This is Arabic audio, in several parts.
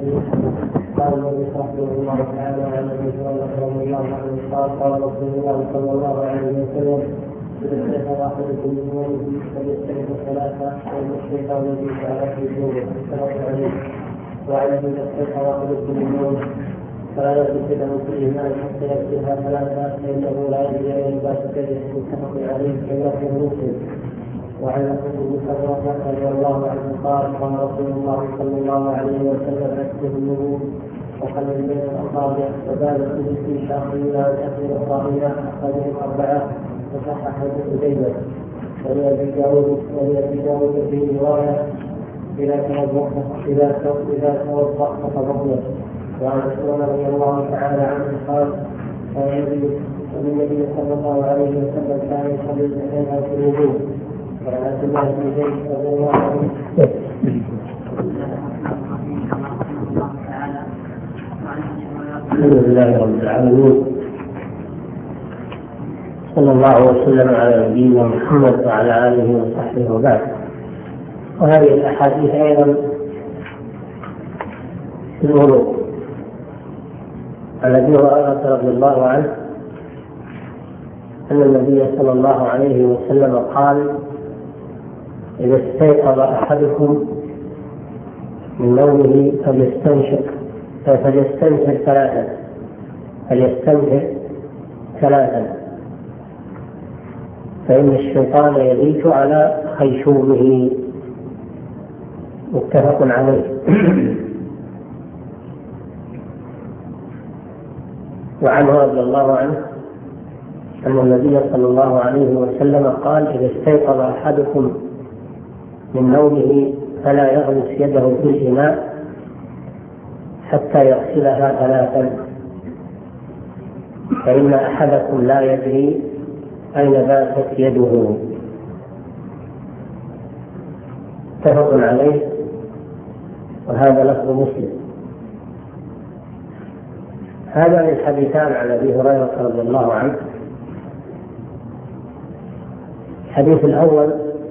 قال النبي رحمه الله تعالى عن ابي هريره رضي الله عنه قال قال رسول الله صلى الله عليه وسلم اذا استيقظ احدكم من نومه فليستيقظ ثلاثه فان الشيطان يجلس على جنوبه متفق عليه. وعنه اذا استيقظ احدكم من نومه فلا يغسل له في الايمان حتى يغسلها ثلاثه فانه لا يدري اين بات كذب متفق عليه كلفظ مسلم. وعن ابي هريره رضي الله عنه قال قال رسول الله صلى الله عليه وسلم اكتب النجوم وخلل بين الاصابع وبالغ في الاستنشاق لا تكثر الطائله اخرجه الاربعه وصححه ابن ولابي داود في روايه اذا توضأت فتوضأ. وعن عثمان رضي الله تعالى عنه قال النبي صلى الله عليه وسلم كان يصلي الاثنين في الوضوء. وعن عبد الله بن زيد رضي الله عنه الحمد لله رب العالمين صلى الله وسلم على نبينا محمد وعلى اله وصحبه وبعد. وهذه الاحاديث ايضا في الوضوء. عن ابي هريره رضي الله عنه ان النبي صلى الله عليه وسلم قال اذا استيقظ احدكم من نومه فليستنشق ثلاثا فإن الشيطان يبيت على خيشومه متفق عليه. وعنه رضي الله عنه أن النبي صلى الله عليه وسلم قال إذا استيقظ أحدكم من نومه فلا يغمس يده في الإناء حتى يغسلها ثلاثا فإن أحدكم لا يدري أين باتت يده. متفق عليه وهذا لفظ مسلم. هذا الحديثان عن أبي هريرة رضي الله عنه. الحديث الأول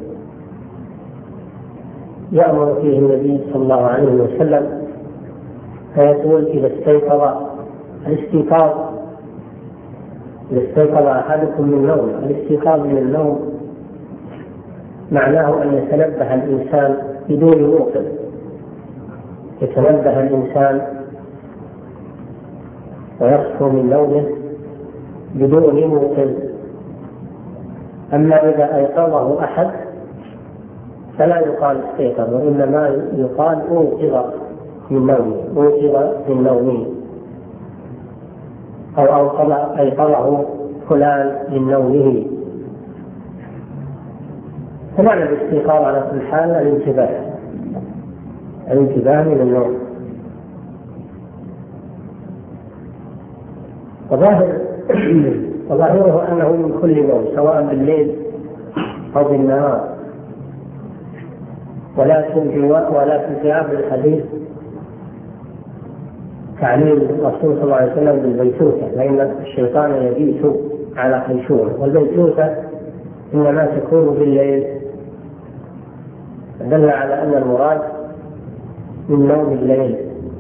يأمر فيه النبي صلى الله عليه وسلم فيقول إذا استيقظ أحدكم من نوم. الاستيقاظ من النوم معناه أن يتنبه الإنسان بدون موقظ، يتنبه الإنسان ويصحو من نومه بدون موقظ. أما إذا أيقظه أحد فلا يقال استيقظ، وإنما يقال أوقظ من نومه أو أيقظه فلان من نومه. فمعنى الاستيقاظ على كل حال الانتباه من النوم. وظاهره أنه من كل نوم سواء بالليل أو بالنهار، ولكن في آخر الحديث تعليل الرسول صلى الله عليه وسلم بالبيتوتة، فإن الشيطان يبيت على خيشومه، والبيتوتة إنما تكون بالليل. دل على أن المراد من نوم الليل.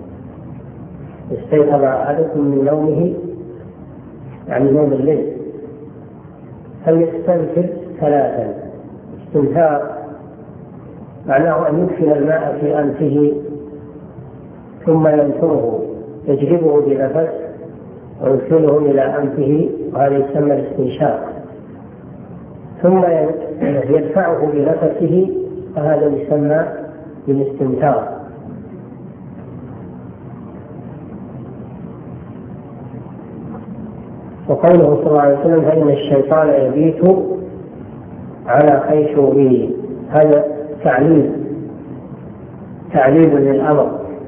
استيقظ أحدكم من نومه يعني نوم الليل فليستنفر ثلاثا. استنثار معناه أن يدخل الماء في أنفه ثم ينثره، يجذبه بنفس ويدخله إلى أنفه، وهذا يسمى الاستنشاق، ثم يدفعه بنفسه، وهذا يسمى بالاستنثار. وقوله صلى الله عليه وسلم فإن الشيطان يبيت على خيشومه، هذا تعليل للأمر،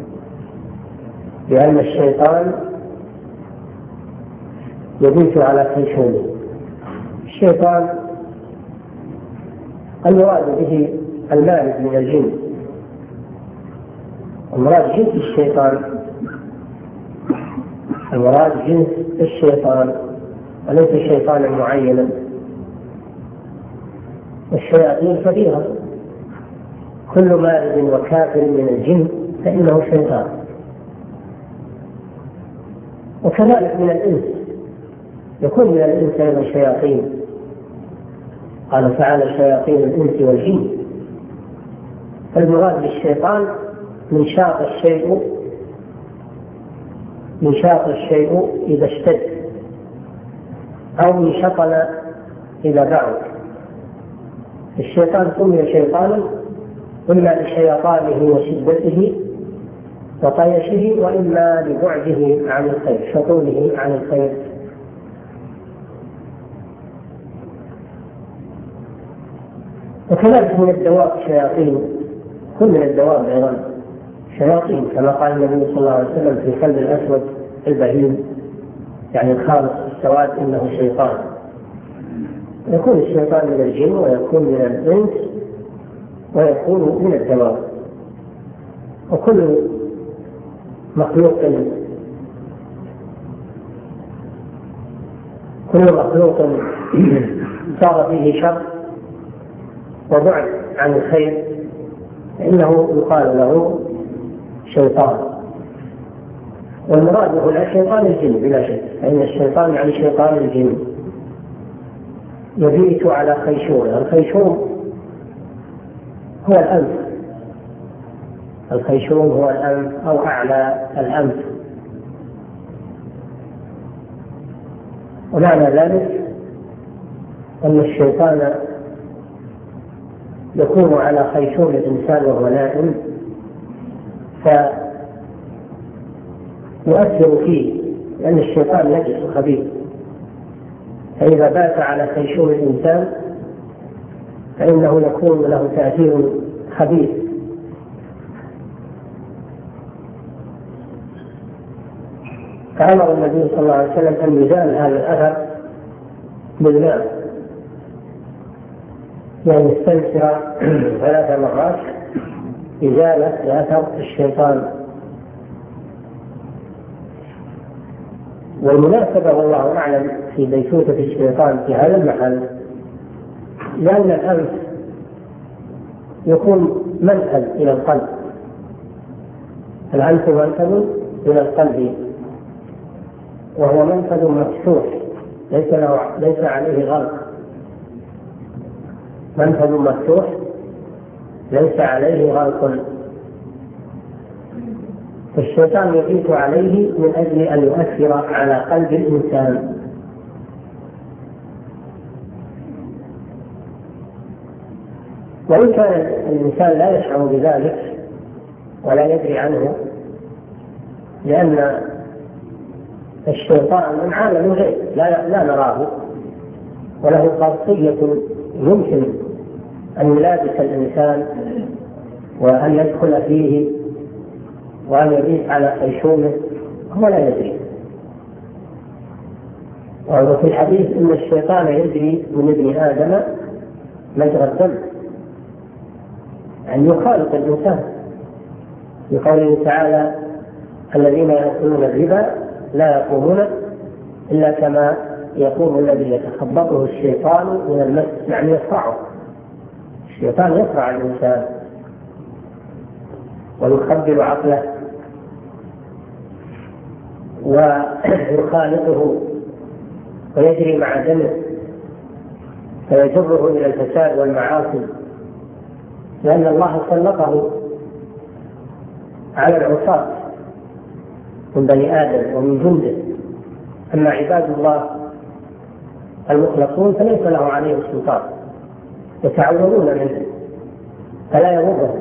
لأن الشيطان يبيت على خيشومه. الشيطان المراد به المارد من الجن، المراد جنس الشيطان، المراد جنس الشيطان وليس شيطانا معينا. والشياطين كثيرة، كل مارد وكافر من الجن فإنه شيطان، وكذلك من الإنس، يكون من الإنس أيضا شياطين، قال تعالى شياطين الإنس والجن. فالمراد بالشيطان من شاط الشيء إذا اشتد، أو من شطن إذا بعد. الشيطان سمي شيطانا إما لشيطانه وشدته وطيشه، وإما لبعده عن الخير، شطونه عن الخير. وكذلك من الدواب شياطين، كل من الدواب أيضا شياطين، كما قال النبي صلى الله عليه وسلم في الكلب الأسود البهيم، يعني الخالص السواد، إنه شيطان. يكون الشيطان من الجن، ويكون من الإنس، ويكون من الدواب. وكل مخلوق صار فيه شر وبعد عن الخير فإنه يقال له شيطان. والمراد هنا شيطان الجن بلا شك، فإن الشيطان يعني شيطان الجن يبيت على خيشوم. الخيشوم هو الأنف، الخيشوم هو الأنف أو أعلى الأنف. ومعنى ذلك أن الشيطان يكون على خيشوم الإنسان وهو نائم، فيؤثر فيه، لأن الشيطان نجس خبيث، فإذا بات على خيشوم الإنسان فإنه يكون له تأثير خبيث. فأمر النبي صلى الله عليه وسلم أن يزال هذا الأثر بالماء، يعني يستنشر 3 مرات إزالة لأثر الشيطان. والمناسبة والله أعلم في بيتوتة الشيطان في هذا المحل، لأن الأنف يكون منفذ إلى القلب، الأنف منفذ إلى القلب، وهو منفذ مفتوح ليس عليه غلق، منفذ مفتوح ليس عليه غلق. فالشيطان يبيت عليه من أجل أن يؤثر على قلب الإنسان. وإن كان الإنسان لا يشعر بذلك ولا يدري عنه، لأن الشيطان من عالم غيب لا نراه، وله خاصية يمكن أن يلابس الإنسان وأن يدخل فيه وأن يبيت على خيشومه هو لا يدري. وفي الحديث إن الشيطان يجري من ابن آدم مجرى الدم، أن يخالط الإنسان، بقوله تعالى الذين يأكلون الربا لا يقومون إلا كما يقوم الذي يتخبطه الشيطان من المس، يعني يصرعه. الشيطان يصرع الإنسان ويخبل عقله ويخالطه ويجري مع دمه فيجره إلى الفساد والمعاصي، لأن الله سلطه على العصاة من بني آدم ومن جنده. أما عباد الله المخلصون فليس له عليه السلطان، يتعوذون منه فلا يضرهم.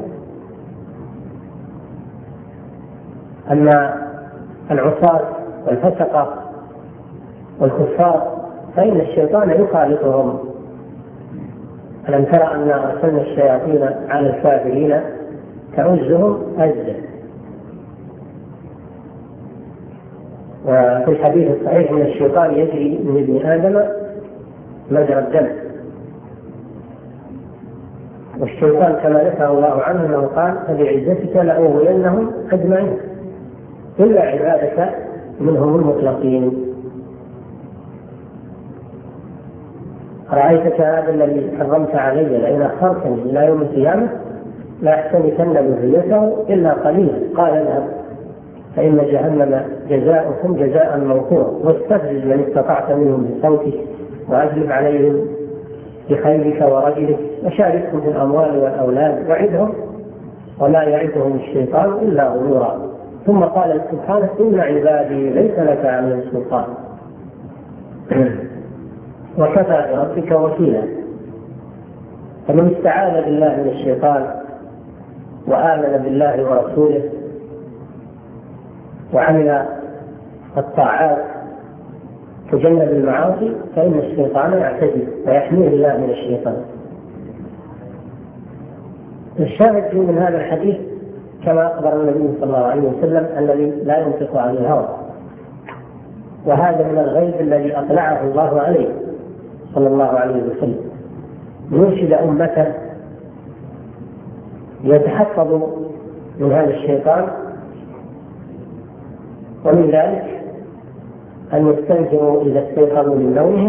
أما العصاة والفسقة والكفار فإن الشيطان يخالطهم. ألم ترى أن أرسلنا الشياطين على الكافرين تعزهم أزا. وفي الحديث الصحيح أن الشيطان يجري من ابن آدم مجرى الدم. والشيطان كما ذكر الله عنه أنه قال فبعزتك لأغوينهم أجمعين إلا عبادك منهم المخلصين. رأيتك هذا الذي حرمت علي لئن أخرتني إلى يوم القيامة لأحتنكن ذريته إلا قليلا قال اذهب فإن جهنم جزاؤكم جزاء موفورا واستفزز من استطعت منهم بصوتك وأجلب عليهم بخيلك ورجلك وشاركهم في الأموال والأولاد وعدهم وما يعدهم الشيطان إلا غرورا. ثم قال سبحانه إن عبادي ليس لك عليهم سلطان وكفى بربك وكيلا. فمن استعاذ بالله من الشيطان وآمن بالله ورسوله وعمل الطاعات تجنب المعاصي فإن الشيطان يعتدي ويحميه الله من الشيطان. الشاهد من هذا الحديث كما أخبر النبي صلى الله عليه وسلم الذي لا ينطق عن الهوى، وهذا من الغيب الذي أطلعه الله عليه صلى الله عليه وسلم، يرشد أمته يتحفظوا من هذا الشيطان، ومن ذلك أن يستنكروا إذا استيقظوا من نومهم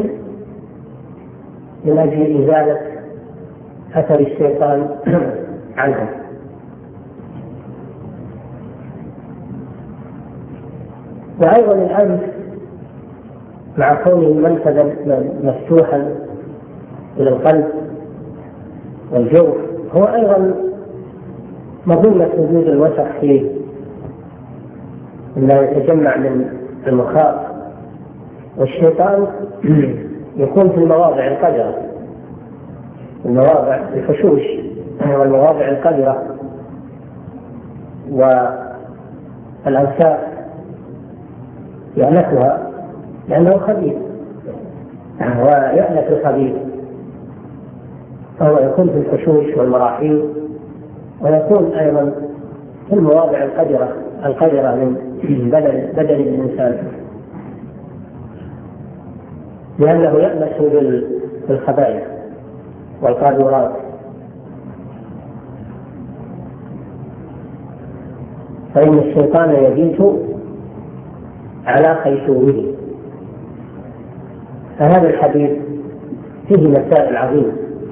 من أجل إزالة أثر الشيطان عنهم. وأيضا الأنف مع كونه منفذا مفتوحا إلى القلب والجوف هو أيضا مظنة وجود الوسخ فيه، إنه يتجمع من المخاط، والشيطان يكون في المواضع القذرة، المواضع الفشوش والمواضع القذرة والأنساب يألفها لأنه خبيث ويألف الخبيث، فهو يكون في الفشوش والمراحيض، ويكون أيضا في المواضع القذرة من بدن الإنسان، لأنه يألف بالخبائث والقاذورات. فإن الشيطان يبيت على خيشومه. فهذا الحديث فيه مسائل عظيمة.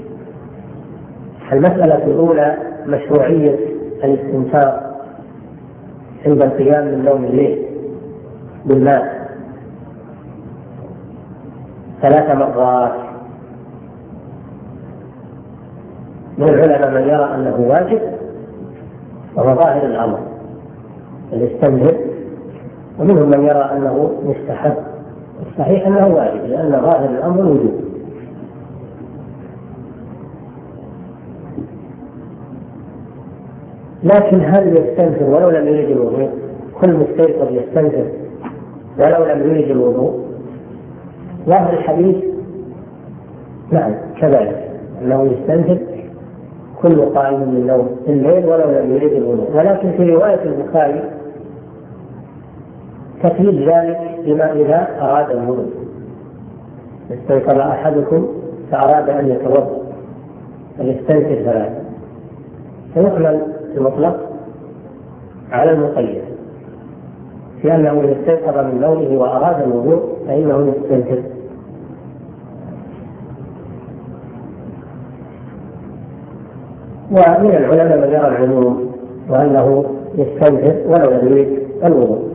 المسألة الأولى مشروعية الاستنفار عند القيام من نوم الليل بالماء 3 مرات. من العلماء من يرى أنه واجب، وهو ظاهر الأمر الاستنفار، ومنهم من يرى أنه مستحب. الصحيح أنه واجب لأن ظاهر الأمر وجوب. لكن هل يستنفر ولو لم يرد الوضوء؟ كل مستيقظ يستنفر ولو لم يرد الوضوء؟ ظاهر الحديث نعم كذلك، أنه يستنفر كل قائم من نوم الليل ولو لم يرد الوضوء. ولكن في رواية البخاري تقييد ذلك بما إذا أراد الوضوء، استيقظ أحدكم فأراد أن يتوضأ فليستنفر 3، فيحمل المطلق على المقيد، لأنه إذا استيقظ من نومه وأراد الوضوء فإنه يستنفر. ومن العلماء من يرى العموم وأنه يستنفر ولو لم يرد الوضوء،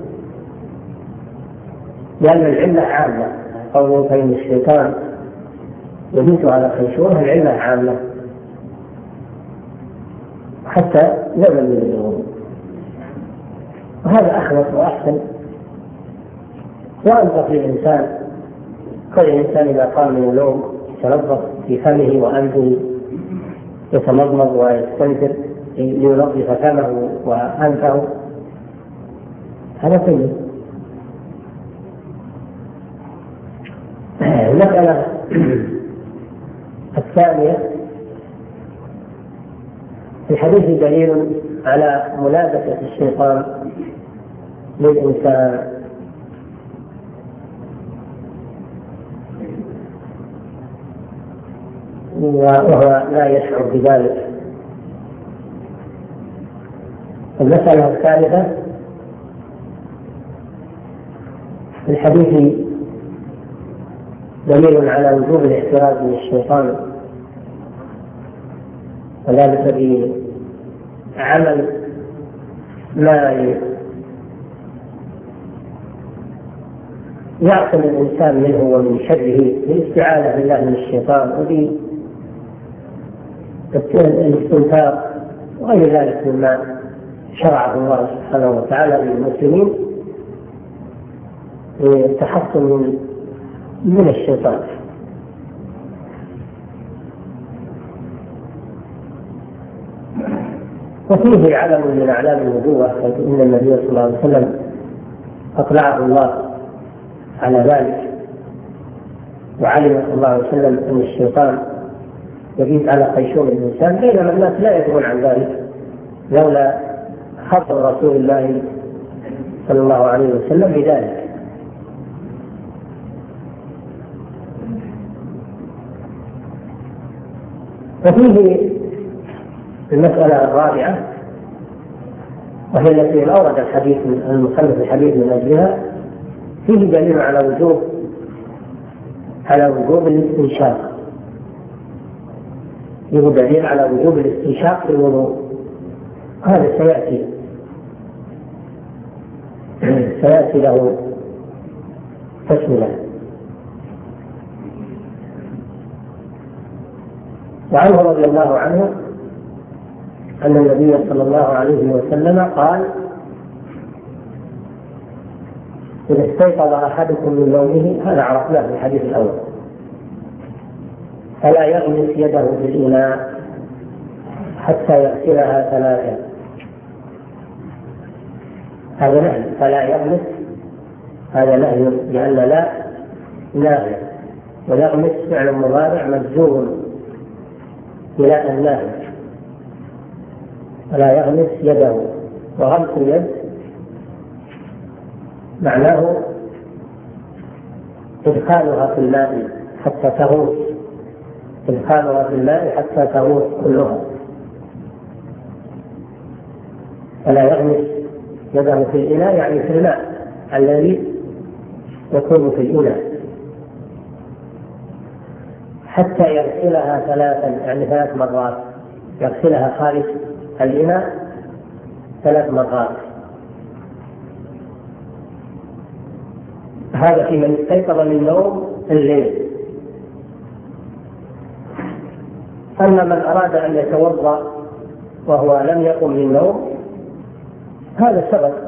لأن العلة عامة. قوله فإن الشيطان يبيت على خيشومه العلة عامة حتى لو لم يرد الوضوء، وهذا أخلص وأحسن وأنظف للإنسان. كل الإنسان إذا قام من النوم يتنظف في فمه وأنفه، يتمضمض ويستنثر لينظف فمه وأنفه، هذا كله. المسألة الثانية في الحديث دليل على ملابسة الشيطان للإنسان، وهو لا يشعر بذلك. المسألة الثالثة في الحديث دليل على وجوب الاحتراز من الشيطان، وذلك بعمل ما يعصم الإنسان منه ومن شره بالاستعاذة بالله من الشيطان وبالاستنفاق وغير ذلك مما شرعه الله سبحانه وتعالى للمسلمين للتحصن من الشيطان. وفيه علم من أعلام النبوة، حيث إن النبي صلى الله عليه وسلم أطلعه الله على ذلك، وعلم صلى الله عليه وسلم أن الشيطان يبيت على خيشوم الإنسان، بينما الناس لا يدرون عن ذلك لولا خبر رسول الله صلى الله عليه وسلم بذلك. وفيه المسألة الرابعة، وهي التي أورد الحديث المصنف الحديث من أجلها، فيه دليل على وجوب الاستنشاق. فيه دليل على وجوب الاستنشاق في الوضوء. هذا سيأتي له تسمية. وعنه رضي الله عنه أن النبي صلى الله عليه وسلم قال: إذا استيقظ أحدكم من نومه، هذا عرفناه في الحديث الأول، فلا يغمس يده في الإناء حتى يغسلها ثلاثا. هذا نهي، فلا يغمس، هذا نهي، لأن لا ناهي، ويغمس فعل مضارع مجزوم إلى الناهي. فلا يغمس يده، وغمس اليد معناه إدخالها في الماء حتى تغوص، إدخالها في الماء حتى تغوص كلها. فلا يغمس يده في الإناء يعني في الماء الذي يكون في الإناء، حتى يغسلها ثلاثا، يعني 3 مرات، يغسلها خارج الإناء 3 مرات. هذا في من استيقظ من نوم الليل. أما من أراد أن يتوضأ وهو لم يقم من النوم، هذا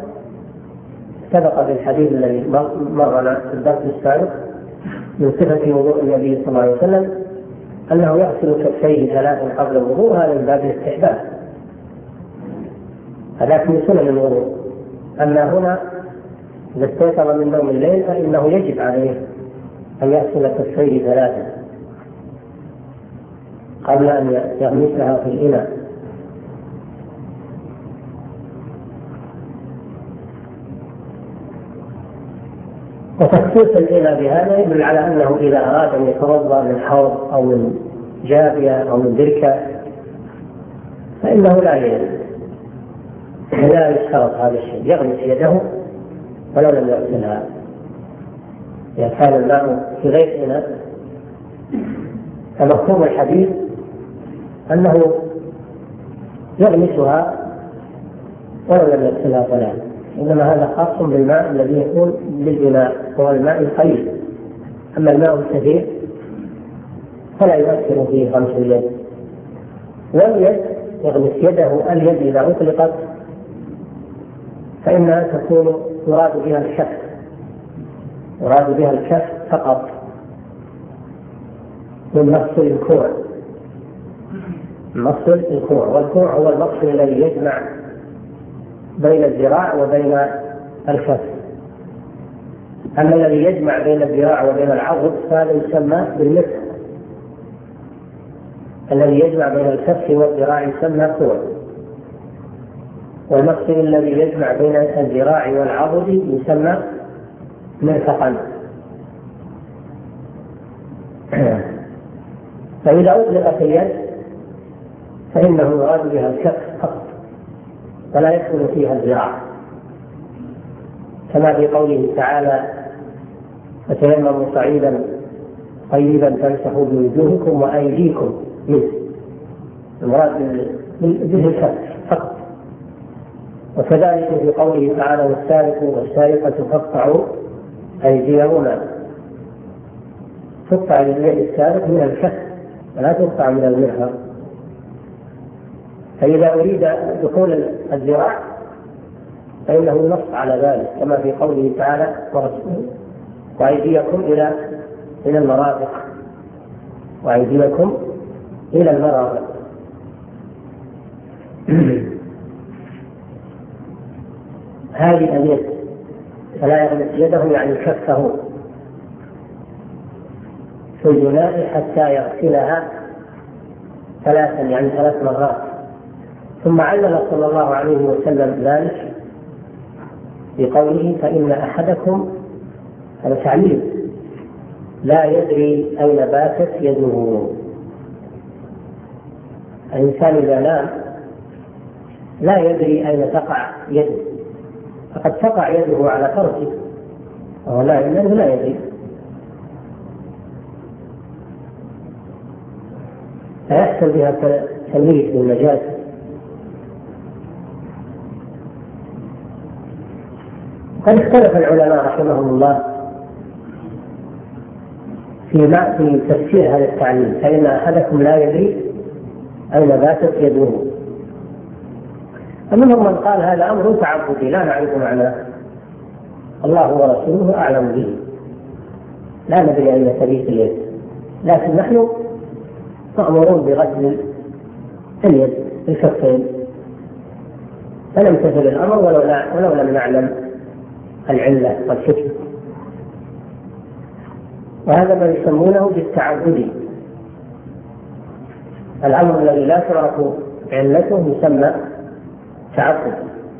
سبق بالحديث الذي مرنا في الدرس السابق من صفة وضوء النبي صلى الله عليه وسلم أنه يغسل كفيه 3 قبل الوضوء، هذا من باب الاستحباب، هذاك من سنن الوضوء. أما هنا إذا استيقظ من نوم الليل فإنه يجب عليه أن يغسل كفيه 3 قبل أن يغمسها في الإناء. وتخصيص الإناء بهذا يدل على أنه إذا أراد أن يتوضأ من حوض أو من جابية أو من بركة فإنه لا يشترط هذا الشيء، يغمس يده ولو لم يغسلها. إذا كان الماء في غير إناء فمفهوم الحديث أنه يغمسها ولو لم يغسلها فلا، إنما هذا خاص بالماء الذي يكون بالإناء، هو الماء القليل. أما الماء الكثير فلا يؤثر فيه غمس اليد. واليد يغمس يده، اليد إذا أطلقت فإنها تكون يراد بها الكف فقط من مفصل الكوع، والكوع هو المفصل الذي يجمع بين الذراع وبين الكف. أما الذي يجمع بين الذراع وبين العضد فهذا يسمى بالمفصل، الذي يجمع بين الكف والذراع يسمى كوع، والمفصل الذي يجمع بين الذراع والعضد يسمى مرفقا. فإذا أطلقت اليد فإنه يراد بها الكف فقط ولا يدخل فيها الذراع، كما في قوله تعالى: فتيمموا صعيدا طيبا فامسحوا بوجوهكم وأيديكم منه، المراد به الكف فقط. وكذلك في قوله تعالى: والسارق والسارقة فاقطعوا أيديهما تقطع اليد السابق من الكف ولا تقطع من المرفق. فإذا أريد دخول الذراع فإنه نص على ذلك كما في قوله تعالى ورسوله وأيديكم إلى المرافق وأيديكم إلى المرافق. هذه اليد فلا يغمس يده يعني كفه في الإناء حتى يغسلها ثلاثا يعني 3 مرات. ثم علل صلى الله عليه وسلم ذلك بقوله فإن أحدكم، هذا تعليل، لا يدري أين باتت يده. الإنسان إذا نام لا يدري أين تقع يده، فقد تقع يده على فرجه وهو لا يدري، فيحصل بها تلويث بالمجاز. قد اختلف العلماء رحمهم الله في تفسير هذا التعليل فإن أحدكم لا يدري أين باتت يده. فمنهم من قال هذا أمر تعبدي لا نعرف معناه، الله ورسوله أعلم به، لا ندري أين تبيت اليد، لكن نحن مأمورون بغسل اليد الكفين فنمتثل الأمر ولو لم نعلم العلة والحكمة. وهذا ما يسمونه بالتعبدي، الأمر الذي لا تعرف علته يسمى تعبد.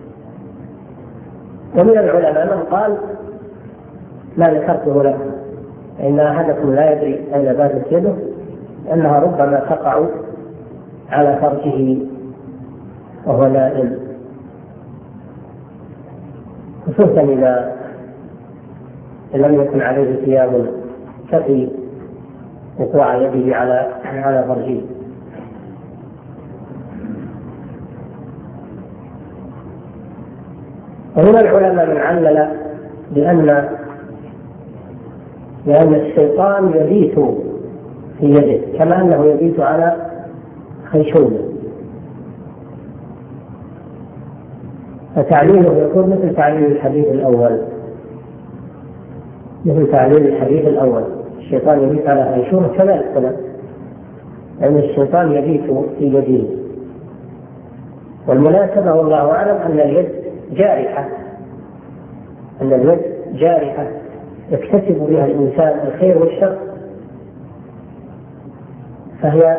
ومن العلماء من قال ما ذكرته لكم إن أحدكم لا يدري أين باتت يده أنها ربما تقع على فرجه وهو نائم، خصوصا إذا لم يكن عليه ثياب تقي وقوع يده على فرجه. ومن العلماء من علل بأن الشيطان يبيت في يده كما أنه يبيت على خيشومه، فتعليله يكون مثل تعليل الحديث الأول، الشيطان يبيت على خيشومه كذلك، لأن الشيطان يبيت في يده. والمناسبة والله أعلم أن اليد جارحة يكتسب بها الإنسان الخير والشر، فهي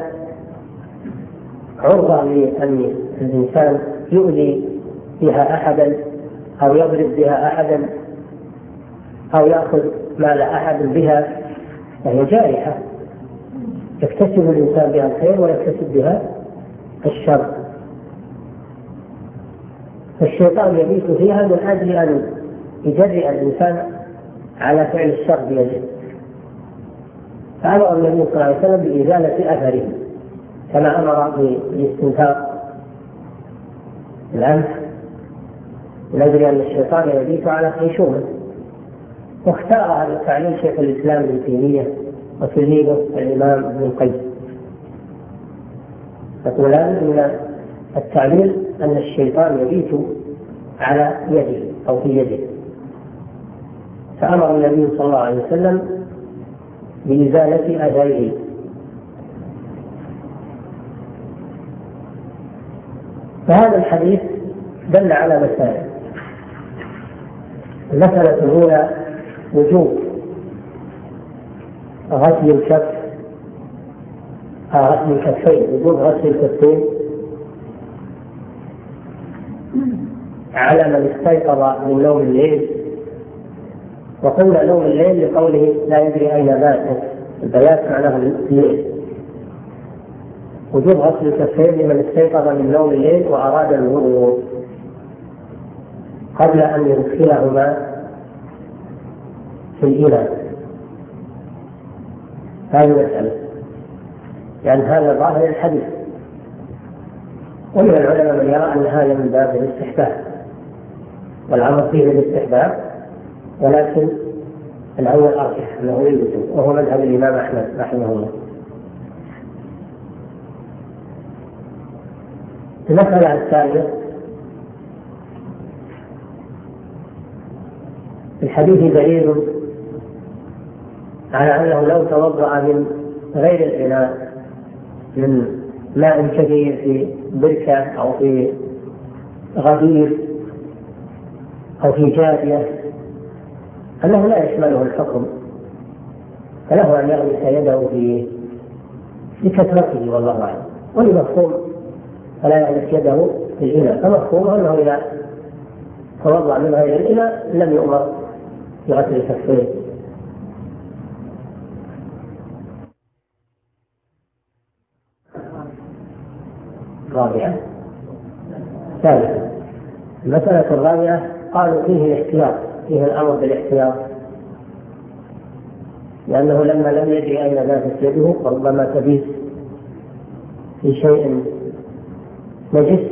عرضة لأن الإنسان يؤذي بها أحدا أو يضرب بها أحدا أو يأخذ مال أحد بها، فهي جارحة يكتسب الإنسان بها الخير ويكتسب بها الشر. فالشيطان يبيت فيها من أجل أن يجرئ الإنسان على فعل الشر بيده، فأمر النبي صلى الله عليه وسلم بإزالة أثره كما أمر بالاستنفاق الأنف من أجل أن الشيطان يبيت على خيشومه. واختار هذا التعليل شيخ الإسلام ابن تيمية وتلميذه الإمام ابن القيم، يقولان أن التعليل أن الشيطان يبيت على يده أو في يده، فأمر النبي صلى الله عليه وسلم بإزالة أثره. فهذا الحديث دل على مسائل. المسألة الأولى وجوب غسل الكفين، وجوب غسل الكفين على من استيقظ من نوم الليل. وقلنا نوم الليل لقوله لا يدري أين باتت، البيات معناه الليل. وجوب غسل الكفين لمن استيقظ من نوم الليل وأراد الوضوء قبل أن يدخلهما في الإناء. هذه مسألة، يعني هذا ظاهر الحديث. ومن العلماء من يرى أن هذا من باب الاستحباب، والعمل فيه بالاستحباب، ولكن الأول أرجح أنه يلبسه، وهو مذهب الإمام أحمد رحمه الله. المسألة الثانية في الحديث دليل على أنه لو توضأ من غير الإناء من ماء كثير في بركة أو في غدير أو في جارية أنه لا يشمله الحكم، فله أن يغمس يده فيه لكثرته والله أعلم. ولمفهوم فلا يغمس يده في الإناء، فمفهومه أنه إذا توضأ من غير الإناء لم يؤمر بغسل كفيه. رابعة ثالثة المسألة الرابعة قالوا فيه الاحتياط، فيه الأمر بالاحتياط، لأنه لما لم يدري أين باتت يده ربما تبيت في شيء نجس،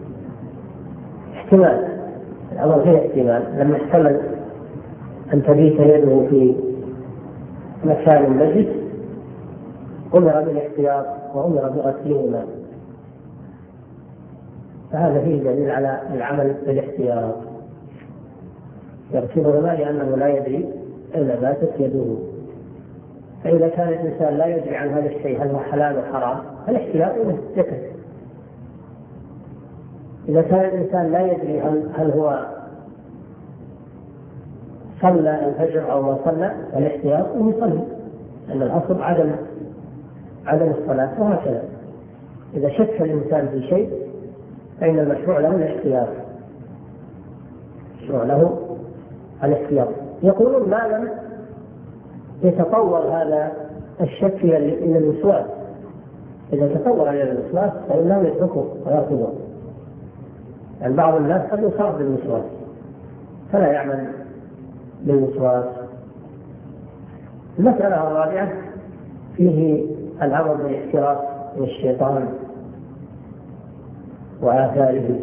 احتمال الأمر فيه احتمال، لما احتمل أن تبيت يده في مكان نجس أمر بالاحتياط وأمر بغسلهما، فهذا فيه دليل على العمل بالاحتياط، يغسلهما لأنه لا يدري أين باتت يده. فإذا كان الإنسان لا يدري عن هذا الشيء هل هو حلال وحرام فالاحتياط يكفي. إذا كان الإنسان لا يدري هل هو صلى الفجر أو ما صلى فالاحتياط يصلي، لأن الأصل عدم الصلاة. وهكذا إذا شك الإنسان في شيء فإن المشروع له الاحتياط، مشروع له الاحتياط. يقولون ما لم يتطور هذا الشك إلى الوسواس، إذا تطور إلى الوسواس فإنهم يتركوا ويرفضون، يعني بعض الناس قد يصاب بالوسواس فلا يعمل بالوسواس. المسألة الرابعة فيه الأمر بالاحتراس من الشيطان وآثاره.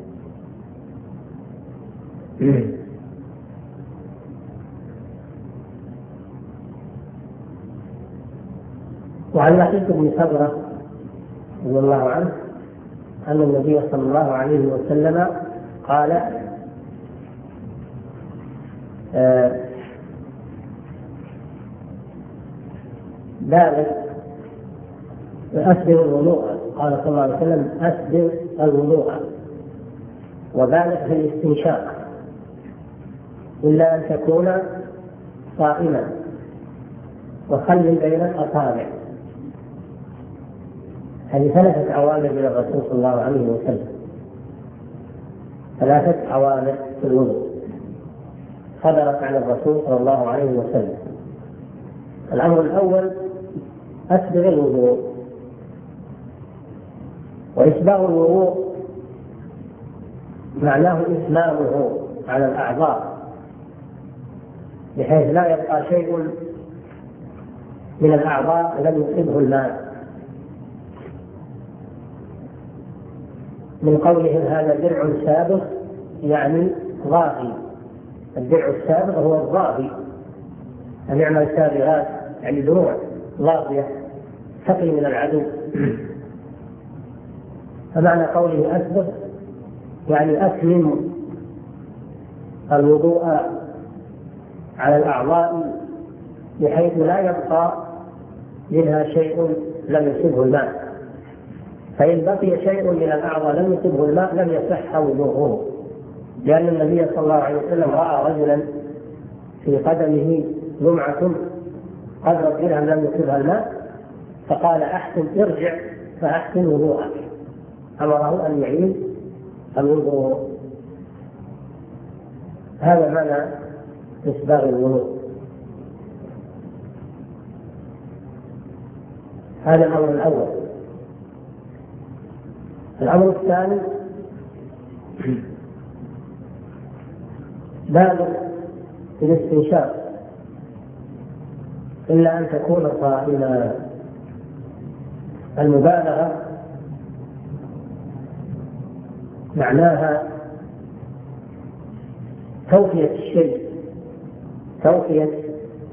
وعن لقيط بن صبرة رضي الله عنه أن النبي صلى الله عليه وسلم قال بالغ أسبغ الوضوء، قال صلى الله عليه وسلم أسبغ الوضوء وبالغ في الاستنشاق إلا أن تكون صائما وخلل بين الأصابع. هذه 3 أوامر من الرسول صلى الله عليه وسلم، 3 أوامر في الوضوء صدرت عن الرسول صلى الله عليه وسلم. الأمر الأول أسبغ الوضوء، وإسباغ الوضوء معناه إتمامه على الأعضاء بحيث لا يبقى شيء من الأعضاء لم يصبه الماء. من قوله هذا درع سابغ يعني ضاغي، الدرع السابغ هو الضاغي، أن يعمل سابغات يعني دروع ضاغية تقي من العدو. فمعنى قوله أسبغ يعني أتمم الوضوء على الأعضاء بحيث لا يبقى منها شيء لم يصبه الماء، فإن بقي شيء من الأعضاء لم يصبه الماء لم يصح وضوءه، لأن النبي صلى الله عليه وسلم رأى رجلا في قدمه لمعة قدر الدرهم لم يصبها الماء فقال أحسن ارجع فأحسن وضوءك، أمره أن يعيد الوضوء. هذا معنى إسباغ الوضوء. هذا الأمر الأول. الأمر الثاني بالغ في الاستنشاق إلا أن تكون صائما. المبالغة معناها توفية الشيء، توفية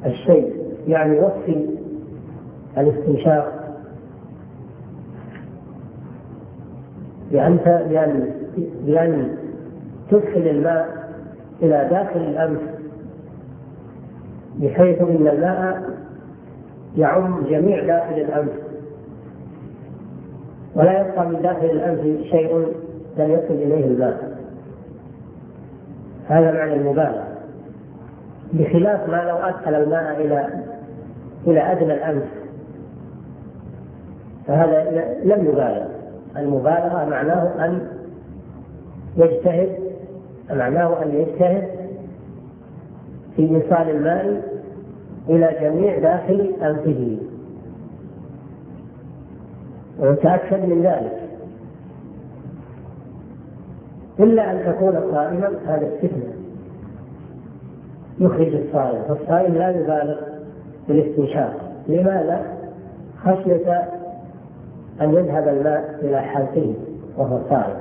الشيء يعني وصف الاستنشاق بأن تدخل الماء إلى داخل الأنف بحيث أن الماء يعم جميع داخل الأنف ولا يبقى من داخل الأنف شيء لم يصل إليه الماء. هذا معنى المبالغة، بخلاف ما لو أدخل الماء إلى أدنى الأنف فهذا لم يبالغ. المبالغة معناه أن يجتهد في إيصال الماء إلى جميع داخل أنفه ويتأكد من ذلك، إلا أن تكون صائما. هذا استثناء يخرج الصائم، فالصائم لا يبالغ بالاستنشاق. لماذا؟ خشية أن يذهب الماء إلى حلقه وهو صائم،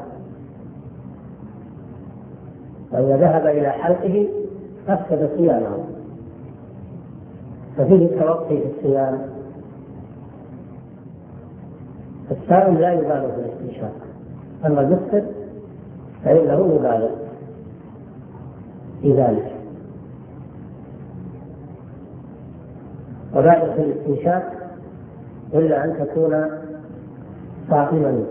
وإذا ذهب إلى حلقه أفسد صيامه، ففيه التوقي في الصيام. الصائم لا يبالغ بالاستنشاق، أما المفطر فإنه يبالغ في ذلك. وبالغ في الاستنشاق إلا أن تكون صائما.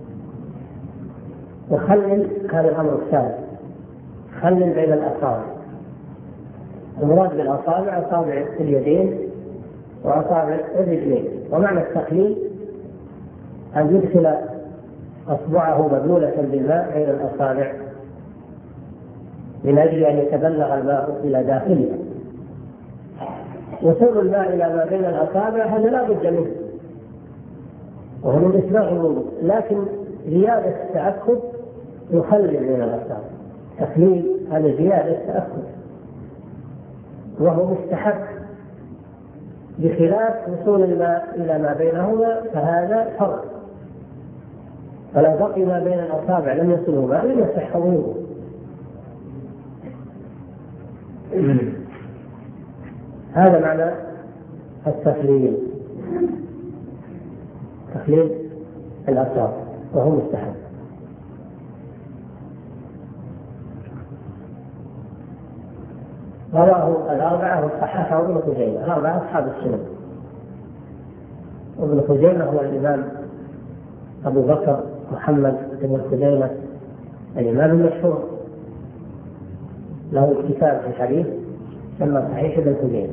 وخلل هذا الأمر الثالث، خلل بين الأصابع. المراد بالأصابع أصابع اليدين وأصابع الرجلين. ومعنى التخليل أن يدخل أصبعه مبلولة بالماء بين الأصابع من أجل أن يتبلغ الماء إلى داخله. وصول الماء إلى ما بين الأصابع هذا لا بد منه وهو من إسباغ الوضوء، لكن زيادة التأكد يخلل من الأصابع. تخليل هذا زيادة التأكد وهو مستحب، بخلاف وصول الماء إلى ما بينهما فهذا فرض. فلو بقي ما بين الأصابع لم يصله ماء لم يصح وضوءه. هذا معنى التخليل، تخليل الأصابع وهو مستحب. رواه الأربعة وصححه ابن خزيمة، الأربعة أصحاب السنن. ابن خزيمة هو الإمام أبو بكر محمد بن خزيمة الإمام المشهور، له كتاب في الحديث ثم صحيح ابن خزيمة.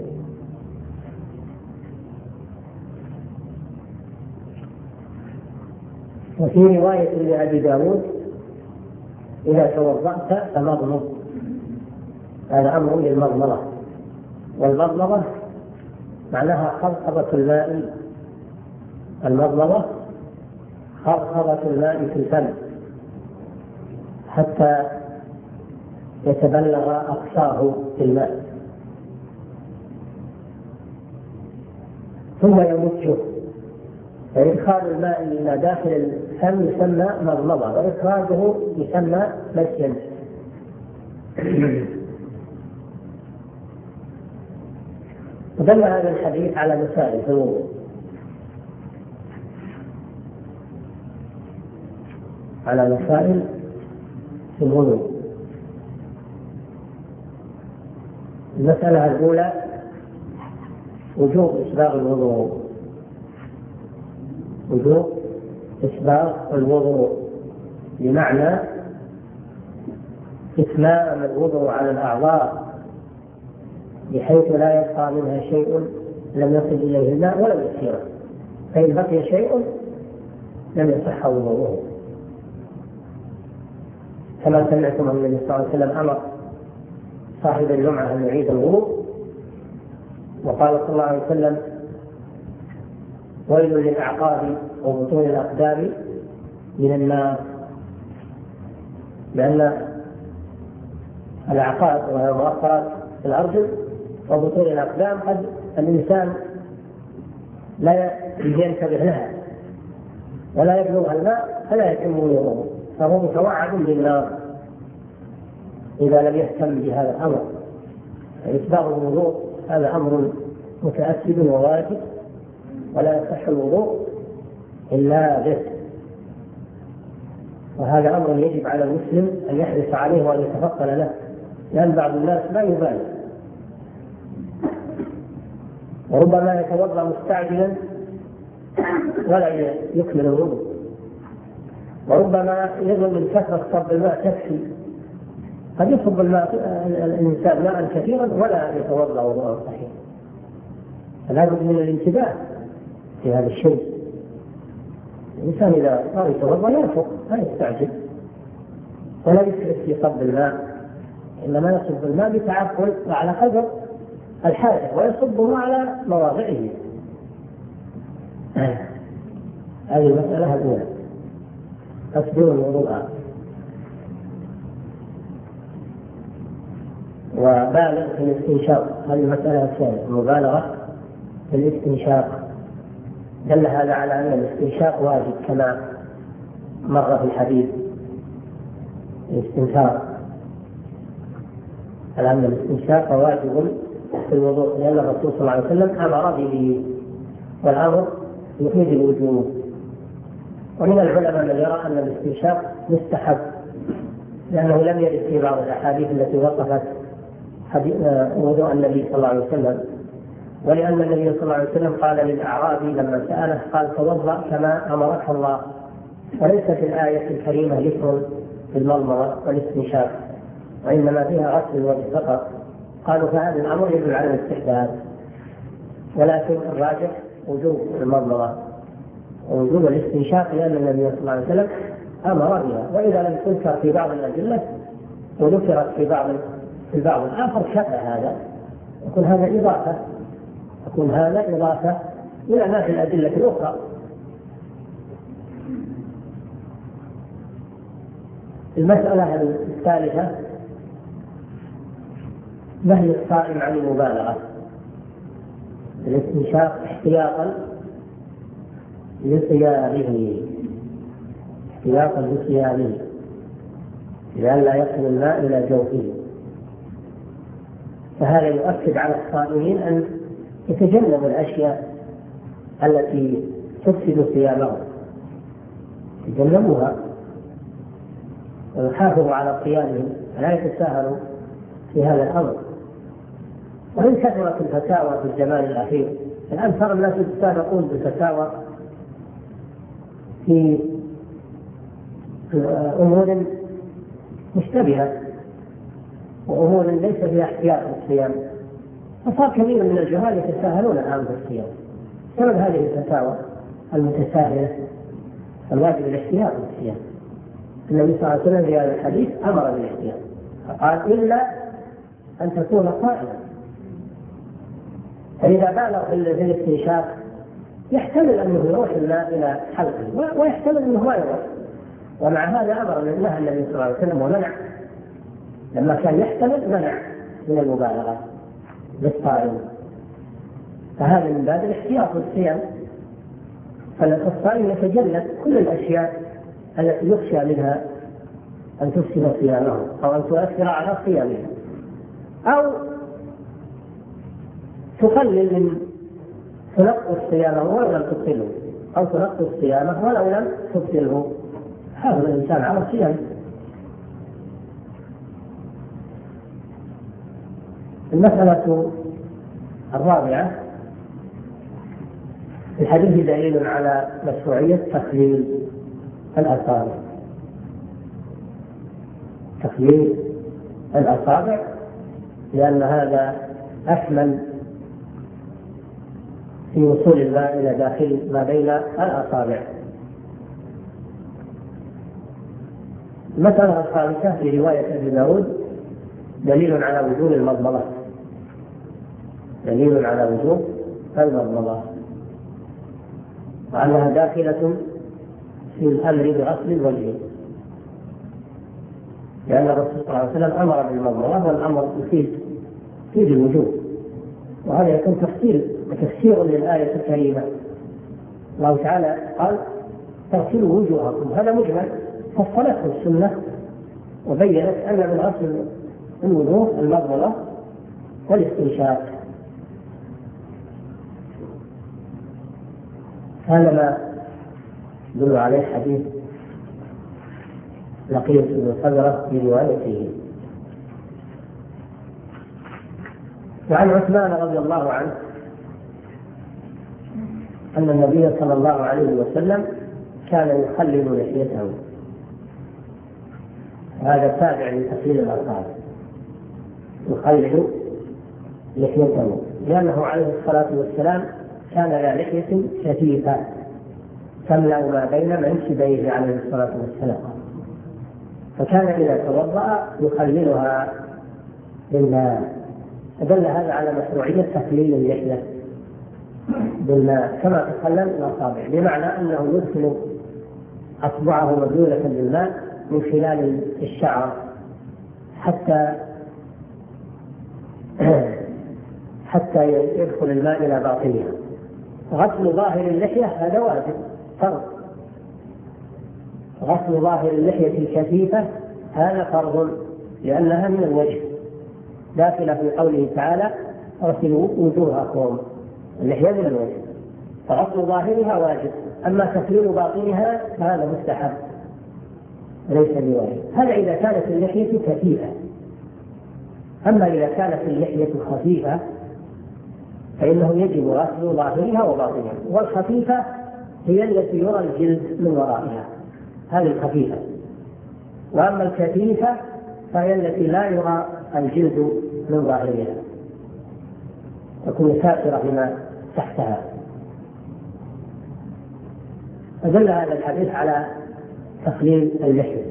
وفي رواية لأبي داود إذا توضأت فمضمض. هذا أمر للمضمضة، والمضمضة معناها خضخضة الماء. المضمضة خضخضة الماء في الفم حتى يتبلغ أقصاه في الماء، ثم يمجه. فإدخال الماء إلى داخل الفم يسمى مضمضة، وإخراجه يسمى مسيا. ودل هذا الحديث على مسائل في الوضوء، على مسائل في الوضوء. المسألة الأولى وجوب إسباغ الوضوء، وجوب إسباغ الوضوء بمعنى إتمام الوضوء على الأعضاء بحيث لا يبقى منها شيء لم يصل إليه الماء ولم يسيره، فإن بقي شيء لم يصح وضوءه. كما سمعتم أن النبي صلى الله عليه وسلم أمر صاحب الجمعة أن يعيد الوضوء، وقال صلى الله عليه وسلم: ويل للأعقاب وبطون الأقدام من النار. لأن الأعقاب وهي مؤخرات الأرجل وبطون الأقدام قد الإنسان لا ينتبه لها ولا يبلغها الماء فلا يتم وضوءه، فهو متوعد بالنار إذا لم يهتم بهذا الأمر. فإسباغ الوضوء هذا أمر متأكد وواجب، ولا يصح الوضوء إلا به. وهذا أمر يجب على المسلم أن يحرص عليه وأن يتفطن له، لأن بعض الناس لا يبالي، وربما يتوضأ مستعجلا ولا يكمل الوضوء، وربما يظن من كثرة صب الماء تكفي، قد يصب الإنسان ماء كثيرا ولا يتوضأ وضوءا صحيحا. فلا بد من الانتباه في هذا الشيء. الإنسان إذا صار يتوضأ يرفق، لا يستعجل ولا يسرف في صب الماء، إنما يصب الماء بتعقل وعلى قدر الحاجة، ويصبه على مواضعه. هذه المسألة الأولى، تسبير الوضوء. وبالغ في الاستنشاق، هذه المسألة الثانية، المبالغة في الاستنشاق. دل هذا على أن الاستنشاق واجب كما مر في الحديث الاستنشاق، على أن الاستنشاق واجب في الوضوء، لأن الرسول صلى الله عليه وسلم أمر به، والأمر يفيد الوجوب. ومن العلماء من يرى أن الاستنشاق مستحب، لأنه لم يرد في بعض الأحاديث التي وصفت وضوء النبي صلى الله عليه وسلم، ولأن النبي صلى الله عليه وسلم قال للأعرابي لما سأله قال توضأ كما أمرك الله، وليس في الآية الكريمة ذكر المضمضة والاستنشاق، وإنما فيها غسل الوجه فقط. قالوا فهذا الأمر يدل على الاستحباب، ولكن الراجح وجوب المضمضة ووجوب الاستنشاق، لأن النبي صلى الله عليه وسلم أمر بها. وإذا لم تذكر في بعض الأدلة وذكرت في بعض الآخر شبه هذا، يكون هذا إضافة إلى ما في الأدلة الأخرى. المسألة الثالثة نهي الصائم عن المبالغة الاستنشاق احتياطا لصيامه، لئلا يصل الماء إلى جوفه. فهذا يؤكد على الصائمين أن يتجنبوا الأشياء التي تفسد صيامهم، يتجنبوها ويحافظوا على صيامهم، لا يتساهلوا في هذا الأمر. وإن كثرت الفتاوى في الزمان الأخير، الآن صار الناس يتسابقون بالفتاوى في أمور مشتبهة وأمور ليس فيها احتياط للصيام، فصار كثير من الجهال يتساهلون الآن بالصيام بسبب هذه الفتاوى المتساهلة. الواجب الاحتياط للصيام. النبي صلى الله عليه وسلم في هذا الحديث أمر بالاحتياط، فقال إلا أن تكون صائما. فإذا بالغ في الاستنشاق يحتمل أنه يروح الماء إلى حلقه، ويحتمل أنه ما يروح، ومع هذا أمر نهى النبي صلى الله عليه وسلم ومنع، لما كان يحتمل منع من المبالغة للصائم. فهذا من باب الاحتياط للصيام، فالصائم يتجنب كل الأشياء التي يخشى منها أن تفسد صيامه أو أن تؤثر على صيامه، أو تقلل من تنقص صيامه ولو لم تبطله، أو تنقص صيامه ولو لم تبطله. هذا الإنسان على صيامه. المسألة الرابعة، في الحديث دليل على مشروعية تخليل الأصابع، لأن هذا أشمل في وصول الماء إلى داخل ما بين الأصابع. المسألة الخامسة في رواية ابن داود دليل على وجوب المضمضة، وأنها داخلة في الأمر بغسل الوجه، لأن الرسول صلى الله عليه وسلم أمر بالمضمضة، والأمر يفيد الوجوب. وهذا يكون تفسير للآية الكريمة. الله تعالى قال تغسلوا وجوهكم، هذا مجمل، فصلته السنة وبينت أن من غسل الوجوه المضمضة والاستنشاق، هذا ما يدل عليه حديث لقيط بن صدرة في روايته. وعن عثمان رضي الله عنه أن النبي صلى الله عليه وسلم كان يخلل لحيته، هذا تابع لتخليل الأصابع، يخلل لحيته لأنه عليه الصلاة والسلام كان لا لحية كثيفة تملأ ما بين منكبيه عليه الصلاة والسلام، فكان إذا توضأ يخللها بالماء. فدل هذا على مشروعية تخليل اللحية بالماء كما تخلل الأصابع، بمعنى أنه يدخل أصبعه مبلولة بالماء من خلال الشعر حتى يدخل الماء إلى باطنها. غسل ظاهر اللحية هذا واجب فرض، غسل ظاهر اللحية الكثيفة هذا فرض لأنها من الوجه، داخلة في قوله تعالى اغسلوا وجوهكم، اللحية من الوجه، فغسل ظاهرها واجب، أما تخليل باطنها فهذا مستحب ليس بواجب. هذا إذا كانت اللحية كثيفة. أما إذا كانت اللحية خفيفة فإنه يجب غسل ظاهرها وباطنها، والخفيفة هي التي يرى الجلد من ورائها، هذه الخفيفة. وأما الكثيفة فهي التي لا يرى الجلد من ظاهرها، تكون ساترة بما تحتها. فدل هذا الحديث على تخليل اللحية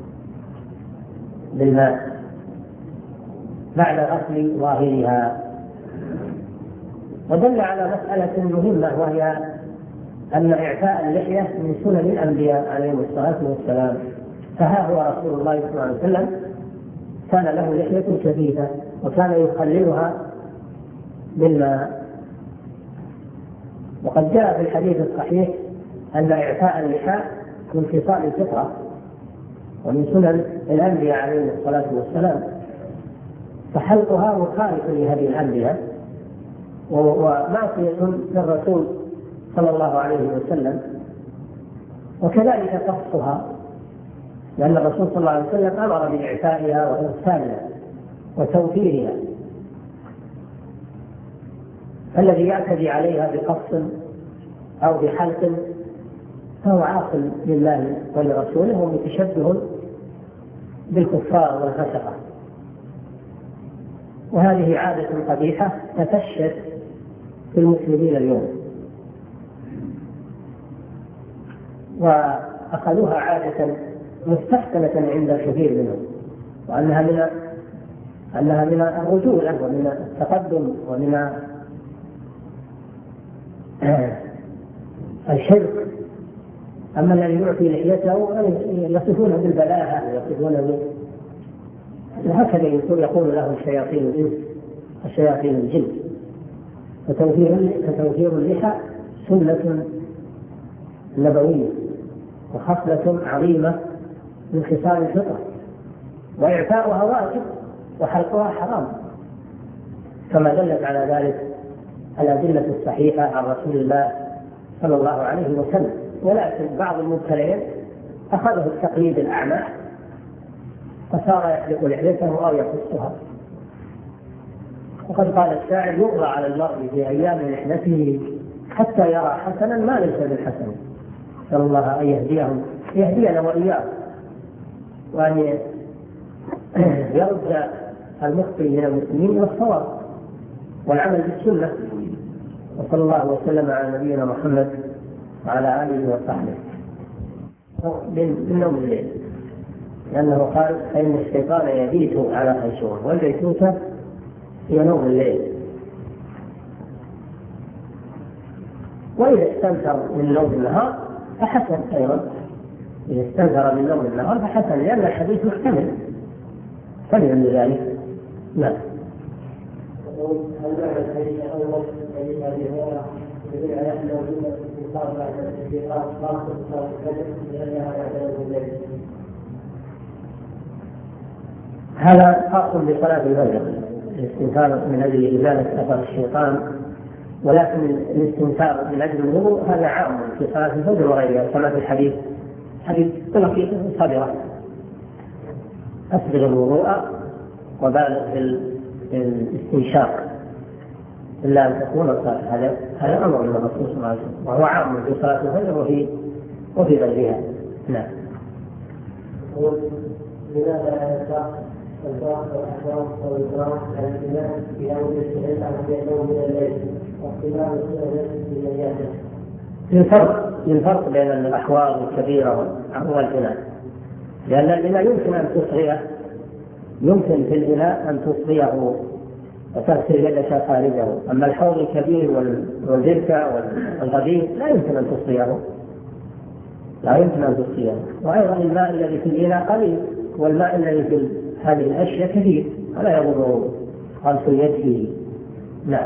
بالماء بعد غسل ظاهرها. ودل على مسألة مهمة، وهي أن إعفاء اللحية من سنن الأنبياء عليهم الصلاة والسلام. فها هو رسول الله صلى الله عليه وسلم كان له لحية كثيفة وكان يخللها بالماء. وقد جاء في الحديث الصحيح أن إعفاء اللحى من خصال الفطرة ومن سنن الأنبياء عليهم الصلاة والسلام، فحلقها مخالف لهذه الأنبياء ومعصية للرسول صلى الله عليه وسلم، وكذلك قصها، لأن الرسول صلى الله عليه وسلم أمر بإعفائها وإرسالها وتوفيرها. فالذي يعتدي عليها بقص أو بحلق فهو عاصٍ لله ولرسوله ومتشبه بالكفار والفسقة. وهذه عادة قبيحة تفشت في المسلمين اليوم، وأخذوها عادة مستحسنة عند كثير منهم، وأنها من الرجولة ومن التقدم ومن الشرك. أما الذي يعطي لحيته يصفونه بالبلاهة ويصفونه هكذا يقول له الشياطين الإنس وشياطين الجن. فتوفير اللحى سنة نبوية وخصلة عظيمة من خصال الفطرة، وإعفاؤها واجب وحلقها حرام، كما دلت على ذلك الأدلة الصحيحة عن رسول الله صلى الله عليه وسلم. ولكن بعض المبتلين أخذه التقليد الأعمى فصار يحلق لحيته أو يقصها. وقد قال الشاعر: يغرى على المرء في أيام محنته حتى يرى حسنا ما ليس بالحسن. نسأل الله أن يهدينا وإياه، وأن يرد المخطئ من المسلمين والصواب والعمل بالسنة. وصلى الله وسلم على نبينا محمد وعلى آله وصحبه. من نوم الليل، لأنه قال: فإن الشيطان يبيت على خيشومه، والبيتوتة هي نوم الليل. وإذا استنثر من نوم النهار فحسن أيضا، إذا استنثر من نوم النهار فحسن، لأن الحديث محتمل فلن ذلك. نعم. هذا خاص بصلاة الفجر، الاستنكار من أجل إزالة أثر الشيطان ولكن الاستنثار من أجل الوضوء هذا عام في صلاة الفجر وغيرها، كما في الحديث حديث صبرة أسبغ الوضوء وبالغ في الاستنشاق إلا أن تكون صلاة. هذا أمر من الرسول صلى الله عليه وسلم، وهو عام في صلاة الفجر وفي غيرها. نعم. لماذا الفرق والأحوال والإكرام على الإمام إذا وجد العلم عن يوم من الليل واختلاف السنة بالنيات؟ الفرق بين الأحوال الكبيرة والإناء، لأن الإناء يمكن في الإناء أن تصغيه وتغسل يدك خارجه، أما الحوض الكبير والبركة والغدير لا يمكن أن تصغيه. وأيضا الماء الذي في الإناء قليل، والماء الذي في هذه الأشياء كثير، ولا يضر غسل اليد فيه. نعم.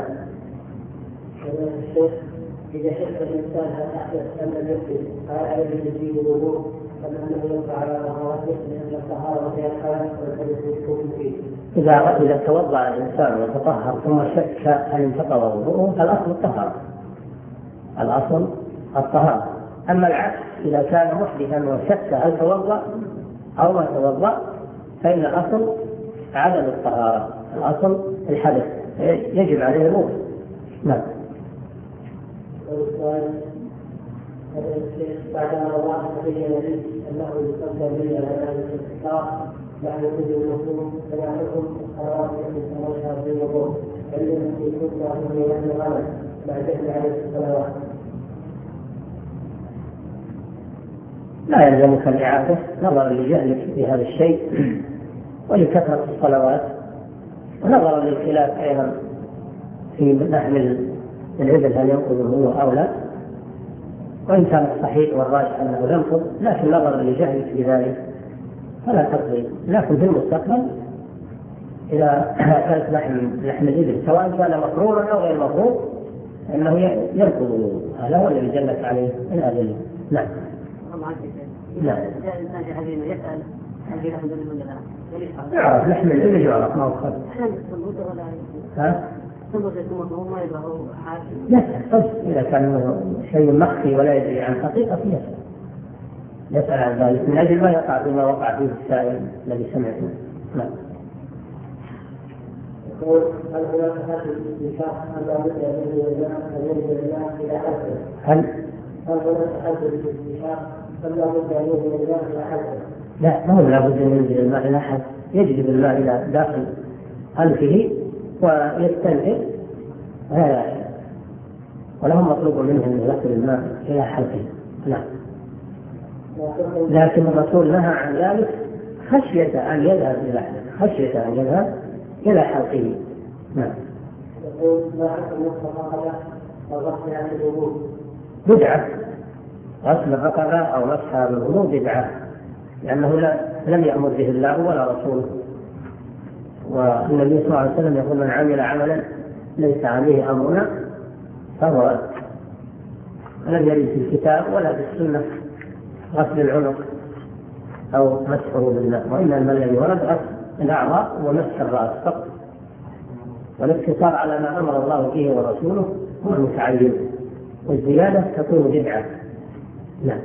إذا شك الإنسان هل أحدث أم لم يحدث قال عليه تجديد الوضوء أم أنه ينفع على طهارته لأن الطهارة فيها الحدث والحدث يكون فيه؟ إذا توضأ الإنسان وتطهر ثم شك هل انتقض وضوءه الأصل الطهارة. أما العكس إذا كان محدثا وشك هل توضأ أو ما توضأ فإن الأصل عدم الطهارة، الأصل الحدث يجب عليه الوضوء. نعم. بعدما الله تبين لي أنه يقدر لي على ذلك الاستقرار بعد كل المفهوم فلا حكم الصلوات التي تمشى في الوضوء التي تطلع في ميلاد الغنم مع جهل عليه الصلوات. لا يلزمك الإعادة نظرا لجهلك في هذا الشيء ولكثرة الصلوات، ونظرا للخلاف أيضا في نحمل العدل هل ينقض هو أو لا، وإن كان الصحيح والراجح أنه ينقض، لكن نظرا لجهلك في ذلك فلا تقضي. لكن في المستقبل إذا كانت لحم الإبل سواء كان مفروضا أو غير مفروض أنه ينقض، هذا هو الذي دلت عليه الأدلة. نعم. لا الإنسان حبيبه يسأل هل في لحم الإبل ولا لا؟ يعرف لحم الإبل يعرف ما هو خالد. يسأل إذا كان شيء مخفي ولا يدري عن حقيقة يسأل عن ذلك من أجل ما يقع فيما وقع فيه السائل الذي سمعته. نعم. يقول هل هناك هذه الاستشفاء أن لا بد أن ينزل الماء إلى حده؟ هل هناك هذه الاستشفاء أن لا بد أن ينزل الماء إلى حده؟ لا، ما هو لا بد أن ينزل الماء إلى حد، يجلب الماء إلى داخل أنفه ويستنفذ، ولهم مطلوب منه أن يدخل الماء إلى حلقه. نعم. لكن الرسول نهى عن ذلك خشية أن يذهب إلى حلقه. نعم. يقول ما حكم الرقبة وغسلها بالوضوء؟ بدعة. غسل الرقبة أو مسحها بالوضوء بدعة، لأنه لم يأمر به الله ولا رسوله، والنبي صلى الله عليه وسلم يقول من عمل عملا ليس عليه أمرنا فهو رد. لم يرد في الكتاب ولا في السنة غسل العنق أو مسحه بالماء، وإنما الذي ورد غسل الأعضاء ومسح الرأس فقط، والاقتصار على ما أمر الله به ورسوله هو المتعين، والزيادة تكون بدعة. نعم.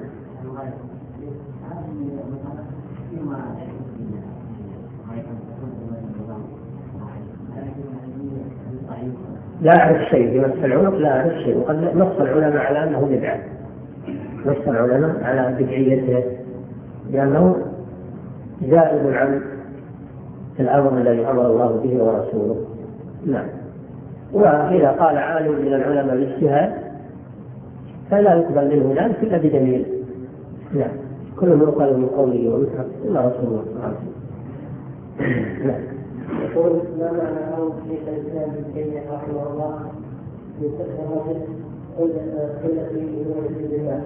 لا أعرف شيء بمسح العنق، لا أعرف شيء، وقد نص العلماء على أنه بدعة، نص العلماء على بدعيته لأنه زائد عن الأمر الذي أمر الله به ورسوله. نعم. وإذا قال عالم من العلماء بالاجتهاد فلا يقبل منه ذلك إلا بدليل. نعم. كل من يقال من قوله ويترك إلا رسول الله صلى الله عليه وسلم. نعم. يقول ما معنى قول شيخ الإسلام ابن تيمية رحمه الله يفكر الرجل التي ينزل بالماء؟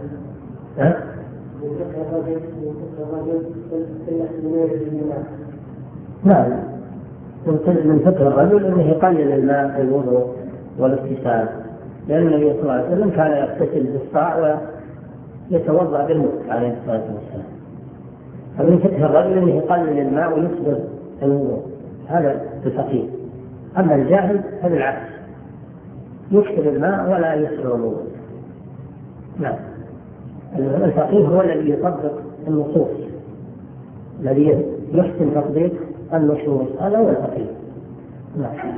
يفكر الرجل التي ينزل بالماء؟ نعم. من فقه الرجل أنه يقلل الماء في الوضوء والاغتسال، لأن النبي صلى الله عليه وسلم كان يغتسل بالصاع ويتوضأ بالماء عليه الصلاة والسلام. فمن فقه الرجل أنه يقلل الماء ويسبغ الوضوء، هذا الفقيه. أما الجاهل فبالعكس يكثر الماء ولا يسر الوضوء. نعم. الفقيه هو الذي يطبق النصوص، الذي يحسن تطبيق النصوص، هذا هو الفقيه. نعم.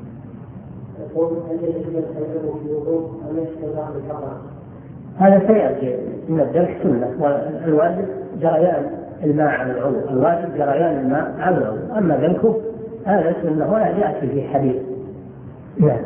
هذا سيأتي من الدرس سنة، والواجب جريان الماء على العضو، الواجب جريان الماء على العضو، أما ذلك هذا سنة ولا يأتي في حديث. نعم.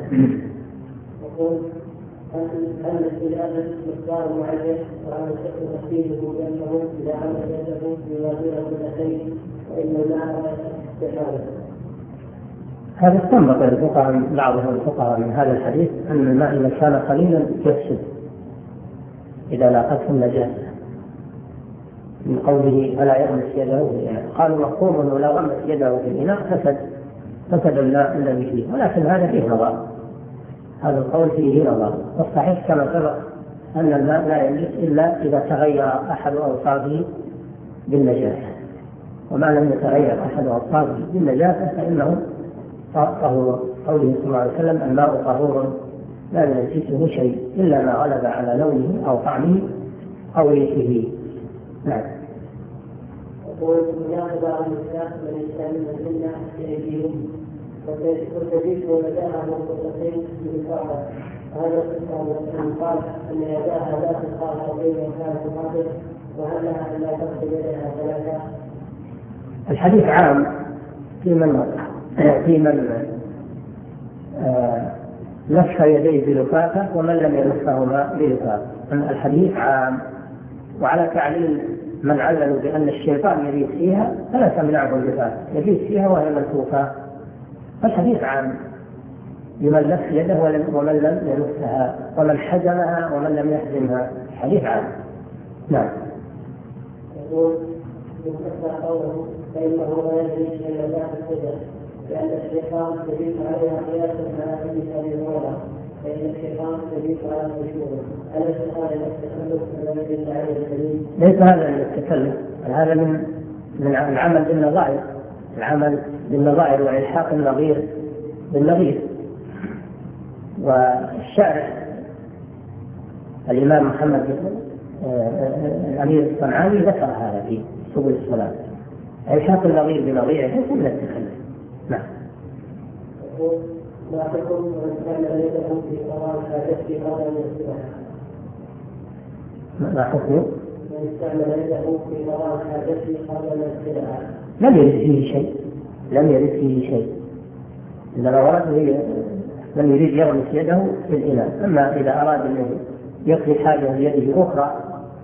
هل الاستجابة مقدار معين وهل يصح تخفيفه بأنه إذا عمل يده بوادر الأخير وإن الماء لا استحالة؟ هذا استنبط الفقهاء بعضهم الفقهاء من هذا الحديث أن الماء إذا كان قليلا يفسد إذا لاقته النجاسة، من قوله فلا يغمس يده، يعني قالوا مفهوم لو غمس يده في الإناء فسد الماء الذي فيه، ولكن هذا فيه نظر، هذا القول فيه نظر. والصحيح كما سبق أن الماء لا ينجس إلا إذا تغير أحد أوصافه بالنجاسة، وما لم يتغير أحد أوصافه بالنجاسة فإنه طهور. قوله صلى الله عليه وسلم الماء طهور لا ينجسه شيء إلا ما غلب على لونه أو طعمه أو ريحه. نعم. يقول يأخذ عن النساء من يستعمل الجنة في أيديهم وتجد ولداها مرتبطين بالفعل، هذا الإنسان قال أن يداها لا تقال بين كان الماضي وهل لها أن لا تغسل يدها ثلاثة؟ الحديث عام في من لف يديه بلفافة ومن لم يلفهما بلفافة. الحديث عام، وعلى تعليل من عللوا بأن الشيطان يبيت فيها فلا تمنعه اللفافة، يبيت فيها وهي ملفوفة، فالحديث عام لمن لف يده ومن لم يلفها ومن حزمها ومن لم يحزمها، الحديث عام. نعم. يقول يفتح قوله فإنه لا يجري إلا لا تستجد لأن الشيطان يبيت عليها قياسا على أي سبيل، فإن الشيطان يبيت على مشهوره، أليس هذا التكلف الذي يدل عليه الدليل؟ ليس هذا التكلف، هذا من العمل بالنظائر، العمل بالنظائر وإلحاق النظير بالنظير. والشارع الإمام محمد الأمير الصنعاني ذكر هذا في سبل الصلاة، إلحاق النظير بنظيره ليس من التكلف. نعم. ما تكون من كان يده في قرار حاجته قبل أن يغسلها؟ ما حكم من استعمل يده في قرار حاجته قبل أن يغسلها؟ لم يرد فيه شيء، لم يرد فيه شيء، إنما ورد لم يريد يغمس يده في الإناء. أما إذا أراد أن يقضي حاجة بيده أخرى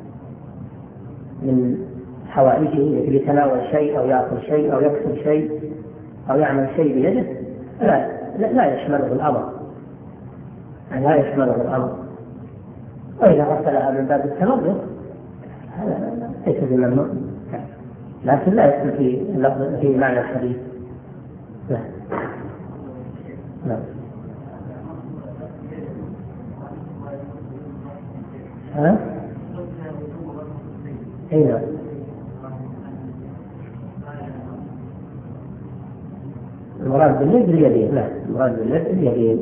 من حوائجه مثل يتناول شيء أو يأكل شيء أو يكسب شيء أو يعمل شيء بيده لا يشمله الأمر، لا يشمله الأمر. وإذا غسلها من باب التنظف هذا ليس بممنوع، لكن لا يدخل في معنى الحديث. نعم. ها؟ أين؟ المراد باليد اليدين، لا، المراد باليد اليدين،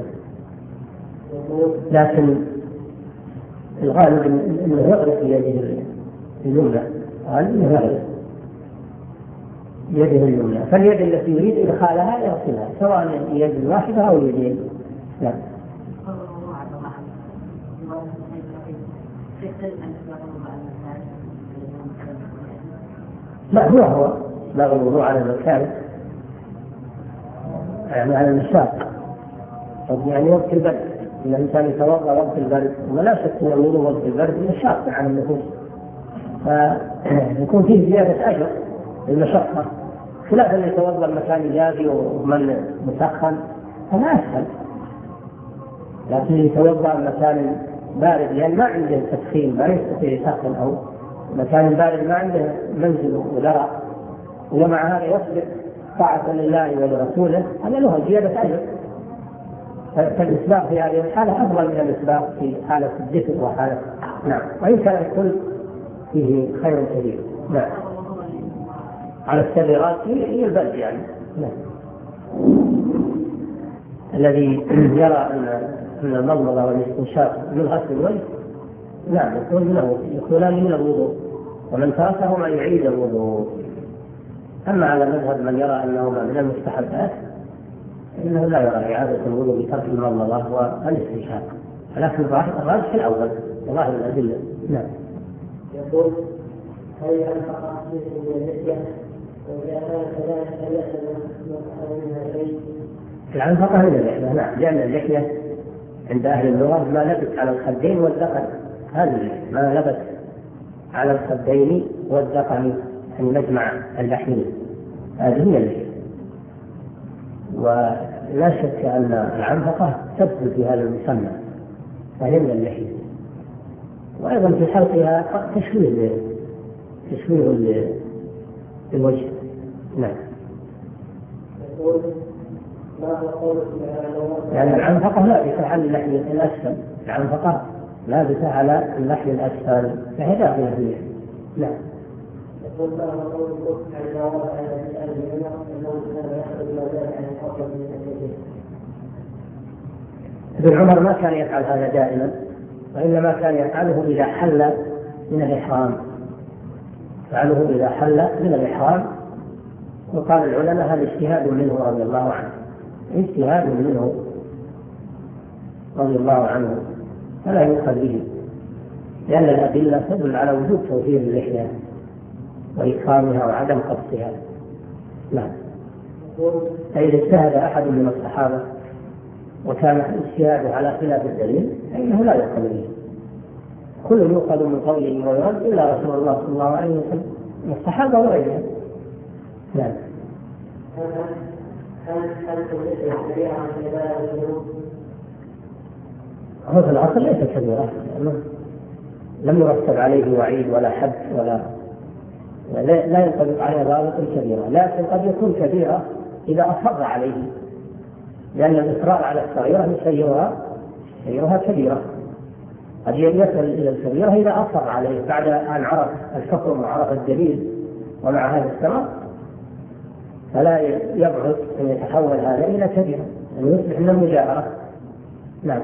لكن الغالب انه يغرق يده اليمنى، غالب انه يغرق يده اليمنى، فاليد التي يريد ادخالها يغسلها سواء اليد الواحده او اليدين. لا. لا، هو بغى الوضوء على المكان، يعني على المشاق، يعني وقت البرد، إن الإنسان يتوضأ وقت البرد، ولا شك أن الوضوء وقت البرد مشاق على النفوس، فيكون فيه زيادة أجر للمشقة، خلاف أن يتوضأ مكان جافي ومن مسخن فما أسهل، لكن يتوضأ مكان بارد لأن ما عنده تسخين، ما يستطيع يسخن، أو مكان بارد ما عنده منزل ودرع، ومع هذا يصبر طاعة لله ولرسوله، هذا له زيادة أجر. فالإسباغ في هذه الحالة أفضل من الإسباغ في حالة الدفء وحالة. نعم. وإن كان الكل فيه خير كبير. نعم. على السريرات هي البرد يعني. نعم. الذي يرى أن من المضمضة والاستنشاق من غسل الوجه نعم يكونان من الوضوء، ومن تركهما يعيد الوضوء. أما على مذهب من يرى أنهما من المستحبات إنه لا يرى إعادة الوضوء بترك المضمضة والاستنشاق، لكن الراجح الأول ظاهر الأدلة. نعم. يقول هل ينفق من اللحية وإذا كان كذلك هل يأخذ منها شيء؟ العنفقة من اللحية نعم، لأن اللحية عند أهل اللغة ما لبس على الخدين والذقن، هذه ما لبس على الخدين والذقن في مجمع اللحيين، هذه هي اللحية. ولا شك أن العنفقة تدخل في هذا المسمى فهي من اللحية، وأيضا في حلقها تشويه للوجه. نعم. يعني العنفقة لابسة على اللحية الأسفل، العنفقة لابسة على اللحية الأسفل فهي داخلة فيها. نعم. ابن عمر ما كان يفعل هذا دائما، وإنما كان يفعله إذا حل من الإحرام، فعله إذا حل من الإحرام. وقال العلماء هذا اجتهاد منه رضي الله عنه، اجتهاد منه رضي الله عنه فلا يؤخذ به، لأن الأدلة تدل على وجوب توفير اللحية وإكرامها وعدم قصها. نعم. فإذا اجتهد أحد من الصحابة وكان اجتهاده على خلاف الدليل فإنه لا يؤخذ به، كل يؤخذ من قوله ويرد إلا رسول الله صلى الله عليه وسلم والصحابة وغيرهم. نعم. هو في الأصل ليس كبيرة، لم يرتب عليه وعيد ولا حد لا ينطبق عليه ضابط الكبيرة، لكن قد يكون كبيرة إذا أصر عليه، لأن الإصرار على الصغيرة يسيرها كبيرة. قد يصل إلى الكبيرة إذا أصر عليه بعد أن عرف الحكم وعرف الدليل ومع هذا السبب، فلا يبعد أن يتحول هذا إلى كبيرة، أن يصبح من المجاهرة. نعم.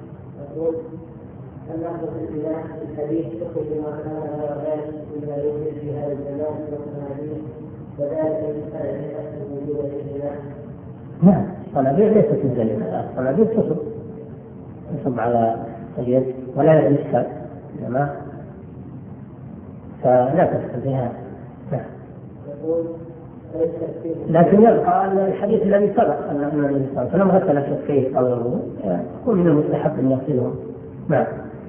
هل نأخذ الإله الحديث تخرج ما كان غير مما يوجد في هذا الزمان والصنابير وذلك يسأل عن وجود الإله؟ نعم، الصنابير ليست الزلمة، الصنابير تصب على اليد ولا يلمسها، إنما فلا تدخل بها. لكن يبقى أن الحديث الذي سبق أن النبي صلى الله عليه وسلم غسل شفيه قبل الوضوء يكون من المستحب أن يغسلهم. نعم.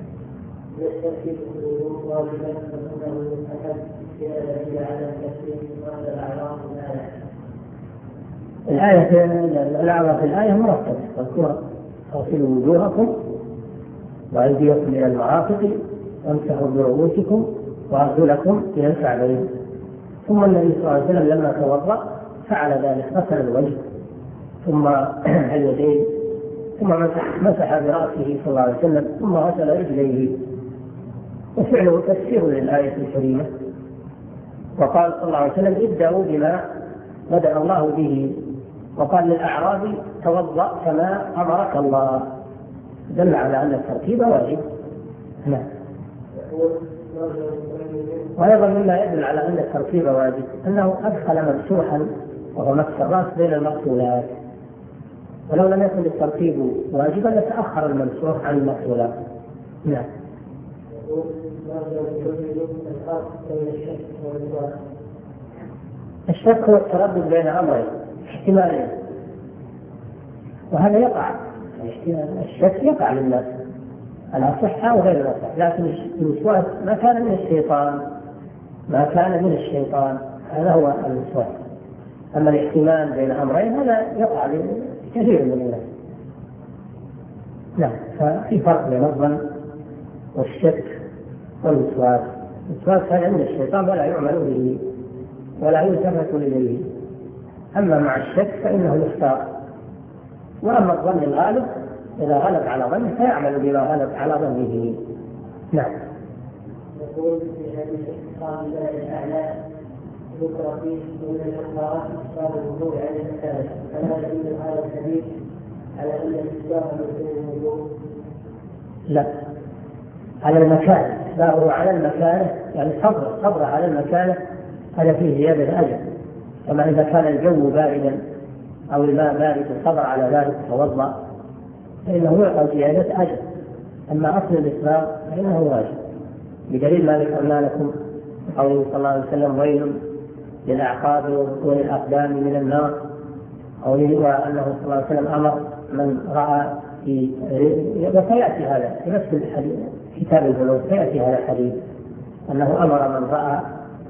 الآية الأعراف في الآية مرتبة، تذكر اغسلوا وجوهكم وأيديكم إلى المرافق وامسحوا برؤوسكم وأرجلكم إلى الكعبين. ثم النبي صلى الله عليه وسلم لما توضأ فعل ذلك، غسل الوجه ثم اليدين ثم مسح برأسه صلى الله عليه وسلم ثم غسل رجليه، وفعله تفسير للآية الكريمة. وقال صلى الله عليه وسلم ابدأوا بما بدأ الله به، وقال للأعرابي توضأ كما أمرك الله، دل على أن الترتيب واجب. نعم. وأيضا مما يدل على أن الترتيب واجب أنه أدخل ممسوحا وهو مسح الرأس بين المغسولات، ولو لم يكن الترتيب واجبا لتأخر الممسوح عن المغسولات. نعم. الشك هو التردد بين أمرين احتمالين، وهذا يقع، الشك يقع للناس على صحة وغير صحة، لكن الوسواس ما كان من الشيطان هذا هو الوسواس. أما الاحتمال بين أمرين هذا يقع لكثير من الناس. نعم. ففي فرق بين الظن والشك والوسواس. الوسواس هذا من الشيطان ولا يعمل به ولا يلتفت إليه، أما مع الشك فإنه يختار. وأما الظن الغالب إذا غلب على ظنه فيعمل بما غلب على ظنه. نعم. يقول في حديث اختصار الله الأعلى ذكر فيه من الإخبارات إخبار الوضوء عن الثالث، فما دليل هذا الحديث على أن الإسلام من الوضوء؟ لا، على المكان، إسباغه على المكان يعني صبر على المكان، هذا فيه زيادة أجر. كما إذا كان الجو باردا أو الماء بارد صبر على ذلك توضأ فإنه يعطى زيادة أجر. أما أصل الإسباغ فإنه واجب، بدليل ما ذكرنا لكم قوله صلى الله عليه وسلم: ويل للأعقاب والأقدام من النار، أو أنه صلى الله عليه وسلم أمر من رأى في، وسيأتي هذا في نفس الحديث كتاب البلوغ، سيأتي هذا الحديث أنه أمر من رأى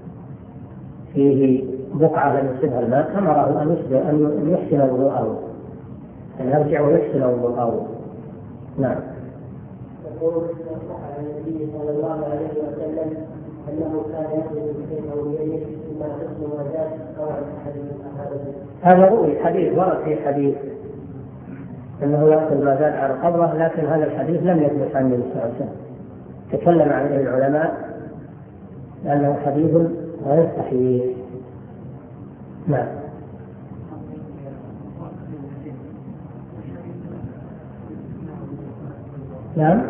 فيه بقعة لم يصبها الماء أمره أن يحسن وضوءه، أن يرجع ويحسن وضوءه. نعم. يقول عن النبي صلى الله عليه وسلم أنه كان يأخذ بشيء أو بيده ثم يحسن وزاد أو عن أحد من أصحابه. هذا روي حديث، ورد في حديث أنه يأخذ ما زاد على القبرة، لكن هذا الحديث لم يثبت عن النبي صلى الله عليه وسلم. تكلم عن العلماء لأنه حديث غير صحيح. نعم. نعم.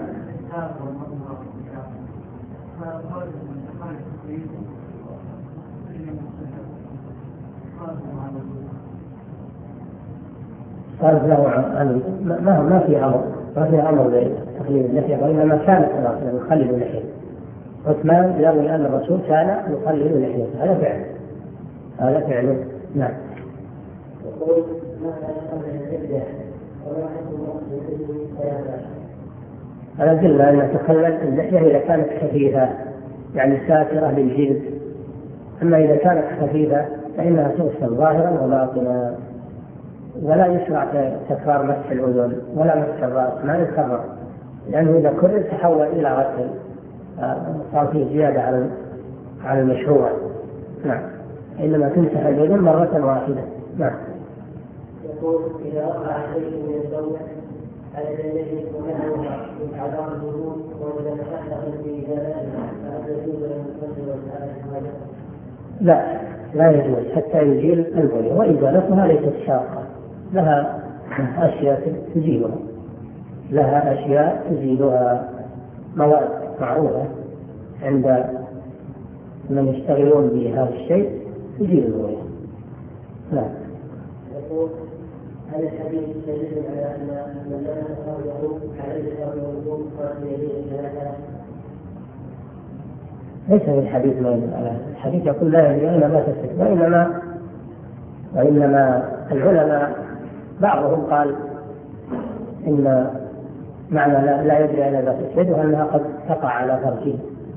قالت له عن ما في أمر بتقليد اللحية، وإنما كان صلى الله عليه وسلم يقلد اللحية. عثمان يروي أن الرسول كان يقلد اللحية، هذا فعله. نعم. يقول ماذا يقلد اللحية وما حكم أنا قلنا أن تخلل اللحية إذا كانت خفيفة يعني ساترة للجلد، أما إذا كانت خفيفة فإنها تغسل ظاهرا وباطنا، ولا يشرع تكرار مسح الأذن ولا مسح الرأس، ما يكرر، لأنه إذا كرر تحول إلى غسل، صار فيه زيادة على المشروع. نعم. إنما تمسح الأذن مرة واحدة. نعم. يقول إذا وقع شيء من الزوج على الذي يكون من عذاب الوجود وإذا تحقق في ذلك فهل يجوز أن يصلي ويسأل؟ لا يجوز حتى يزيل البلية، وإزالتها ليست شاقة، لها أشياء تزيلها، مواد معروفة عند من يشتغلون بهذا الشيء تزيل البلية. نعم. يقول هل الحديث دليل على أن من لا يتصور عليه الوضوء فهي ثلاثة؟ ليس في الحديث ما يدل على هذا، الحديث يقول لا يدري أين ما تسكت، وإنما العلماء بعضهم قال إن معنى لا يدري أين ما تسكت وأنها قد تقع على فرجه،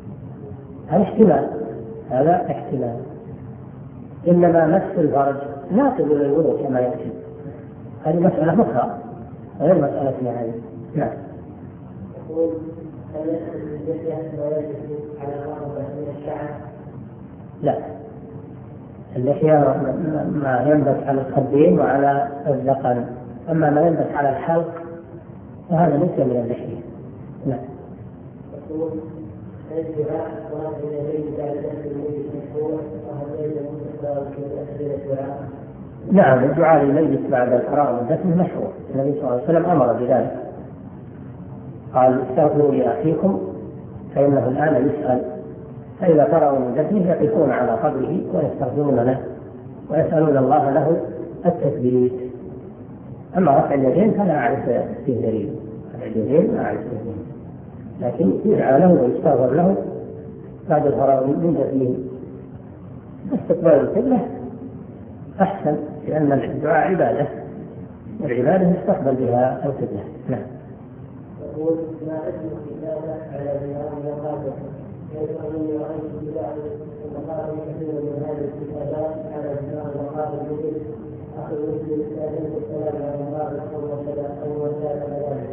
هذا احتمال. إنما مس الفرج ناقض للوضوء كما يأتي، هذه مسألة أخرى غير مسألة هذه. نعم. يقول هل يدخل اللحية ويجب على الرغبة من الشعر؟ لا، اللحية ما ينبت على الخدين وعلى الذقن، أما ما ينبت على الحلق فهذا ليس من اللحية. نعم. يقول الدعاء وهذا الذي بعد ذلك الميت مشروع وهل يجب استقبال كل الدعاء؟ نعم، الدعاء للميت بعد الفراغ من دفنه مشروع، النبي صلى الله عليه وسلم أمر بذلك، قال استغفروا لأخيكم فإنه الآن يسأل، فإذا فرغوا من دفنه يقفون على قبره ويستغفرون له ويسألون الله له التثبيت. أما رفع اليدين فلا أعرف فيه دليل، رفع اليدين لا أعرف فيه دليل، لكن يدعى له ويستغفر له بعد الفراغ من دفنه. استقبال القبلة أحسن، لأن الدعاء عبادة، والعبادة يستقبل بها القبلة. نعم. يقول ما اسم الكتابة على بناء المقابر؟ يقول رأيت ببعض المقابر كثير من هذه الكتابات على بناء المقابر مثل أخذ مسلم عليه السلام على المقابر أو وسائل ذلك.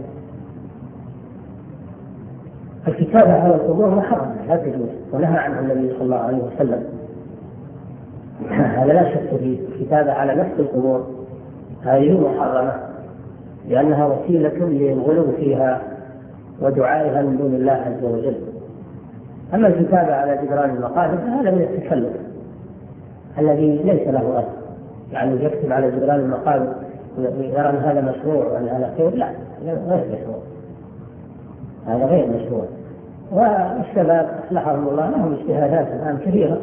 الكتابة على القبور محرمة لا تجوز، ونهى عنه النبي صلى الله عليه وسلم، هذا لا شك فيه. الكتابة على نفس القبور هذه محرمة لأنها وسيلة للغلو فيها ودعائها من دون الله عز وجل. أما الكتابة على جدران المقابر فهذا من التكلف الذي ليس له أصل، يعني يكتب على جدران المقابر يرى أن هذا مشروع وأن هذا خير، لا، غير مشروع، هذا غير مشروع. والشباب أصلحهم الله لهم اجتهادات الآن كثيرة،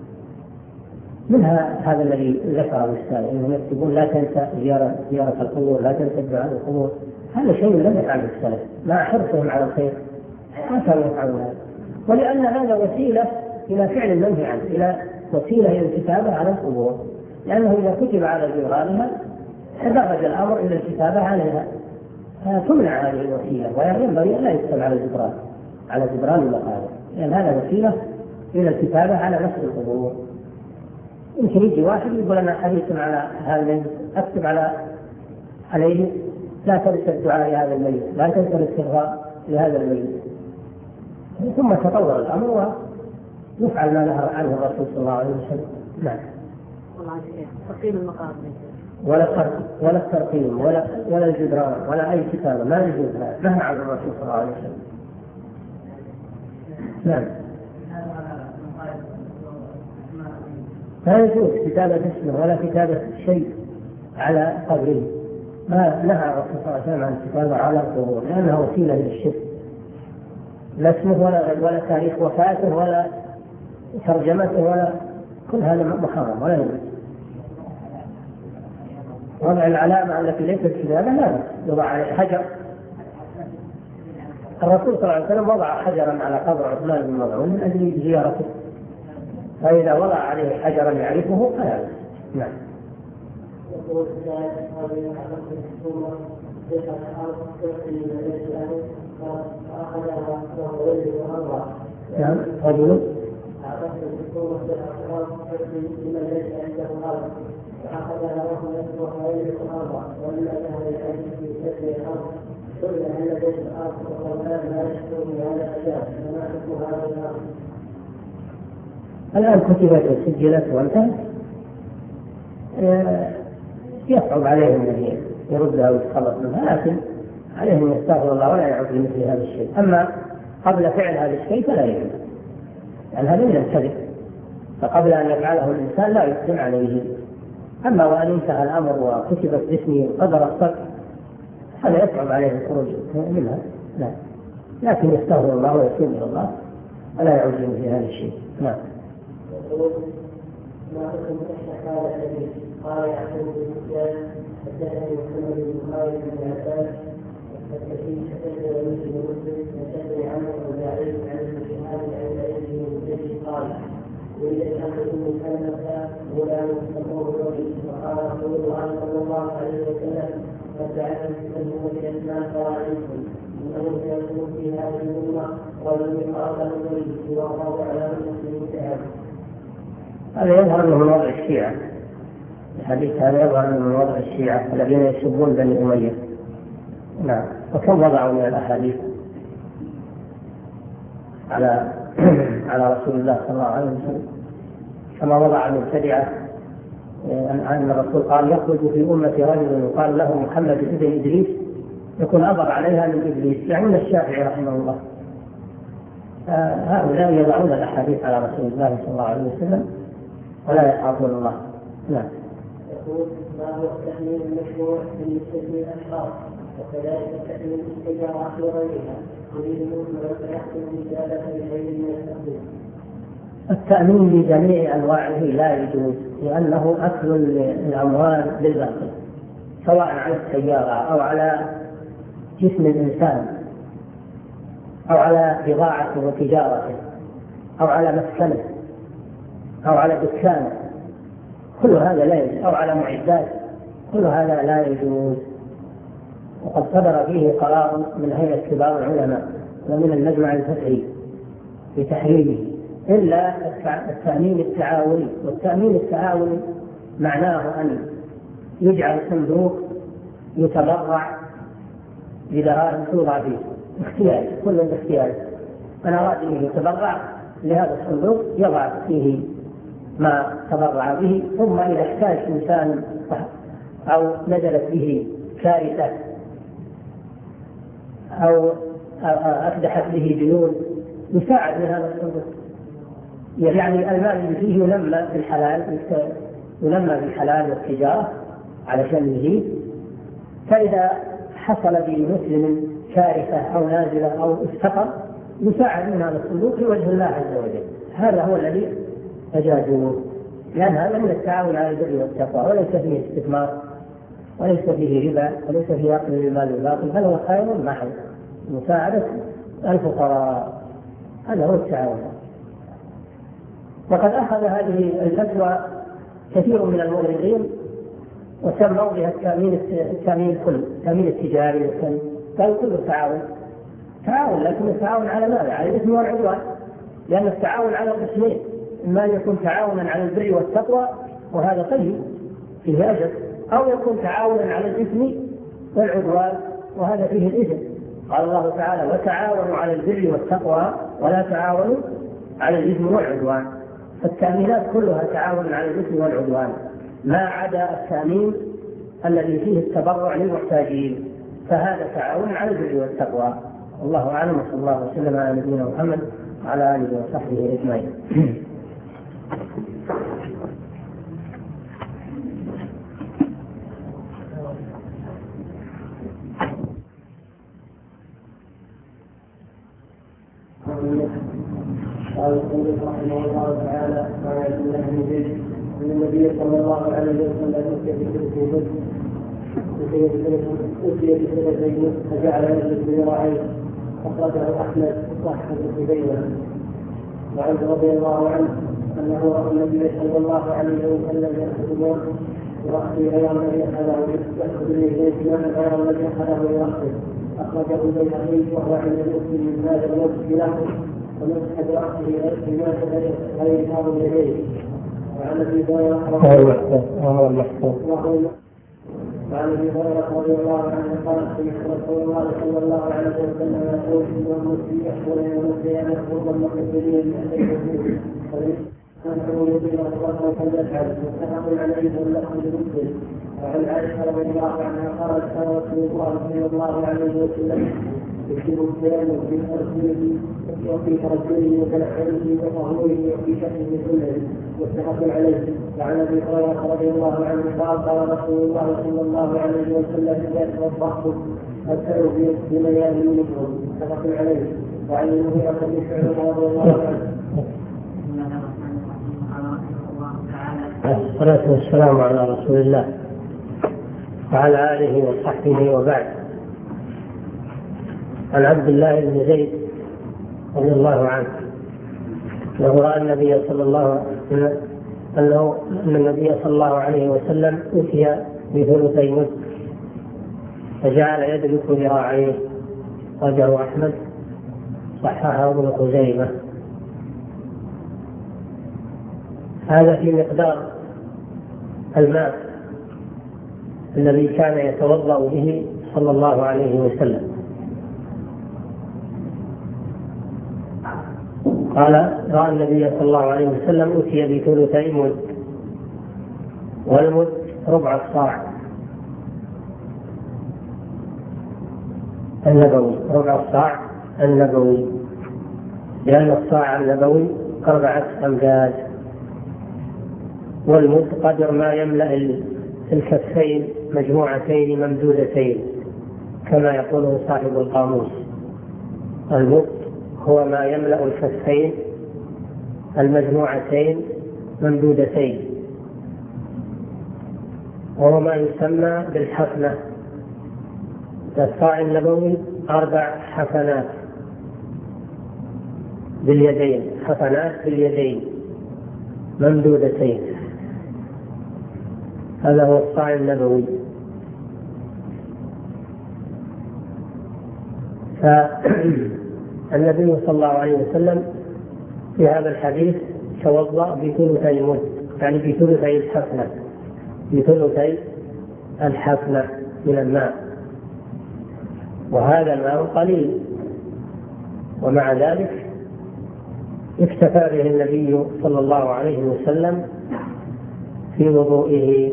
منها هذا الذي ذكره السائل انهم يكتبون لا تنسى زيارة القبور، لا تنسى الدعاء للقبور. هذا شيء لم يفعله السلف مع حرصهم على الخير، ما كانوا يفعلون هذا، ولأن هذا وسيلة إلى فعل المنهي عنه، إلى وسيلة إلى الكتابة على القبور، لأنه إذا كتب على جدرانها تدرج الأمر إلى الكتابة عليها، فتمنع هذه الوسيلة، وينبغي أن لا يكتب على جدران المقابر، لأن هذا وسيلة إلى الكتابة على نفس القبور. يمكن يجي واحد يقول أنا حريص على هذا الميت، أكتب عليه لا تنسى الدعاء لهذا الميت، لا تنسى الاستغفار لهذا الميت، ثم تطور الأمر ويفعل ما نهى عنه الرسول صلى الله عليه وسلم. نعم. تقييم المقابر ولا الترقيم ولا الجدران ولا أي كتابة، ما يجوز، نهى عنه الرسول صلى الله عليه وسلم. نعم. لا يجوز كتابة اسمه ولا كتابة شيء على قبره، ما نهى الرسول صلى الله عليه وسلم عن الكتابة على القبور، لأنها وسيلة للشرك، لا اسمه ولا تاريخ وفاته ولا ترجمته ولا كل هذا محرم ولا يجوز. وضع العلامة التي ليست كتابة لا بأس، يضع عليه حجر. الرسول صلى الله عليه وسلم وضع حجرا على قبر عثمان بن مظعون من أجل زيارته، فإذا وضع عليه حجرا يعرفه فلا بأس. نعم. نعم. رجل فأخذها رجل يسبح ويملك الأرض، ولما ذهب الحج في سبع الأرض سئل هل لديه الأرض وقال لا يشكر بهذا الشيء، فما حكم هذا الأرض؟ الآن كتبت وسجلت وانتهت، يصعب عليهم أن يردها ويتخلص منها، لكن عليهم أن يستغفر الله ولا يعود لمثل هذا الشيء. أما قبل فعل هذا الشيء فلا يجوز، يعني هذا من الكذب، فقبل أن يفعله الإنسان لا يقدم عليه. أما وأن انتهى الأمر وكتبت باسمه قدر الصدق هذا يصعب عليه الخروج منها، لا، لكن يستغفر الله ويتوب إلى الله ولا يعود لمثل هذا الشيء. نعم. ما حكم الشهادة الذي قال يعقوب بن سفيان حدثني محمد بن خالد بن عباس التي حدثنا مسلم حدثني عنه وزعيم عن الشهاد عن سعيد بن زيد قال ولد الحمد بن سلمة غلام سموه الربيع، وقال رسول الله صلى الله عليه وسلم فجعلت تسلموا بأسماء فراعنكم انه سيكون في هذه الامه ولم يقاتل الولي وقال على المسلمين تعالى. هذا يظهر من وضع الشيعة، الحديث هذا يظهر من وضع الشيعة الذين يسبون بني أمية. نعم. وكم وضعوا من الأحاديث على رسول الله صلى الله عليه وسلم، كما وضع المبتدعة أن الرسول قال يخرج في أمة رجل يقال له محمد بن إدريس يكون أبر عليها من إبليس، يعني من الشافعي رحمه الله. هؤلاء يضعون الأحاديث على رسول الله صلى الله عليه وسلم ولا يخافون الله. نعم. يقول ما هو التأمين المشروع بالنسبة للأشخاص وكذلك التأمين بالسيارات وغيرها يريد من يحكم بجالة العلم من التأمين. التأمين بجميع أنواعه لا يجوز، لأنه أكل الأموال بالباطل، سواء على السيارة أو على جسم الإنسان أو على بضاعته وتجارته أو على مسكنه أو على دكانه، كل هذا لا يجوز، أو على معدات، كل هذا لا يجوز. وقد صدر فيه قرار من هيئة كبار العلماء ومن المجمع الفتحي في تحريمه، إلا التأمين التعاوني. والتأمين التعاوني معناه أن يجعل صندوق يتبرع بدراهم توضع فيه اختياري، كل اختياري، من أراد أن يتبرع لهذا الصندوق يضع فيه ما تبرع به، ثم إذا احتاج إنسان أو نزلت به كارثة أو أفدحت به ديون يساعد من هذا الصندوق. يعني المال اللي فيه ينمى بالحلال والتجارة علشان يزيد، فإذا حصل بمسلم كارثة أو نازلة أو افتقر يساعد من هذا الصندوق لوجه الله عز وجل. هذا هو الذي أجازوه، لأن هذا من التعاون على البر والتقوى، وليس فيه استثمار وليس فيه ربا وليس فيه أكل للمال الباطل، بل هو خير محض مساعدة الفقراء، هذا هو التعاون. وقد أخذ هذه الفتوى كثير من المؤرخين وسموا بها التأمين التجاري، قالوا كله تعاون، لكن التعاون على ماذا؟ على الإثم والعدوان، لأن التعاون على القسمين، إما أن يكون تعاونا على البر والتقوى وهذا طيب فيه أجر، أو يكون تعاونا على الإثم والعدوان وهذا فيه الإثم. قال الله تعالى: وتعاونوا على البر والتقوى ولا تعاونوا على الإثم والعدوان. فالتأمينات كلها تعاون على الإثم والعدوان، ما عدا التأمين الذي فيه التبرع للمحتاجين، فهذا تعاون على البر والتقوى. والله أعلم، وصلى الله وسلم على نبينا محمد وعلى آله وصحبه أجمعين. قال المصنف رحمه الله تعالى: عن عبد الله بن زيد ان النبي صلى الله عليه وسلم أتي بثلثين فجعل يجلس بذراعيه، أخرجه أحمد وصححه ابن حبيبة. وعنه رضي الله عنه أنه رأى النبي صلى الله عليه وسلم يأخذ الموت برأسه غير الذي أخذه، يأخذ اليدين غير الذي أخذه برأسه. أخرجه البيهقي وهو عند مسلم من هذا الموت بلحظه، ومسح برأسه غير إشار اليدين. وعن أبي هريرة رضي الله عنه قال: سمعت رسول الله صلى الله عليه وسلم يقول: والمسلم يحول يوم أن يخرج المقتدين من فنحن يدين الله فليفعل. متفق عليه واللفظ لمسلم. وعن عائشة رضي الله عنها قالت: كان رسول الله صلى الله عليه وسلم يكتب الكلام في أرسله وفي ترجله وتلحنه وطهوره وفي شأنه كله. متفق عليه. وعن ابي هريره رضي الله عنه قال: قال رسول الله صلى الله عليه وسلم: اذا توضأتم فابتلوا بمياه منكم. متفق عليه. وعن المغيرة بن شعبة رضي الله عنه. الصلاة والسلام على رسول الله وعلى آله وصحبه وبعد. عن عبد الله بن زيد رضي الله عنه أنه رأى النبي صلى الله عليه وسلم أتي بثلثي مد فجعل يدلك ذراعيه. أخرجه أحمد، صححه ابن خزيمة. هذا في مقدار الماء الذي كان يتوضأ به صلى الله عليه وسلم. قال: رأى النبي صلى الله عليه وسلم أتي بثلثي مد، والمد ربع الصاع النبوي، ربع الصاع النبوي، لأن الصاع النبوي 4 أمداد، والمد قدر ما يملأ الكفين مجموعتين ممدودتين كما يقوله صاحب القاموس. المد هو ما يملأ الكفين المجموعتين ممدودتين، وهو ما يسمى بالحفنة. الصاع النبوي 4 حفنات باليدين، حفنات باليدين ممدودتين، هذا هو الصاع النبوي. فالنبي صلى الله عليه وسلم في هذا الحديث توضأ بثلثي مد، يعني بثلثي الحفنة، بثلثي الحفنة من الماء، وهذا الماء قليل، ومع ذلك اكتفى به النبي صلى الله عليه وسلم في وضوئه.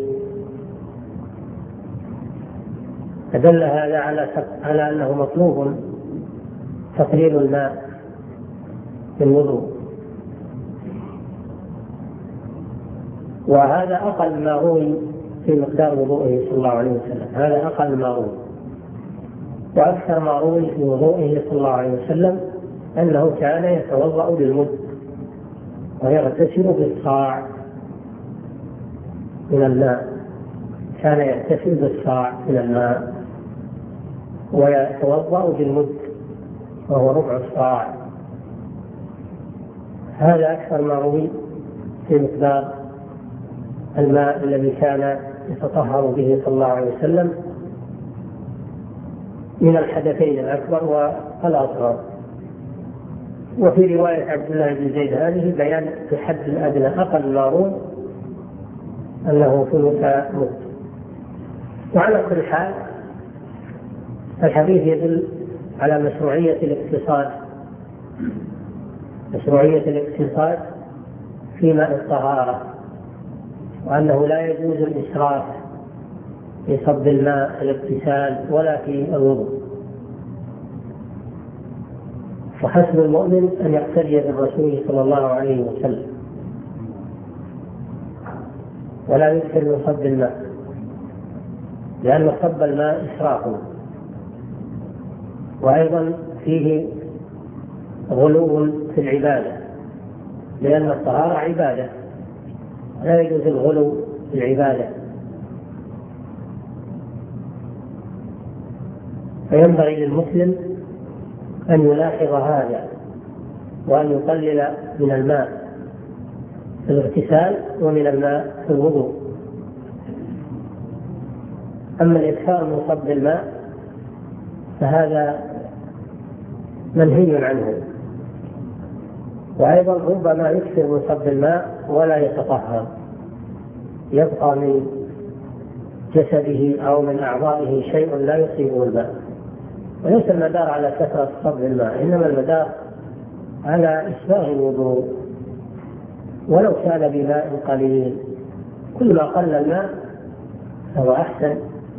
فدل هذا على أنه مطلوب تقليل الماء في الوضوء، وهذا أقل ما روي في مقدار وضوئه صلى الله عليه وسلم، هذا أقل ما روي. وأكثر ما روي في وضوئه صلى الله عليه وسلم أنه كان يتوضأ بالمد ويغتسل بالصاع من الماء، كان يغتسل بالصاع من الماء ويتوضأ بالمد وهو ربع الصاع. هذا أكثر ما روي في مقدار الماء الذي كان يتطهر به صلى الله عليه وسلم من الحدثين الأكبر والأصغر. وفي رواية عبد الله بن زيد هذه بيان في الحد الأدنى أقل ما روي أنه ثلث مد. وعلى كل حال الحديث يدل على مشروعية الاقتصاد في ماء الطهارة، وأنه لا يجوز الإسراف في صب الماء الاغتسال ولا في الوضوء. فحسب المؤمن أن يقتدي بالرسول صلى الله عليه وسلم ولا يكثر من صب الماء، لأن صب الماء إسراف، وأيضا فيه غلو في العبادة، لأن الطهارة عبادة لا يجوز الغلو في العبادة. فينبغي للمسلم أن يلاحظ هذا وأن يقلل من الماء في الاغتسال ومن الماء في الوضوء. أما الإكثار من صب الماء فهذا منهي عنه، وأيضا ربما يكثر من صب الماء ولا يتطهر، يبقى من جسده أو من أعضائه شيء لا يصيبه الماء. وليس المدار على كثرة صب الماء، إنما المدار على إسباغ الوضوء ولو كان بماء قليل. كل ما قل الماء فهو أحسن.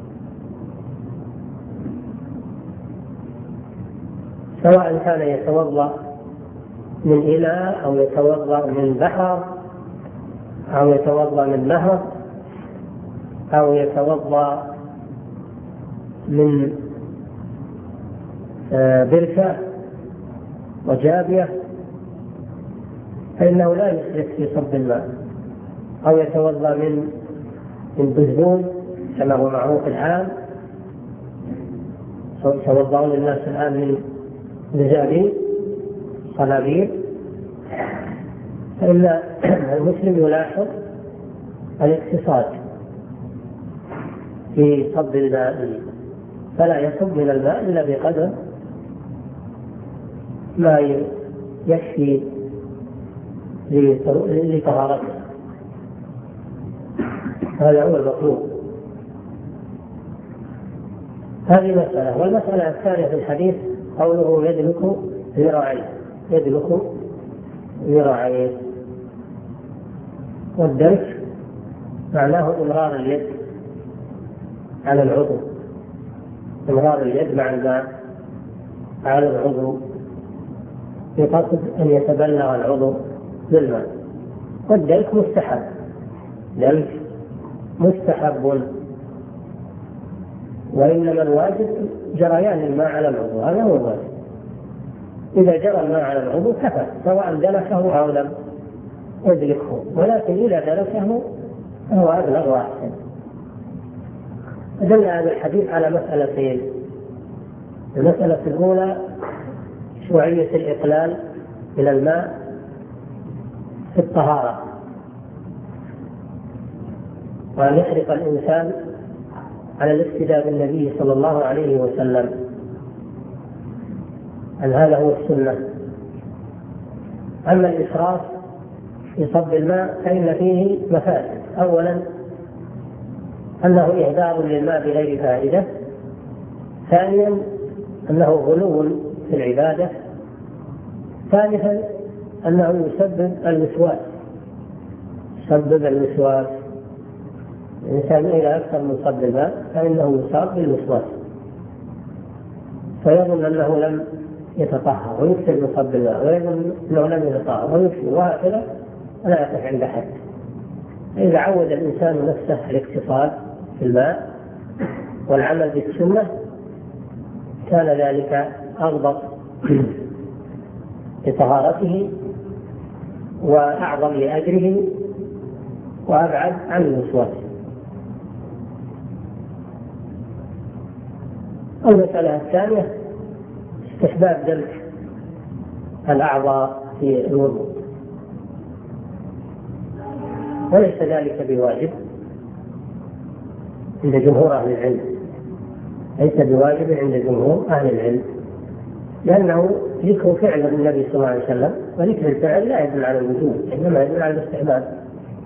سواء كان يتوضأ من إناء أو يتوضأ من بحر أو يتوضأ من نهر أو يتوضأ من بركة وجابية، فإنه لا يسرف في صب الماء، أو يتوضأ من بزبون كما هو معروف الآن، يتوضأون الناس الآن من بزابين صنابير. فإن المسلم يلاحظ الاقتصاد في صب الماء، فلا يصب من الماء إلا بقدر ما يكفي لطهارته. هذا هو المطلوب. هذه مسألة. والمسألة الثانية في الحديث قوله يدلك ذراعيه. والدلك معناه إمرار اليد على العضو، إمرار اليد مع الماء على العضو بقصد أن يتبلغ العضو بالماء. والدلك مستحب، وإنما الواجب جريان الماء على العضو، هذا هو الواجب. إذا جرى الماء على العضو كفى، سواء دلكه أو لم يدلكه، ولكن إذا دلكه فهو أبلغ وأحسن. دل هذا الحديث على مسألتين. المسألة الأولى مشروعية الإقلال من الماء في الطهارة، وأن يحرص الإنسان على الاقتداء بالنبي صلى الله عليه وسلم، أن هذا هو السنة. أما الإسراف في صب الماء فإن فيه مفاسد. أولا أنه إهدار للماء بغير فائدة. ثانيا أنه غلو في العبادة. ثالثا أنه يسبب الوسواس. الإنسان إذا أكثر من صب الماء فإنه يصاب بالوسواس، فيظن أنه لم يتطهر ويكثر من صب الماء، ويظن أنه لم يتطهر ويكثر، وهكذا لا يقف عند حد. إذا عود الإنسان نفسه الاقتصاد في الماء والعمل بالسنة كان ذلك أضبط لطهارته وأعظم لأجره وأبعد عن الوسواس. المسألة الثانية استحباب دلك الأعضاء في الوضوء، وليس ذلك بواجب عند جمهور أهل العلم، ليس بواجب عند جمهور أهل العلم، لأنه ذكر فعل النبي صلى الله عليه وسلم، وذكر الفعل لا يدل على الوجوب إنما يدل على الاستحباب،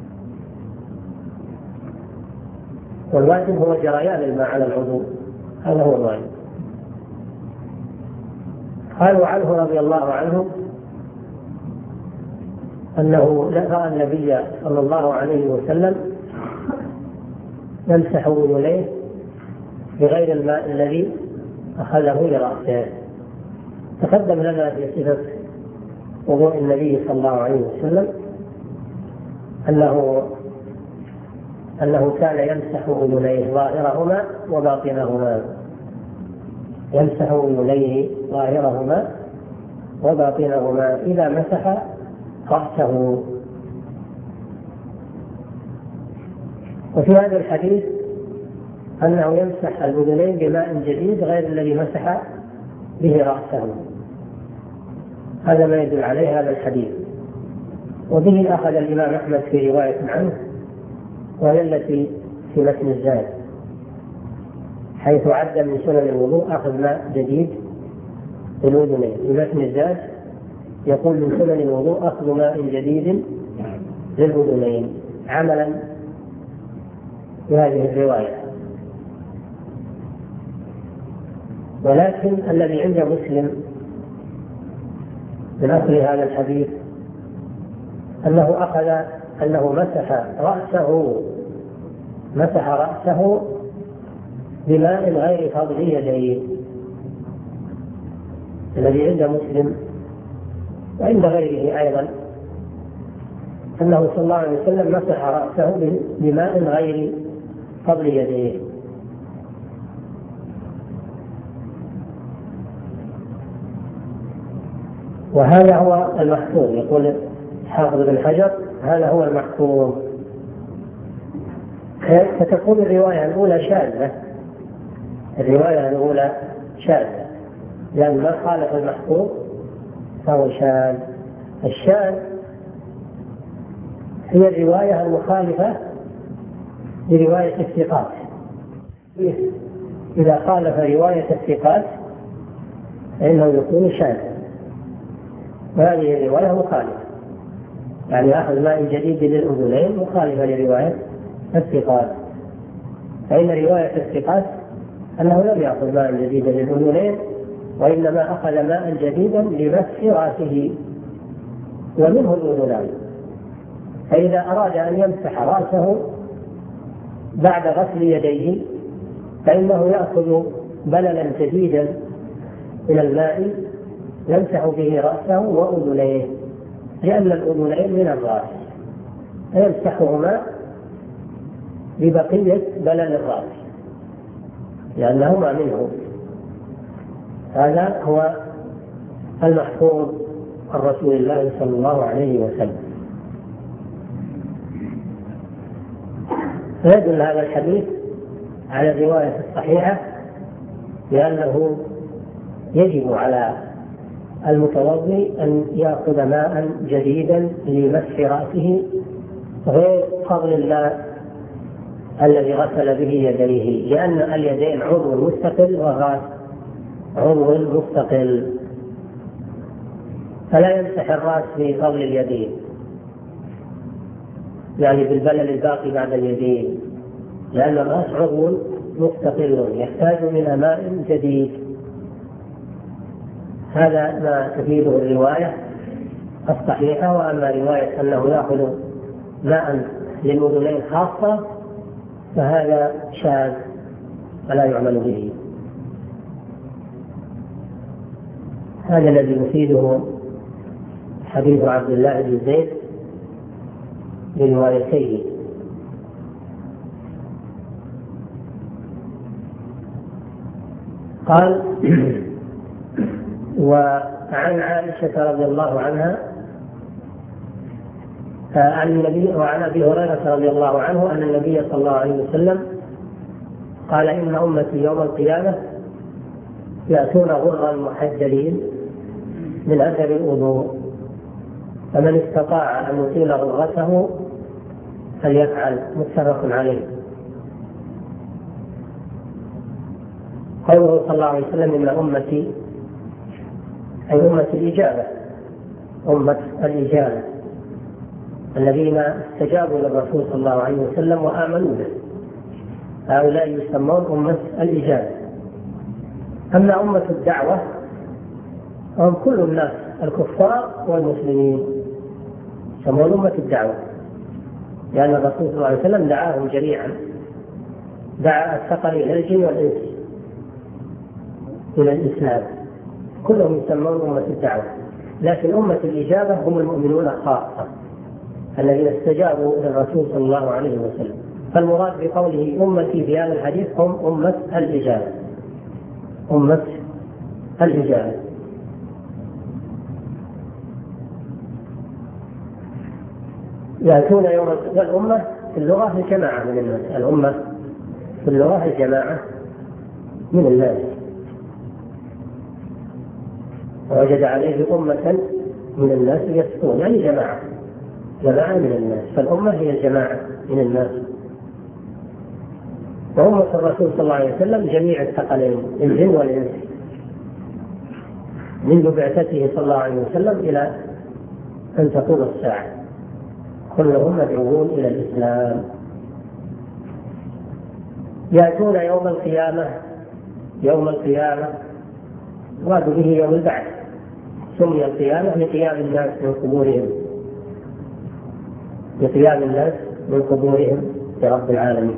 والواجب هو جريان الماء على العضو، هذا هو الواجب. قالوا عنه رضي الله عنه أنه رأى النبي صلى الله عليه وسلم يمسح أذنيه بغير الماء الذي أخذه لرأسه. تقدم لنا في صفة وضوء النبي صلى الله عليه وسلم أنه كان يمسح أذنيه ظاهرهما وباطنهما، يمسح أذنيه ظاهرهما وباطنهما إذا مسح رأسه. وفي هذا الحديث أنه يمسح الأذنين بماء جديد غير الذي مسح به رأسه، هذا ما يدل عليه هذا الحديث. وبه أخذ الإمام أحمد في رواية عنه، وهي التي في متن الزاد، حيث عد من سنن الوضوء أخذ ماء جديد للأذنين. في متن الزاد يقول من سنن الوضوء أخذ ماء جديد للأذنين عملا بهذه الرواية. ولكن الذي عند مسلم من أصل هذا الحديث أنه مسح رأسه بماء غير فضل يديه. الذي عند مسلم وعند غيره أيضا أنه صلى الله عليه وسلم مسح رأسه بماء غير فضل يديه. وهذا هو المحفوظ، يقول حافظ بن حجر هذا هو المحفوظ. فتكون الرواية الأولى شاذة، الرواية الأولى شاذة لأن ما خالف المحفوظ فهو شاذ. الشاذ هي الرواية المخالفة لرواية الثقات، إذا خالف رواية الثقات فإنه يكون شاذا، وهذه الرواية مخالفة، يعني أخذ ماء جديد للأذنين مخالفة لرواية الثقات. فإن رواية الثقات أنه لم يأخذ ماء جديدا للأذنين، وإنما أخذ ماء جديدا لمسح رأسه ومنه الأذنان. فإذا أراد أن يمسح رأسه بعد غسل يديه فإنه يأخذ بللا جديدا من الماء يمسح به رأسه وأذنيه، لأن الأذنين من الرأس، فيمسحهما ببقية بلل الرأس لأنهما منه. هذا هو المحفوظ عن رسول الله صلى الله عليه وسلم. فيدل هذا الحديث على الرواية الصحيحة بأنه يجب على المتوضئ أن يأخذ ماء جديدا لمسح رأسه غير فضل الماء الذي غسل به يديه، لأن اليدين عضو مستقل والرأس عضو مستقل، فلا يمسح الرأس بفضل اليدين يعني بالبلل الباقي بعد اليدين، لأن الرأس عضو مستقل يحتاج إلى ماء جديد. هذا ما تفيده الرواية الصحيحة. وأما رواية أنه يأخذ ماء للأذنين خاصة فهذا شاذ فلا يعمل به. هذا الذي يفيده حديث عبد الله بن زيد بروايتيه قال: وعن عائشة رضي الله عنها عن النبي وعن أبي هريرة رضي الله عنه أن النبي صلى الله عليه وسلم قال: إن أمتي يوم القيامة يأتون غرا محجلين من أثر الوضوء، فمن استطاع أن يطيل غرته فليفعل. متفق عليه. قوله صلى الله عليه وسلم: إن أمتي، أي أمة الإجابة، أمة الإجابة الذين استجابوا للرسول صلى الله عليه وسلم وآمنوا به، هؤلاء يسمون أمة الإجابة. أما أمة الدعوة هم كل الناس الكفار والمسلمين، يسمون أمة الدعوة، لأن الرسول صلى الله عليه وسلم دعاهم جميعا، دعا الثقلين الجن والإنس إلى الإسلام، كلهم يسمون أمة الدعوة. لكن أمة الإجابة هم المؤمنون خاصة الذين استجابوا للرسول صلى الله عليه وسلم. فالمراد بقوله أمتي في هذا الحديث هم أمة الإجابة، أمة الإجابة. يأتون يوم الأمة في اللغة الجماعة من الناس، الأمة في اللغة الجماعة من الناس، ووجد عليه أمة من الناس يسكون، يعني جماعة من الناس، فالأمة هي الجماعة من الناس. وأمة الرسول صلى الله عليه وسلم جميع الثقلين الجن والإنس منذ بعثته صلى الله عليه وسلم إلى أن تقوم الساعة، كلهم مدعوون إلى الإسلام. يأتون يوم القيامة مراد به يوم البعث، سمي القيامة لقيام الناس من قبورهم لرب العالمين.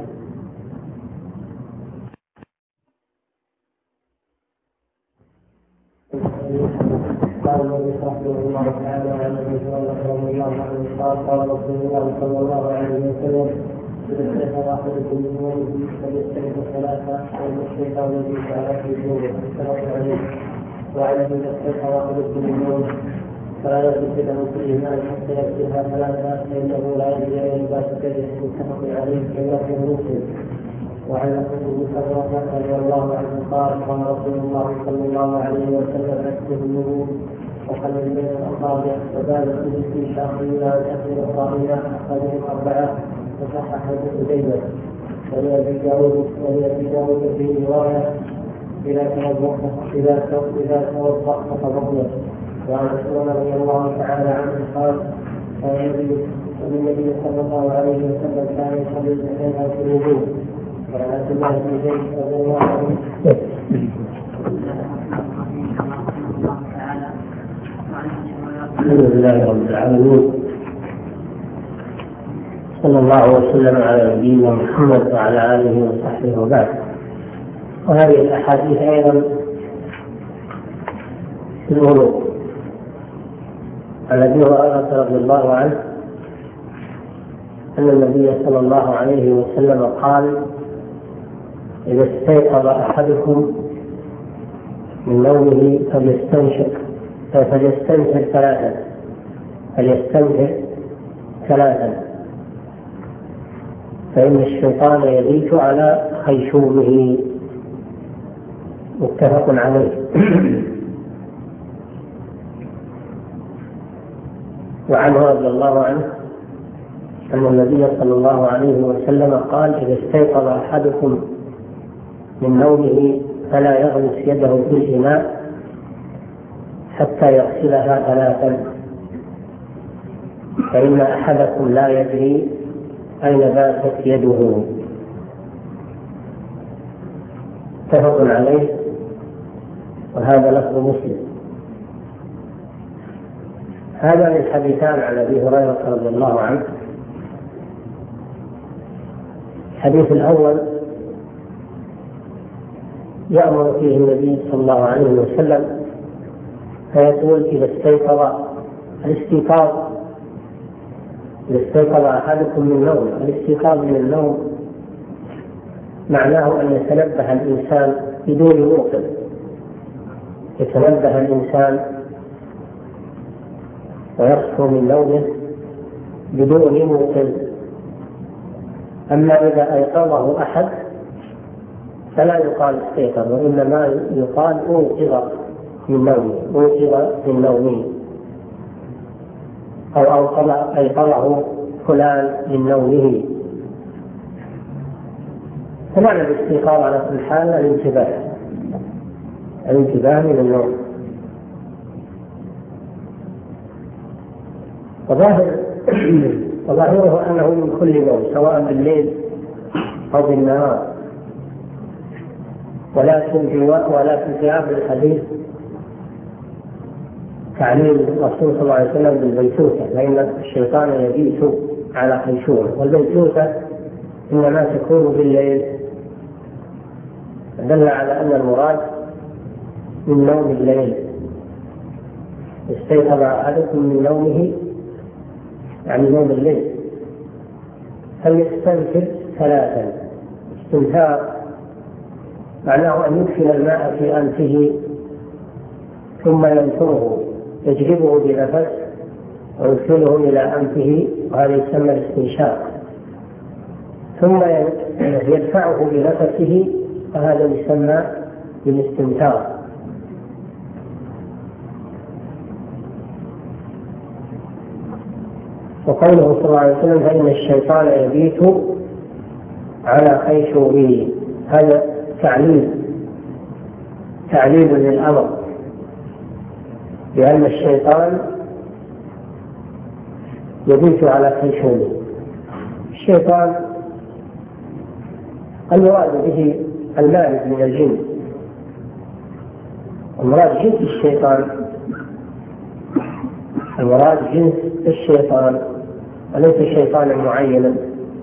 قال النبي رحمه الله تعالى عن ابي هريره رضي الله عنه قال: قال رسول الله صلى الله عليه وسلم: اذا استيقظ احدكم من نومه فليستيقظ ثلاثه والمشرك الذي فعل في جنوبه. متفق عليه. وعن ابي اذا استيقظ احدكم من نومه فلا يغسله في الايمان حتى يغسلها ثلاثه فانه لا يجري ان يبات كذب. متفق عليه. كذلك مسلم. وعن ابي هريره رضي الله عنه قال: قال رسول الله صلى الله عليه وسلم: اكتب النبوء وخلل بين الاصابع وبالغ في شاقينا وتكبر الطائله اخرجه الاربعه وصححه حذيفه. ولأبي داود في روايه: اذا توضأت فضمه. وعن عثمان رضي الله تعالى عنه قال: النبي صلى الله عليه وسلم كان يصلي الاثنين في الوضوء. وعن عبد الله بن زيد رضي الله عنه الحمد لله رب العالمين، صلى الله وسلم على نبينا محمد وعلى آله وصحبه وبعد. وهذه الأحاديث أيضا في الوضوء. عن أبي هريرة رضي الله عنه أن النبي صلى الله عليه وسلم قال: إذا استيقظ أحدكم من نومه فليستنشق ثلاثا فإن الشيطان يبيت على خيشومه. متفق عليه. وعنه رضي الله عنه أن النبي صلى الله عليه وسلم قال: إذا استيقظ أحدكم من نومه فلا يغمس يده في الإناء حتى يغسلها ثلاثا، فإن أحدكم لا يدري أين باتت يده. متفق عليه. وهذا لفظ مسلم. هذا الحديثان عن أبي هريرة رضي الله عنه. الحديث الأول يأمر فيه النبي صلى الله عليه وسلم فيقول: إذا استيقظ أحدكم من نوم. الاستيقاظ من النوم معناه أن يتنبه الإنسان بدون موقف، يتنبه الإنسان ويصحو من نومه بدون موقف. أما إذا أيقظه أحد فلا يقال استيقظ، وإنما يقال أوقظ من نومه، أوقظ من نومه، أو أيقظه فلان من نومه. فمعنى الاستيقاظ على كل حال الانتباه من النوم. وظاهره أنه من كل نوم سواء بالليل أو بالنهار، ولكن في آخر الحديث تعليم الرسول صلى الله عليه وسلم بالبيتوتة، فإن الشيطان يبيت على خيشومه، والبيتوتة إنما تكون بالليل، دل على أن المراد من نوم الليل. استيقظ أحدكم من نومه يعني نوم الليل فليستنفر 3. استنثار معناه أن يدخل الماء في أنفه ثم ينثره، يجذبه بنفس ويدخله إلى أنفه، وهذا يسمى الاستنشاق، ثم يدفعه بنفسه، وهذا يسمى بالاستنثار. وقوله صلى الله عليه وسلم فإن الشيطان يبيت على خيشومه، هذا تعليل للأمر، لأن الشيطان يبيت على خيشومه. الشيطان المراد به المارد من الجن، المراد جنس الشيطان، المراد جنس الشيطان وليس شيطانا معينا.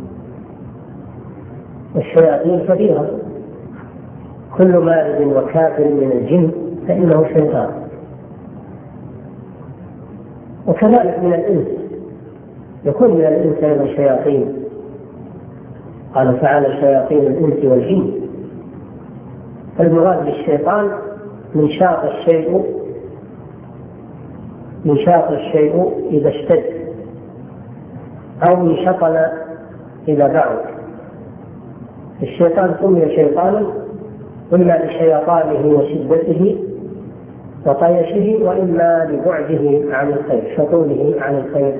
والشياطين كثيرة، كل مارد وكافر من الجن فإنه شيطان. وكذلك من الإنس، يكون من الإنس أيضا شياطين، قال تعالى شياطين الإنس والجن. فالمراد بالشيطان من شاط الشيء إذا اشتد، أو من شطن إذا بعد. الشيطان سمي شيطانا إما لشيطانه وشدته وطيشه، وإما لبعده عن الخير، شطونه عن الخير.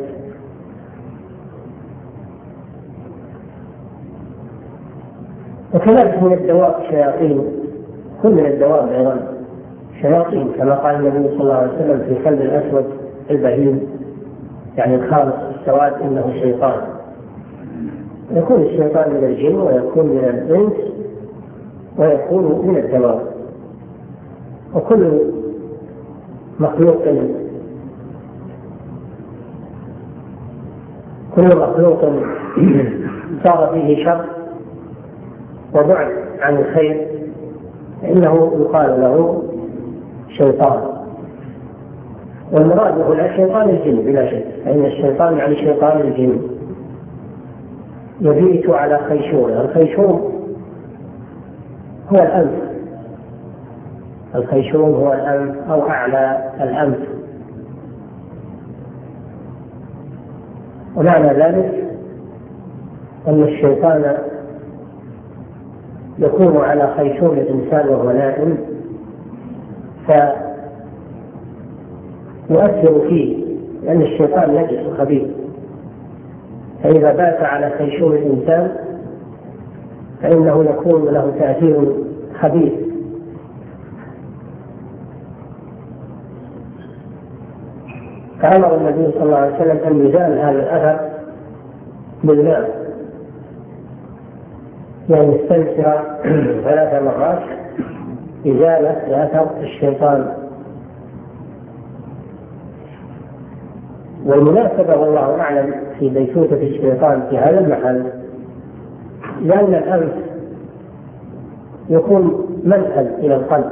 وكذلك من الدواب شياطين، كل من الدواب أيضا شياطين، كما قال النبي صلى الله عليه وسلم في الكلب الأسود البهيم، يعني الخالص السواد إنه شيطان. يكون الشيطان من الجن، ويكون من الإنس، ويكون من الدواب. وكل مخلوق صار فيه شر وبعد عن الخير فإنه يقال له شيطان. والمراد هنا شيطان الجن بلا شك، فإن الشيطان يعني شيطان الجن يبيت على خيشومه. الخيشوم هو الأنف، الخيشوم هو الأنف أو أعلى الأنف. ومعنى ذلك أن الشيطان يكون على خيشوم الإنسان وهو نائم فيؤثر فيه، لأن الشيطان نجس خبيث، فإذا بات على خيشوم الإنسان فإنه يكون له تأثير خبيث. فأمر النبي صلى الله عليه وسلم أن يزال هذا الأثر بالماء، يعني يستنشر 3 مرات إزالة لأثر الشيطان. والمناسبة والله أعلم في بيتوتة الشيطان في هذا المحل، لأن الأنف يكون منفذ إلى القلب،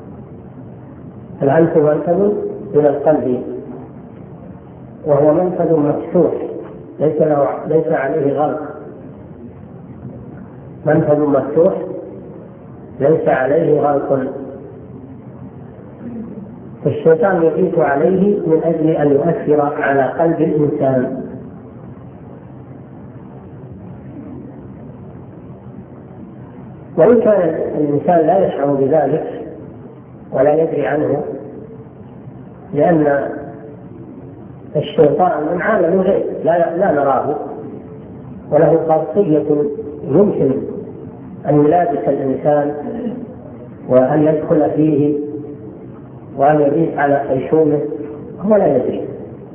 الأنف منفذ إلى القلب، وهو منفذ مفتوح ليس عليه غلق. منفذ مفتوح ليس عليه غلق، الشيطان يبيت عليه من أجل أن يؤثر على قلب الإنسان. وإن كان الإنسان لا يشعر بذلك ولا يدري عنه، لأن الشيطان من عالم غيب لا نراه، وله خاصية يمكن أن يلابس الإنسان وأن يدخل فيه وأن يبيت على خيشومه هو لا يدري.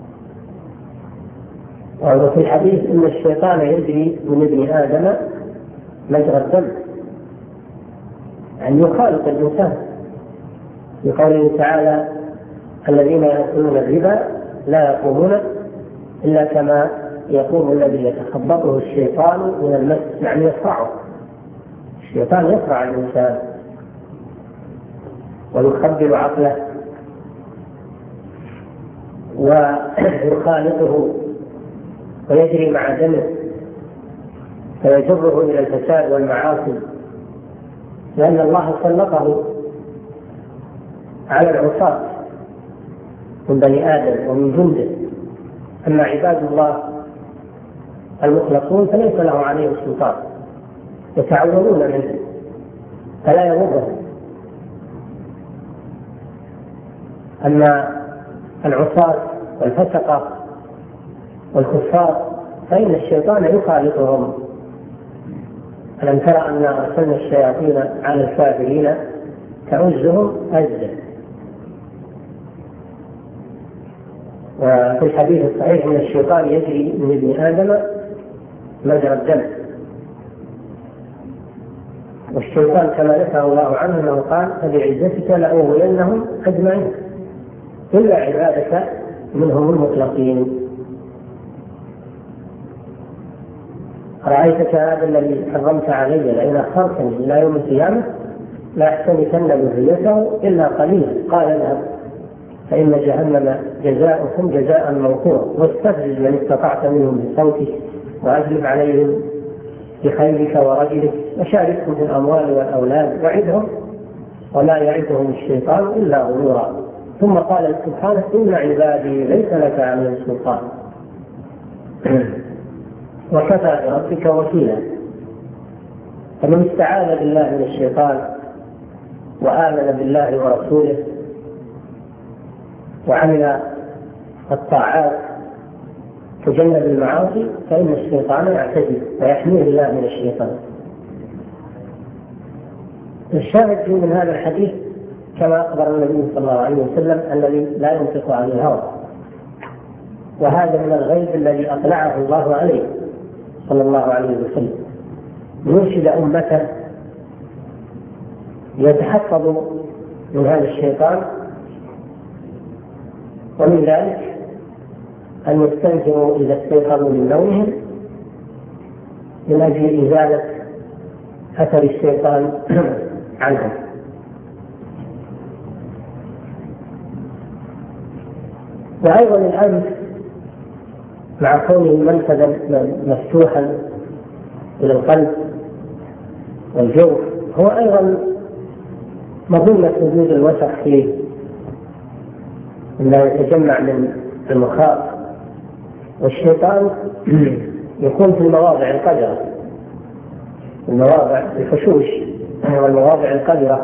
وفي الحديث إن الشيطان يجري من ابن آدم مجرى الدم، أن يخالط الإنسان، بقوله تعالى: الذين يأكلون الربا لا يقومون إلا كما يقوم الذي يتخبطه الشيطان من المس، يعني يصرعه. الشيطان يصرع الإنسان ويخبل عقله ويخالطه ويجري مع دمه فيجره إلى الفساد والمعاصي، لأن الله سلطه على العصاة من بني آدم ومن جنده. أما عباد الله المخلصون فليس له عليه سلطان، يتعوذون منه فلا يضرهم. أما العصاة والفسقة والكفار فإن الشيطان يخالطهم. ألم تر أنا أرسلنا الشياطين على الكافرين تعزهم عزا. وفي الحديث الصحيح أن الشيطان يجري من ابن آدم مجرى الدم، والشيطان كما ذكر الله عنه أنه قال: فبعزتك لأغوينهم أجمعين إلا عبادك منهم المخلصين. رأيتك هذا الذي حرمت علي لئن أخرتني إلى يوم القيامة لأحتمكن ذريته إلا قليلا، قال: اذهب فإن جهنم جزاؤكم جزاء موفورا، واستفزز من استطعت منهم بصوتك وأجلب عليهم بخيلك ورجلك وشاركهم في الأموال والأولاد وعدهم وما يعدهم الشيطان إلا غرورا. ثم قال سبحانه: إن عبادي ليس لك عليهم سلطان وكفى بربك وكيلا. فمن استعاذ بالله من الشيطان وآمن بالله ورسوله وعمل الطاعات تجنب المعاصي فإن الشيطان يعتدي ويحميه الله من الشيطان. الشاهد من هذا الحديث كما أخبر النبي صلى الله عليه وسلم الذي لا ينطق عن الهوى، وهذا من الغيب الذي أطلعه الله عليه صلى الله عليه وسلم، يرشد أمته يتحفظوا من هذا الشيطان، ومن ذلك أن يستنكروا إذا استيقظوا من نومهم من أجل إزالة أثر الشيطان عنهم. وأيضا الأنف مع كونه منفذا مفتوحا إلى القلب والجوف هو أيضا مظنة وجود الوسخ فيه، إنه يتجمع من المخاط، والشيطان يكون في المواضع القذرة، المواضع الفشوش والمواضع القذرة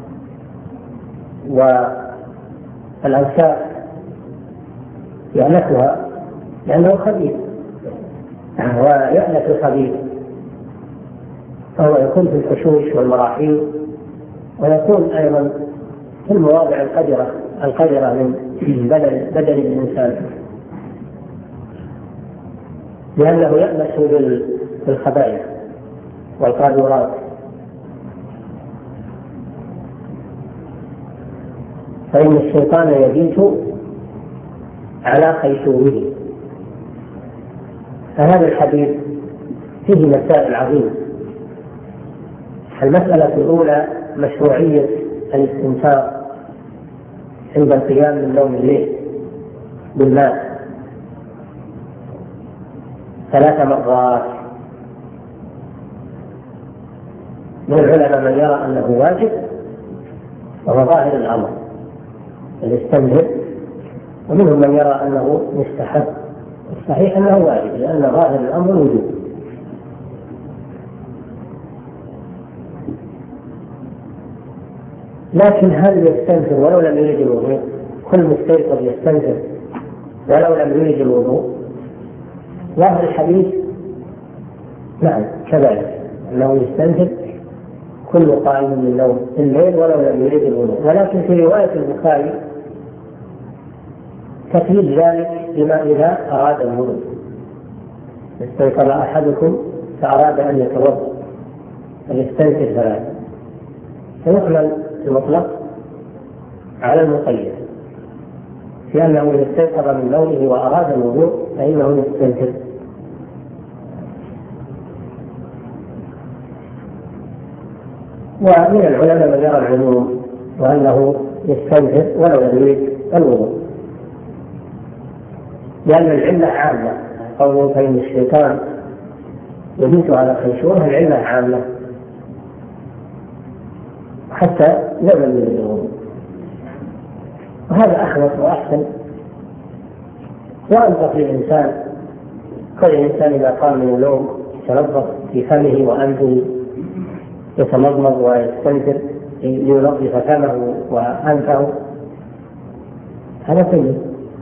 والأنساب يألفها لأنه خبيث ويألف الخبيث، فهو يكون في الفشوش والمراحيض، ويكون أيضا في المواضع القذرة من بدن الإنسان، لأنه يألف بالخبائث والقاذورات. فإن الشيطان يبيت على خيشومه. فهذا الحديث فيه مسائل عظيمة. المسألة الأولى مشروعية الاستنفاق عند القيام من نوم الليل بالماء 3 مرات، من العلماء من يرى أنه واجب وهو ظاهر الأمر يستنزل، ومنهم من يرى أنه مستحب. الصحيح أنه واجب لأن ظاهر الأمر وجوب. لكن هل يستنزل ولو لم يريد الوضوء؟ كل مستيقظ يستنزل ولو لم يريد الوضوء؟ ظاهر الحديث نعم كذلك، أنه يستنزل كل قائم من النوم في الليل ولو لم يريد الوضوء. ولكن في رواية البخاري تقييد ذلك بما إذا أراد الوضوء، استيقظ أحدكم فأراد أن يتوضأ فليستنزل ثلاثة، فيحمل المطلق على المقيد، لأنه إذا استيقظ من نومه وأراد الوضوء فإنه يستنزل. ومن العلماء من يرى العموم وأنه يستنزل ولو لم يريد الوضوء، لأن العلة عامة. قوله فإن الشيطان يبيت على خيشومه، العلة عامة حتى لو لم يريد الوضوء، وهذا أحوط وأحسن وأنطق للإنسان. كل الإنسان إذا قام من النوم يتنظف في فمه وأنفه، يتمضمض ويستنثر لينظف فمه وأنفه، هذا كله.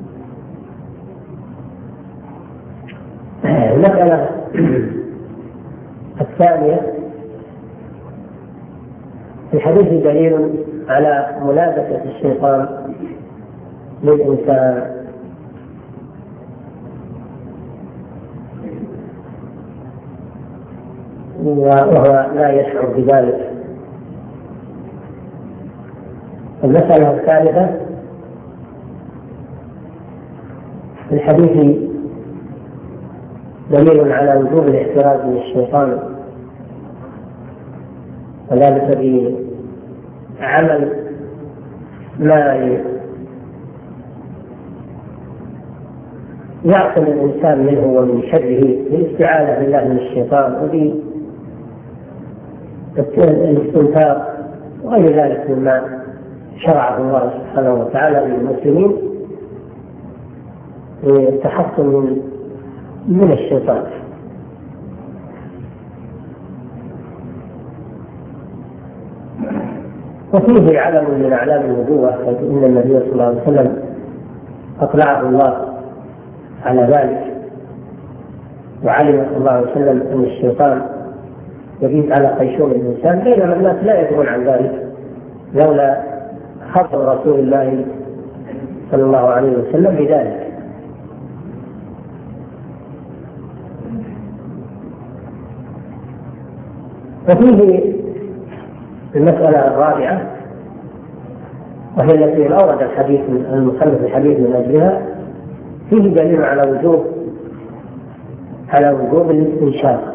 المسألة الثانية، في الحديث دليل على ملابسة الشيطان للإنسان، وهو لا يشعر بذلك. المسألة الثالثة، في الحديث دليل على وجوب الاحتراز من الشيطان، وذلك بعمل ما يعصم الإنسان منه ومن شره، بالاستعاذة بالله من الشيطان وبالاستنكار وغير ذلك مما شرعه الله سبحانه وتعالى للمسلمين للتحصن من الشيطان. وفيه علم من أعلام النبوة، فإن النبي صلى الله عليه وسلم أطلعه الله على ذلك، وعلم صلى الله عليه وسلم أن الشيطان يبيت على خيشوم الإنسان، بينما الناس لا يدرون عن ذلك لولا خبر رسول الله صلى الله عليه وسلم بذلك. وفيه المسألة الرابعة، وهي التي أورد الحديث المصنف الحديث من أجلها، فيه دليل على وجوب الاستنشاق.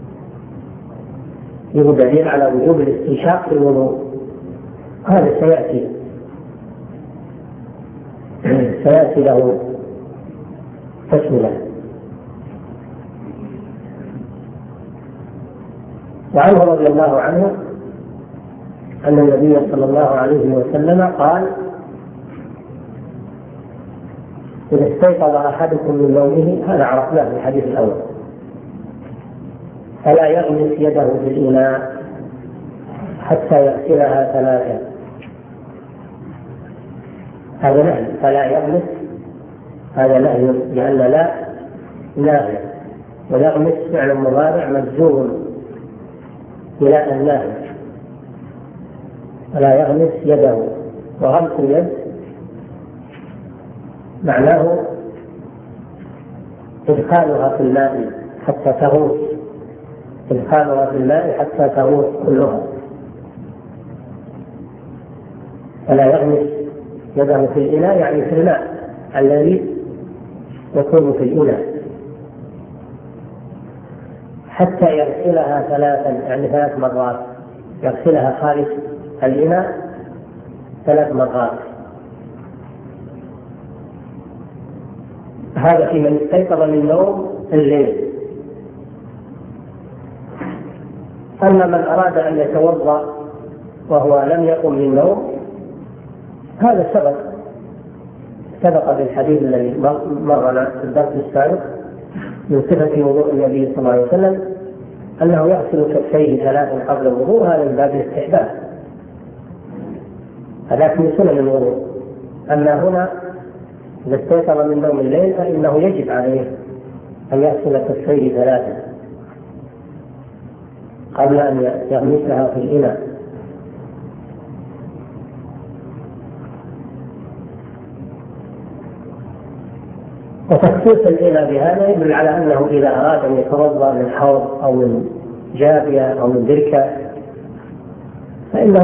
فيه دليل على وجوب الاستنشاق في الوضوء، هذا سيأتي له تشمله. وعنه رضي الله عنه أن النبي صلى الله عليه وسلم قال: إذا استيقظ أحدكم من نومه، هذا عرفناه في الحديث الأول، فلا يغمس يده في الإناء حتى يغسلها ثلاثا. هذا نهي، فلا يغمس، هذا نهي، لأن لا ناهي، ويغمس فعل مضارع مجزوم إلى النهي. فلا يغمس يده، وغمس اليد معناه إدخالها في الماء حتى تغوص، إدخالها في الماء حتى تغوص كلها. فلا يغمس يده في الإناء يعني في الماء الذي يكون في الإناء، حتى يغسلها ثلاثا، يعني 3 مرات، يغسلها خارج الإناء 3 مرات. هذا في من استيقظ من نوم الليل. أما من أراد أن يتوضأ وهو لم يقم من النوم هذا سبق بالحديث الذي مرنا في الدرس السابق من صفة وضوء النبي صلى الله عليه وسلم أنه يغسل كفيه 3 قبل الوضوء، هذا من باب الاستحباب، هذا من سنن الوضوء. أما هنا إذا استيقظ من نوم الليل فإنه يجب عليه أن يغسل كفيه 3 قبل أن يغمسها في الإناء. وتخصيص الإناء بهذا يدل على أنه إذا أراد أن يتوضأ من حوض أو من جابية أو من بركة فإنه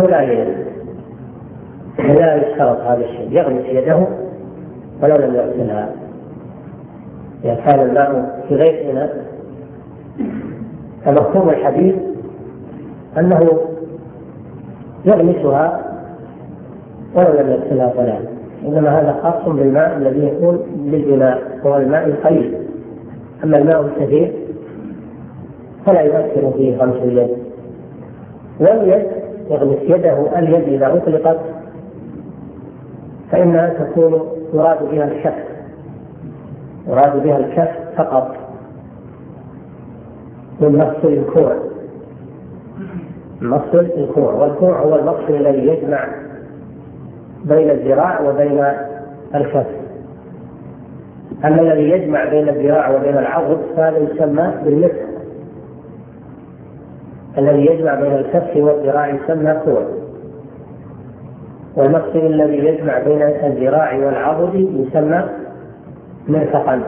لا يشترط هذا الشيء، يغمس يده ولو لم يغسلها. إذا كان الماء في غير إناء فمفهوم الحديث أنه يغمسها ولو لم يغسلها فلا، إنما هذا خاص بالماء الذي يكون للإناء هو الماء القليل. أما الماء الكثير فلا يؤثر فيه غمس اليد. واليد يغمس يده، اليد إذا أطلقت فإنها تكون يراد بها الكف فقط من مفصل الكوع، والكوع هو المفصل الذي يجمع بين الذراع وبين الكف. أما الذي يجمع بين الذراع وبين العضد فهذا يسمى بالمفصل، الذي يجمع بين الكف والذراع يسمى كوع، والمفصل الذي يجمع بين الذراع والعضد يسمى مرفقا.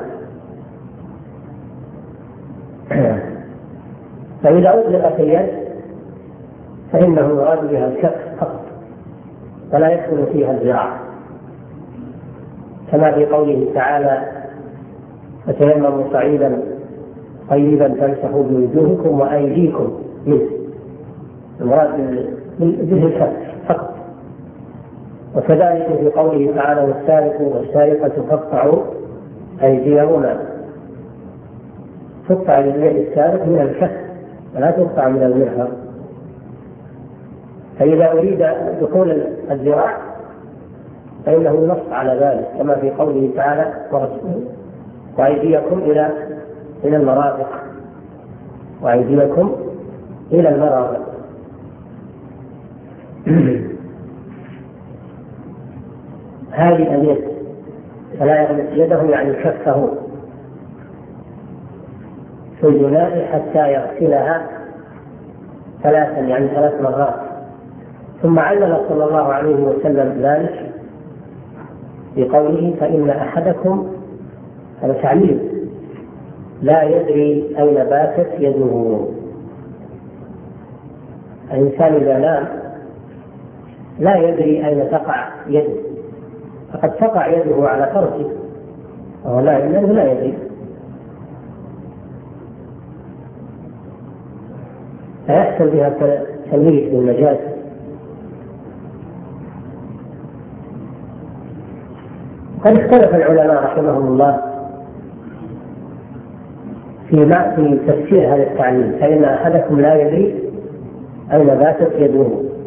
فإذا أطلقت اليد فإنه يراد بها الكف فقط ولا يدخل فيها الذراع، كما في قوله تعالى فتيمموا صعيدا طيبا فامسحوا بوجوهكم وأيديكم منه، المراد به الكف فقط. وكذلك في قوله تعالى والسارق والسارقة فاقطعوا أيديهما، تقطع اليد السارق من الكف ولا تقطع من المرفق. فإذا أريد دخول الذراع فإنه نص على ذلك، كما في قوله تعالى وأيديكم إلى المرافق، وأيديكم إلى المرافق. هذه اليد فلا يغمس يده يعني كفه في الإناء حتى يغسلها 3 يعني 3 مرات. ثم علل صلى الله عليه وسلم ذلك بقوله فإن أحدكم، هذا تعليل، لا يدري أين باتت يده. الإنسان إذا نام لا يدري أين تقع يده، فقد تقع يده على فرجه وهو لا يدري، فيحصل بها تلويث بالمجاز. قد اختلف العلماء رحمهم الله في تفسير هذا التعليل، فإن أحدكم لا يدري أين باتت يده.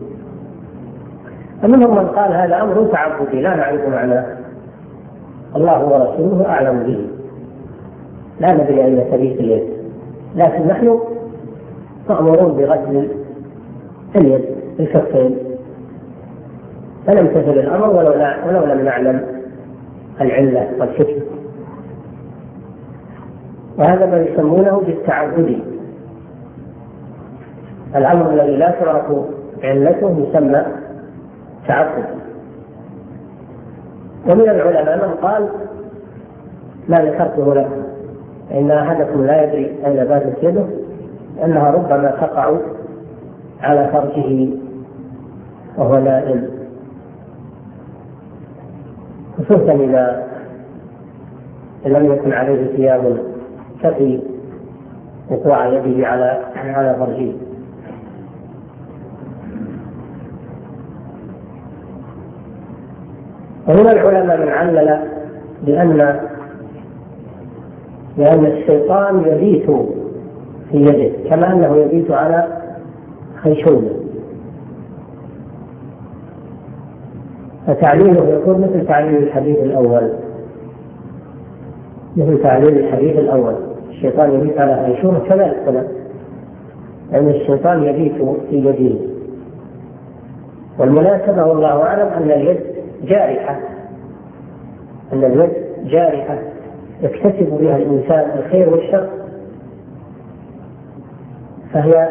فمنهم من قال هذا أمر تعبدي لا نعرف معناه، الله ورسوله أعلم به، لا ندري أين تبيت اليد، لكن نحن مأمورون بغسل اليد الكفين، فنمتثل الأمر ولو لم نعلم العلة والحكمة. وهذا ما يسمونه بالتعبدي، الأمر الذي لا تعرف علته يسمى تعبد. ومن العلماء من قال ما ذكرته لكم، إن أحدكم لا يدري أين باتت يده، أنها ربما تقع على فرجه وهو نائم، خصوصا إذا لم يكن عليه ثياب تقي وقوع يده على فرجه. ومن العلماء من علل بأن الشيطان يبيت في يده كما أنه يبيت على خيشومة، فتعليله يكون مثل تعليل الحديث الأول، مثل تعليل الحديث الأول. الشيطان يبيت على خيشومة كذلك، لأن الشيطان يبيت في يده. والمناسبة والله أعلم أن اليد جارحة، أن اليد جارحة يكتسب بها الإنسان الخير والشر، فهي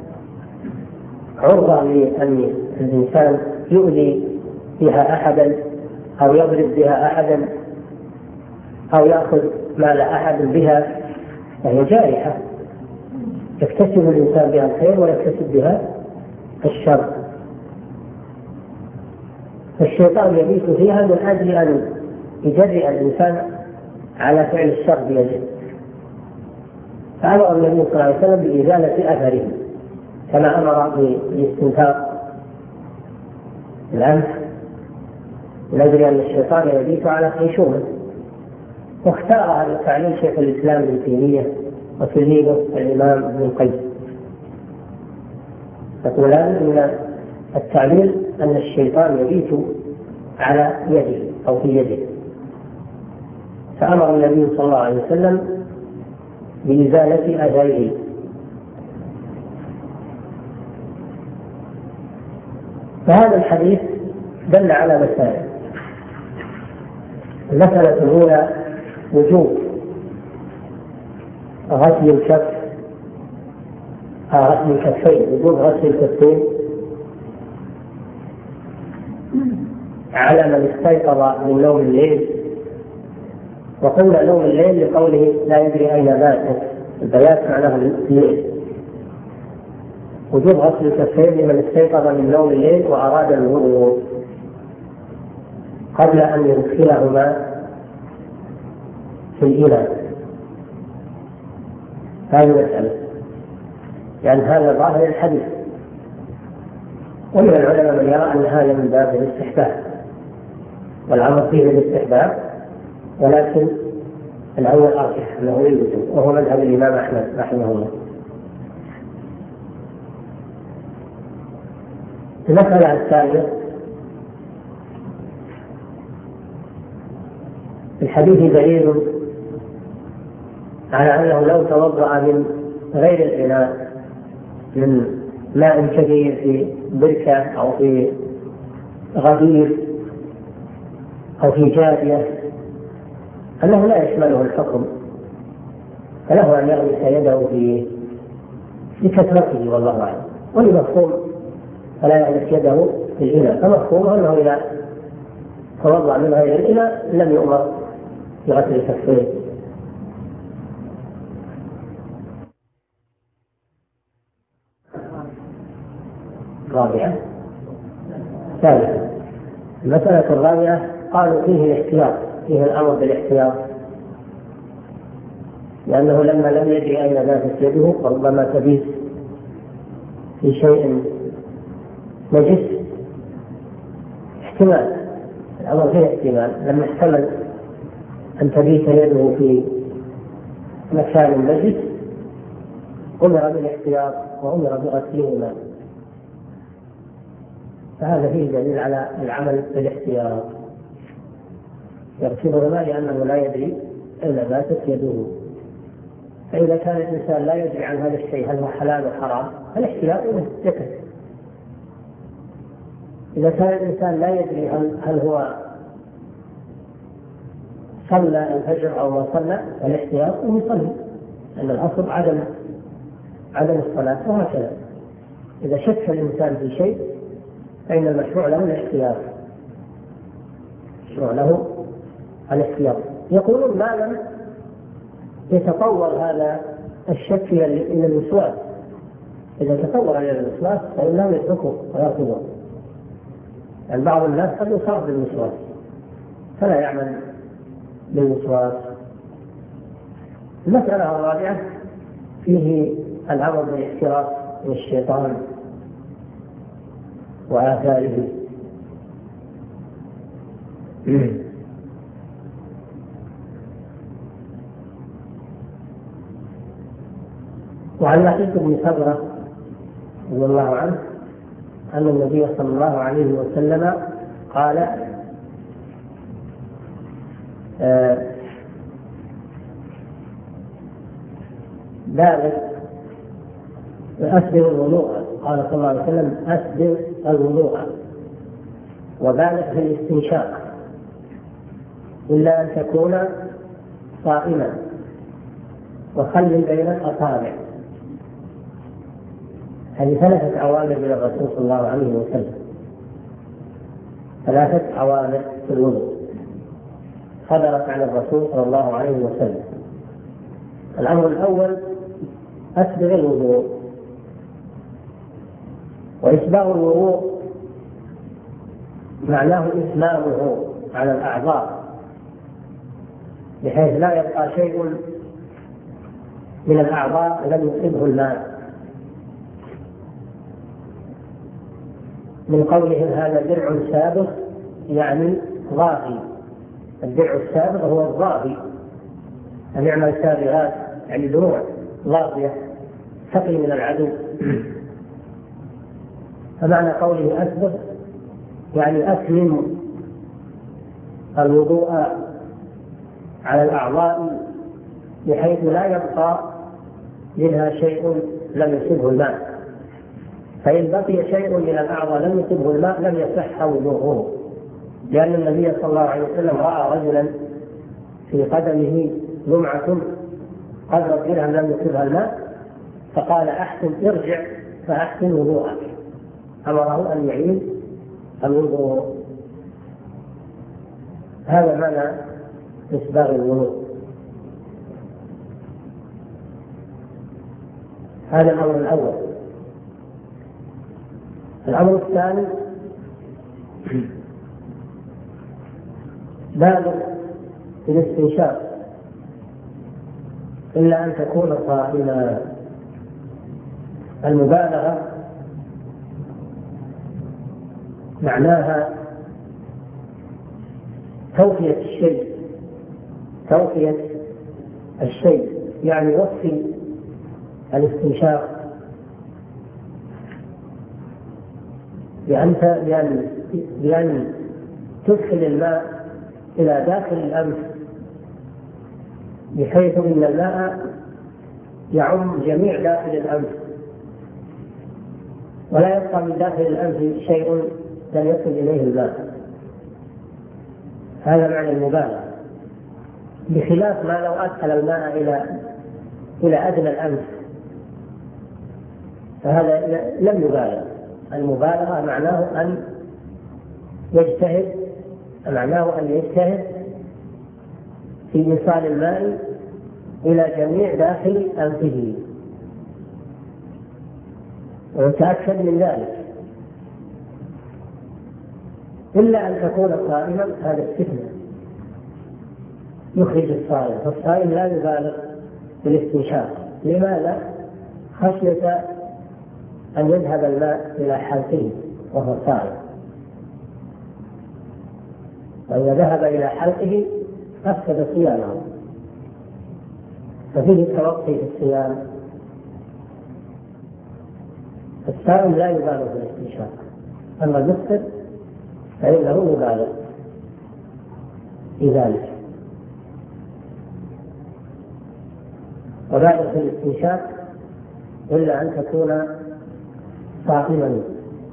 عرضة لأن الإنسان يؤذي بها أحدا أو يضرب بها أحدا أو يأخذ مال أحد بها، فهي جارحة يكتسب الإنسان بها الخير ويكتسب بها الشر. فالشيطان يبيت فيها من أجل أن يجرئ الإنسان على فعل الشر بيده. فأمر النبي صلى الله عليه وسلم بإزالة أثره، كما أمر بالاستنفاق الأنف من أجل أن الشيطان يبيت على خيشومه. واختار هذا التعليل شيخ الإسلام ابن تيمية وتلميذه الإمام ابن القيم، يقولان أن التعليل أن الشيطان يبيت على يده أو في يده. فأمر النبي صلى الله عليه وسلم بإزالة أثره. فهذا الحديث دل على مسائل. المسألة الأولى وجوب غسل الكف، غسل الكفين، وجوب غسل الكفين على من استيقظ من نوم الليل. وقلنا نوم الليل لقوله لا يدري أين بات، البيات معناه الليل. وجوب غسل الكفين لمن استيقظ من نوم الليل وأراد الوضوء قبل أن يدخلهما في الإناء. هذه مسألة، يعني هذا ظاهر الحديث. ومن العلماء من يرى أن هذا من باب الاستحباب، والعمل فيه بالاستحباب، ولكن الأول أرجح أنه للوجوب، وهو مذهب الإمام أحمد رحمه الله. المسألة الثانية، الحديث دليل على أنه لو توضأ من غير الإناء، من ماء كثير في بركة أو في غدير أو في جارية، أنه لا يشمله الحكم، فله أن يغمس يده فيه لكثرته والله أعلم. ولمفهوم فلا يغمس يده في الإناء، فمفهومه أنه إذا توضأ من غير الإناء لم يؤمر بغسل الكفين. رابعة ثالثة، المسألة الرابعة قالوا فيه الاحتياط، فيه الأمر بالاحتياط، لأنه لما لم يدري أين باتت يده وربما تبيت في شيء نجس، احتمال الأمر فيه احتمال، لما احتمل أن تبيت يده في مكان نجس أمر بالاحتياط وأمر بغسلهما. فهذا فيه دليل على العمل بالاحتياط، يغسلهما لأنه لا يدري أين باتت يده. فإذا كان الإنسان لا يدري عن هذا الشيء هل هو حلال أو حرام، فالاحتياط يكفي. إذا كان الإنسان لا يدري هل هو صلى الفجر أو ما صلى، فالاحتياط يصلي، لأن الأصل عدم الصلاة. وهكذا إذا شك الإنسان في شيء فإن المشروع له الاحتياط، مشروع له الاحتياط. يقولون ما لم يتطور هذا الشك إلى الوسواس، إذا تطور إلى الوسواس فإنهم يتركوا ويرفضون. يعني بعض الناس قد يصاب بالوسواس فلا يعمل بالوسواس. المسألة الرابعة فيه الأمر بالاحتراس من الشيطان وآثاره. وعن لقيط بن صبرة رضي الله عنه أن النبي صلى الله عليه وسلم قال بالغ أسبغ الوضوء، قال صلى الله عليه وسلم أسبغ الوضوء وبالغ في الاستنشاق إلا أن تكون صائما وخلل بين الأصابع. هذه 3 أوامر من الرسول صلى الله عليه وسلم، 3 أوامر في الوضوء صدرت عن الرسول صلى الله عليه وسلم. الأمر الأول أسبغ الوضوء، وإسباغ الوضوء معناه إتمامه على الأعضاء بحيث لا يبقى شيء من الأعضاء لم يصبه الماء، من قوله هذا درع سابغ يعني ضاغي. الدرع السابغ هو الضاغي، النعمة السابغات يعني دروع ضاغية تقي من العدو. فمعنى قوله أسبغ يعني أتمم الوضوء على الأعضاء بحيث لا يبقى منها شيء لم يصبه الماء، فإن بقي شيء من الأعضاء لم يصبه الماء لم يصح وضوءه، لأن النبي صلى الله عليه وسلم رأى رجلا في قدمه لمعة قدر درهم لم يصبها الماء فقال أحسن ارجع فأحسن وضوءك، أمره أن يعيد الوضوء. هذا معنى إسباغ الوضوء. هذا الأمر الأول. الأمر الثاني بالغ في الاستنشاق إلا أن تكون صائما. المبالغة معناها توفية الشيء يعني وصف الاستنشاق بأن تدخل الماء إلى داخل الأنف بحيث أن الماء يعم جميع داخل الأنف ولا يبقى من داخل الأنف شيء لم يصل إليه الماء. هذا معنى المبالغة، بخلاف ما لو أدخل الماء إلى أدنى الأنف فهذا لم يبالغ. المبالغة معناه أن يجتهد في إيصال الماء إلى جميع داخل أنفه ويتأكد من ذلك، إلا أن تكون صائما. هذا استثناء يخرج الصائم، فالصائم لا يبالغ بالاستنشاق. لماذا؟ خشية أن يذهب الماء إلى حلقه وهو صائم، وإذا ذهب إلى حلقه أفسد صيامه، ففيه التوقي في الصيام. الصائم لا يبالغ بالاستنشاق، أما المفطر فإنه يبالغ في ذلك. وبالغ في الاستنشاق إلا أن تكون صائما.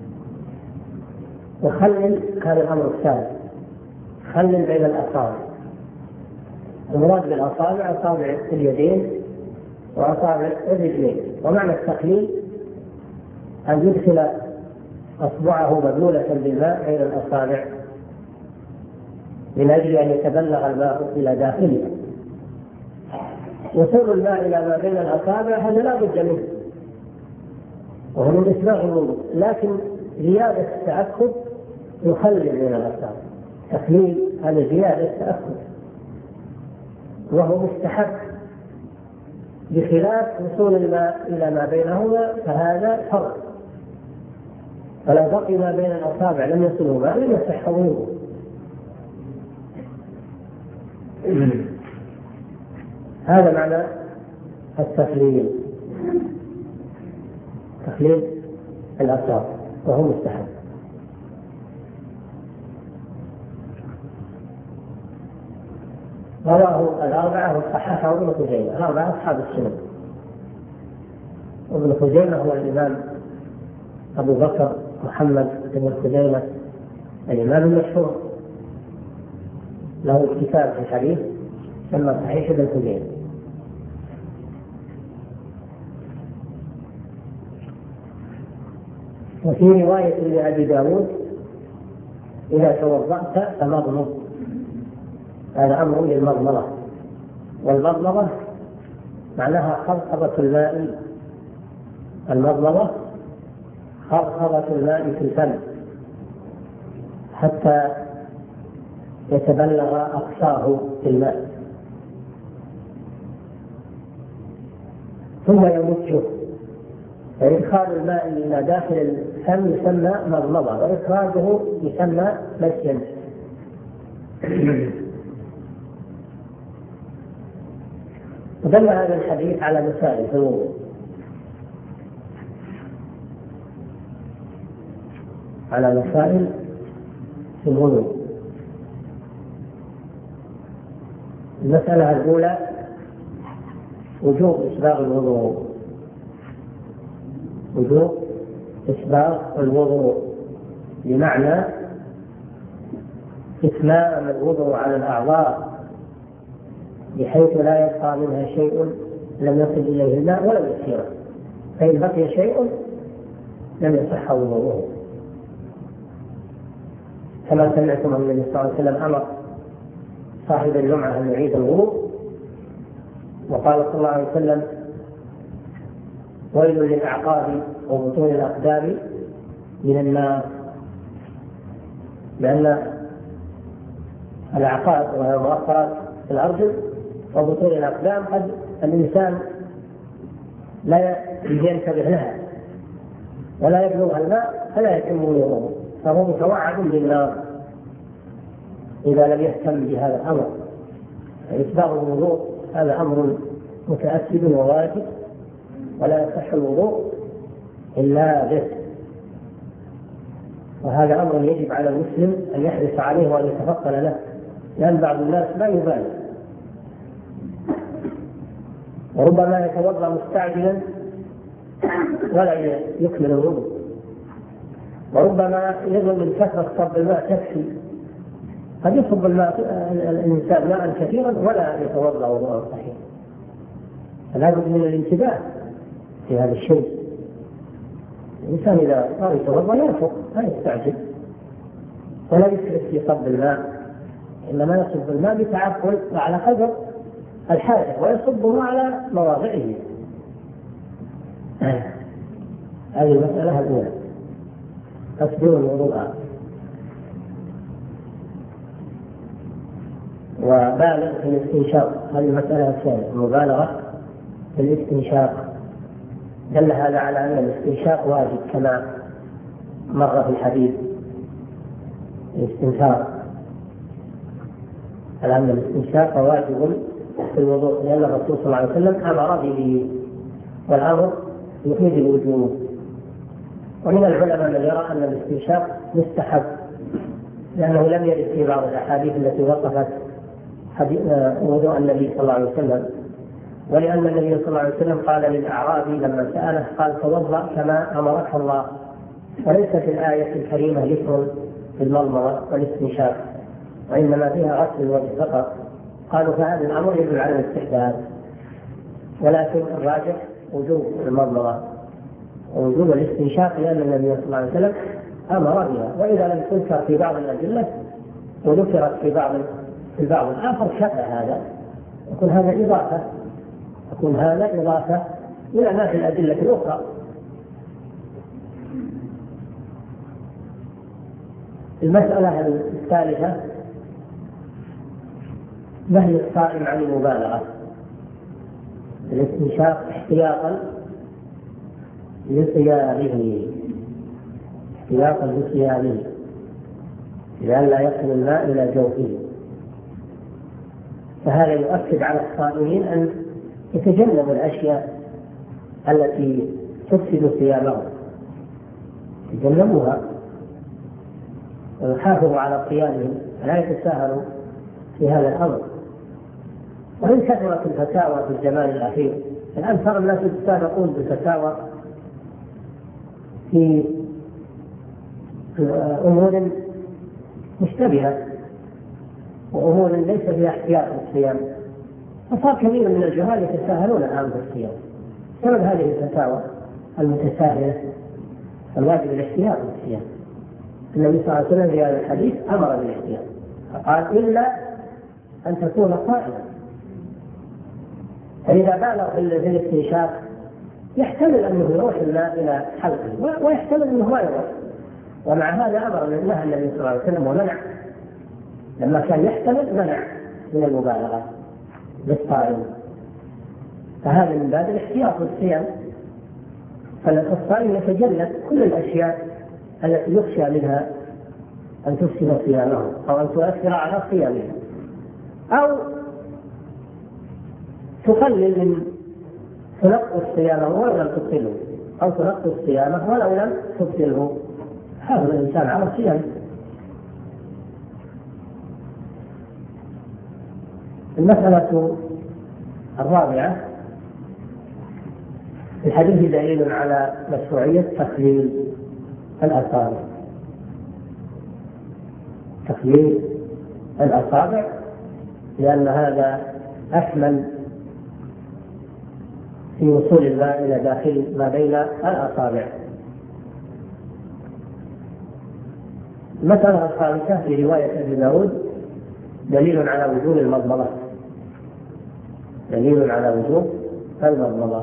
وخلل كان الأمر الثالث، خلل بين الأصابع. المراد بالأصابع أصابع اليدين وأصابع الرجلين. ومعنى التخليل أن يدخل أصبعه مبلولة بالماء بين الأصابع من أجل أن يتبلغ الماء إلى داخله. وصول الماء إلى ما بين الأصابع هذا لا بد منه وهو من إسباغ الوضوء، لكن زيادة التأكد يخلل من الأصابع. تخليل هذا زيادة التأكد وهو مستحب، بخلاف وصول الماء إلى ما بينهما فهذا فرق. فلو بقي ما بين الأصابع لم يصله ماء لم يصح وضوءه. هذا معنى التخليل. تخليل الأطراف وهو مستحب. رواه الأربعة وصححه ابن خزيمة، الأربعة أصحاب السنن. ابن خزيمة هو الإمام أبو بكر محمد بن خزيمة الإمام المشهور، له كتاب في الحديث سمى صحيح ابن خزيمة. وفي رواية لأبي داود إذا توضأت فمضمض، هذا أمر للمضمضة، والمضمضة معناها خرخبة الماء، المضمضة خرخبة الماء في الفم حتى يتبلغ أقصاه في الماء ثم يمجه، فإدخال الماء إلى داخل الفم يسمى مضمضة، وإخراجه يسمى مسجا. ودل هذا الحديث على مسائل في الوضوء، على مسائل في الوضوء. المسألة الأولى وجوب إسباغ الوضوء، وجوب إسباغ الوضوء بمعنى إتمام الوضوء على الأعضاء بحيث لا يبقى منها شيء لم يصل إليه الماء ولم يسيره، فإن بقي شيء لم يصح وضوءه، كما سمعتم أن النبي صلى الله عليه وسلم أمر صاحب الجمعة أن يعيد الوضوء، وقال صلى الله عليه وسلم ويل للأعقاب وبطون الأقدام من النار، لأن الأعقاب وهي مؤخرات في الأرجل وبطون الأقدام قد الإنسان لا ينتبه لها ولا يبلغها الماء فلا يتم وضوءه، فهو متوعد بالنار إذا لم يهتم بهذا الأمر. فإسباغ الوضوء هذا أمر متأكد وواجب، ولا يصح الوضوء إلا به، وهذا أمر يجب على المسلم أن يحرص عليه وأن يتفطن له، لأن بعض الناس لا يبالي، وربما يتوضأ مستعجلا ولا يكمل الوضوء، وربما يظن من كثرة صب الماء تكفي، قد يصب الإنسان ماء كثيرا ولا يتوضأ وضوءا صحيحا. فلا بد من الانتباه في هذا الشيء. الإنسان إذا صار يتوضأ يرفق، لا يستعجل ولا يسرف في صب الماء، إنما يصب الماء بتعقل وعلى قدر الحاجة، ويصبه على مواضعه. هذه المسألة الأولى، تسبيغ الوضوء. وبالغ في الاستنشاق، هذه المسألة الثانية، المبالغة في الاستنشاق. دل هذا على أن الاستنشاق واجب كما مر في الحديث الاستنشاق، على أن الاستنشاق واجب في الوضوء، لأن الرسول صلى الله عليه وسلم أمر به، والأمر يفيد الوجوب. ومن العلماء من يرى أن الاستنشاق مستحب، لأنه لم يرد في بعض الأحاديث التي وصفت وضوء النبي صلى الله عليه وسلم، ولأن النبي صلى الله عليه وسلم قال للأعرابي لما سأله قال توضأ كما أمرك الله، وليس في الآية الكريمة ذكر في المضمضة والاستنشاق، وإنما فيها غسل الوجه فقط. قالوا فهذا الأمر يدل على الاستحباب، ولكن الراجح وجوب المضمضة ووجوب الاستنشاق، لأن النبي صلى الله عليه وسلم أمر بها، وإذا لم تذكر في بعض الأدلة وذكرت في البعض الآخر شبه هذا، يكون هذا إضافة إلى ما في الأدلة الأخرى. المسألة الثالثة نهي الصائم عن المبالغة الاستنشاق احتياطا لصيامه، لئلا يصل الماء إلى جوفه. فهذا يؤكد على الصائمين أن يتجنبوا الأشياء التي تفسد صيامهم، يتجنبوها ويحافظوا على صيامهم لا يتساهلوا في هذا الأمر. وإن كثرت الفتاوى في الزمان الأخير، الآن صار الناس يتسابقون بالفتاوى في أمور مشتبهة وأمور ليس فيها احتياط للصيام، فصار كثير من الجهال يتساهلون الآن بالصيام بسبب هذه الفتاوى المتساهلة. الواجب الاحتياط بالصيام. النبي صلى الله عليه وسلم في هذا الحديث أمر بالاحتياط فقال إلا أن تكون صائما. فإذا بالغ في الاستنشاق يحتمل أنه يروح الماء إلى حلقه ويحتمل أنه ما يروح، ومع هذا أمر نهى النبي صلى الله عليه وسلم ومنع. لما كان يحتمل منع من المبالغة للصائم، فهذا من باب الاحتياط والصيام. فالصائم يتجنب كل الأشياء التي يخشى منها أن تفسد صيامه أو أن تؤثر على صيامه، أو تقلل من تنقص صيامه ولو لم تبطله، أو تنقص صيامه ولو لم تبطله. حافظ الإنسان على صيامه. المسألة الرابعة: في الحديث دليل على مشروعية تخليل الأصابع. تخليل الأصابع لأن هذا أشمل في وصول الماء إلى داخل ما بين الأصابع. المسألة الخامسة في رواية ابي داود: دليل على وجوب المضمضة. دليل على وجوب المضمضة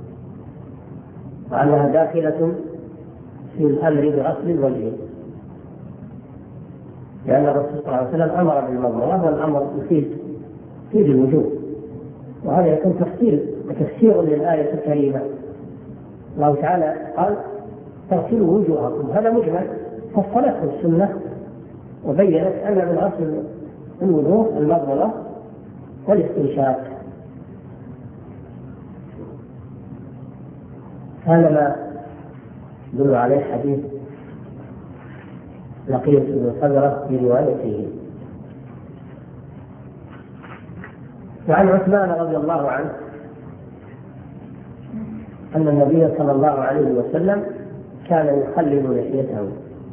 وأنها داخلة في الأمر بغسل الوجه، لأن الرسول صلى الله عليه وسلم أمر بالمضمضة والأمر يفيد الوجوب، وهذا يكون تفسير للآية الكريمة. الله تعالى قال: تغسلوا وجوهكم، هذا مجمل، فصلته السنة وبينت أن من غسل الوجوه المضمضة والاستنشاق. هذا ما يدل عليه حديث لقيط بن صدرة في روايته. وعن عثمان رضي الله عنه أن النبي صلى الله عليه وسلم كان يخلل لحيته.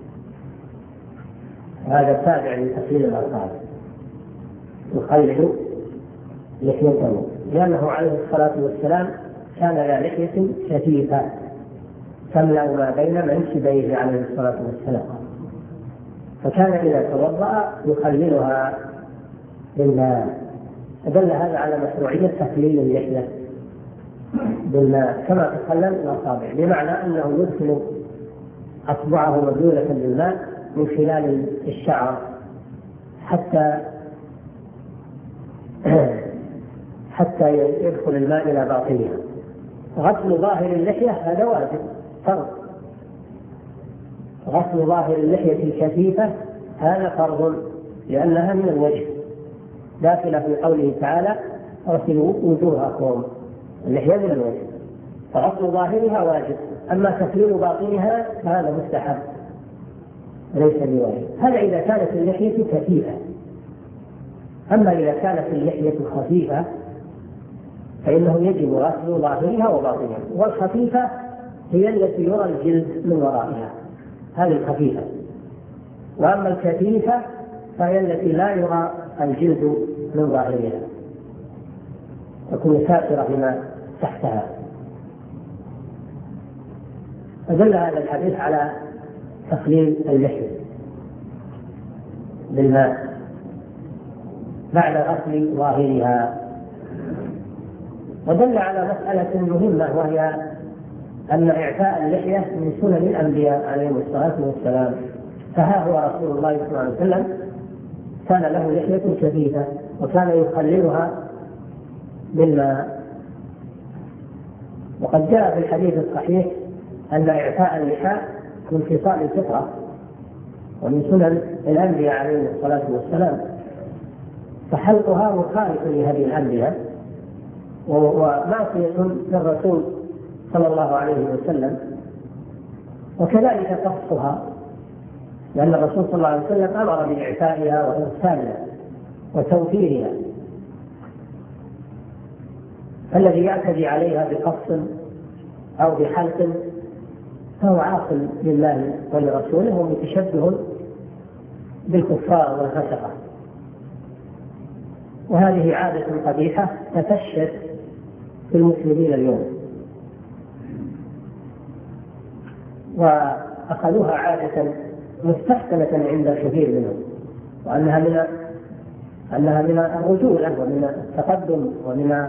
هذا تابع لتخليل الأصابع، يخلل لحيته لأنه عليه الصلاة والسلام كان ذا لحية كثيفة تملأ ما بين منكبيه عليه الصلاة والسلام، فكان إذا توضأ يخللها بالماء. فدل هذا على مشروعية تخليل اللحية بالماء كما تخلل الأصابع، بمعنى أنه يدخل أصبعه مبلولة بالماء من خلال الشعر حتى يدخل الماء إلى باطنها. غسل ظاهر اللحية هذا واجب فرض. غسل ظاهر اللحية الكثيفة هذا فرض لأنها من الوجه، داخلة في قوله تعالى: اغسلوا وجوهكم. اللحية من الوجه، فغسل ظاهرها واجب، أما تخليل باطنها فهذا مستحب ليس بواجب. هذا إذا كانت اللحية كثيفة. أما إذا كانت اللحية خفيفة فإنه يجب غسل ظاهرها وباطنها، والخفيفة هي التي يرى الجلد من ورائها، هذه الخفيفة. وأما الكثيفة فهي التي لا يرى الجلد من ظاهرها، تكون ساترة بما تحتها. فدل هذا الحديث على تخليل اللحية بالماء بعد غسل ظاهرها. ودل على مسألة مهمة، وهي أن إعفاء اللحية من سنن الأنبياء عليهم الصلاة والسلام. فها هو رسول الله صلى الله عليه وسلم كان له لحية كثيفة وكان يخللها بالماء. وقد جاء في الحديث الصحيح أن إعفاء اللحى من خصال الفطرة ومن سنن الأنبياء عليهم الصلاة والسلام، فحلقها مخالف لهدي الأنبياء ومعصية للرسول صلى الله عليه وسلم، وكذلك قصها، لأن الرسول صلى الله عليه وسلم أمر بإعفائها وإرسالها وتوفيرها، فالذي يعتدي عليها بقص أو بحلق فهو عاصٍ لله ولرسوله ومتشبه بالكفار والفسقة. وهذه عادة قبيحة تفشت في المسلمين اليوم، وأخذوها عادة مستحسنة عند كثير منهم، وأنها من الرجولة ومن التقدم ومن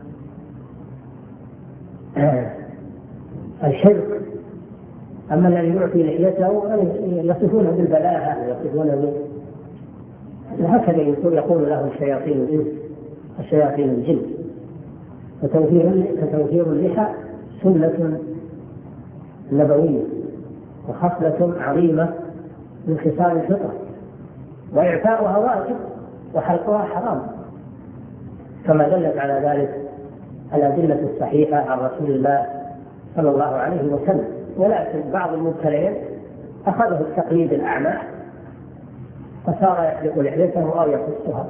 الشرك. أما الذي يعطي لحيته يصفونه بالبلاهة ويصفونه هكذا يقول له شياطين الإنس وشياطين الجن. فتوفير اللحى سنة نبوية وخصلة عظيمة من خصال الفطرة، وإعفاؤها واجب وحلقها حرام، كما دلت على ذلك الأدلة الصحيحة عن رسول الله صلى الله عليه وسلم. ولكن بعض المبتلين أخذه التقليد الأعمى فصار يحلق لحيته أو يقصها.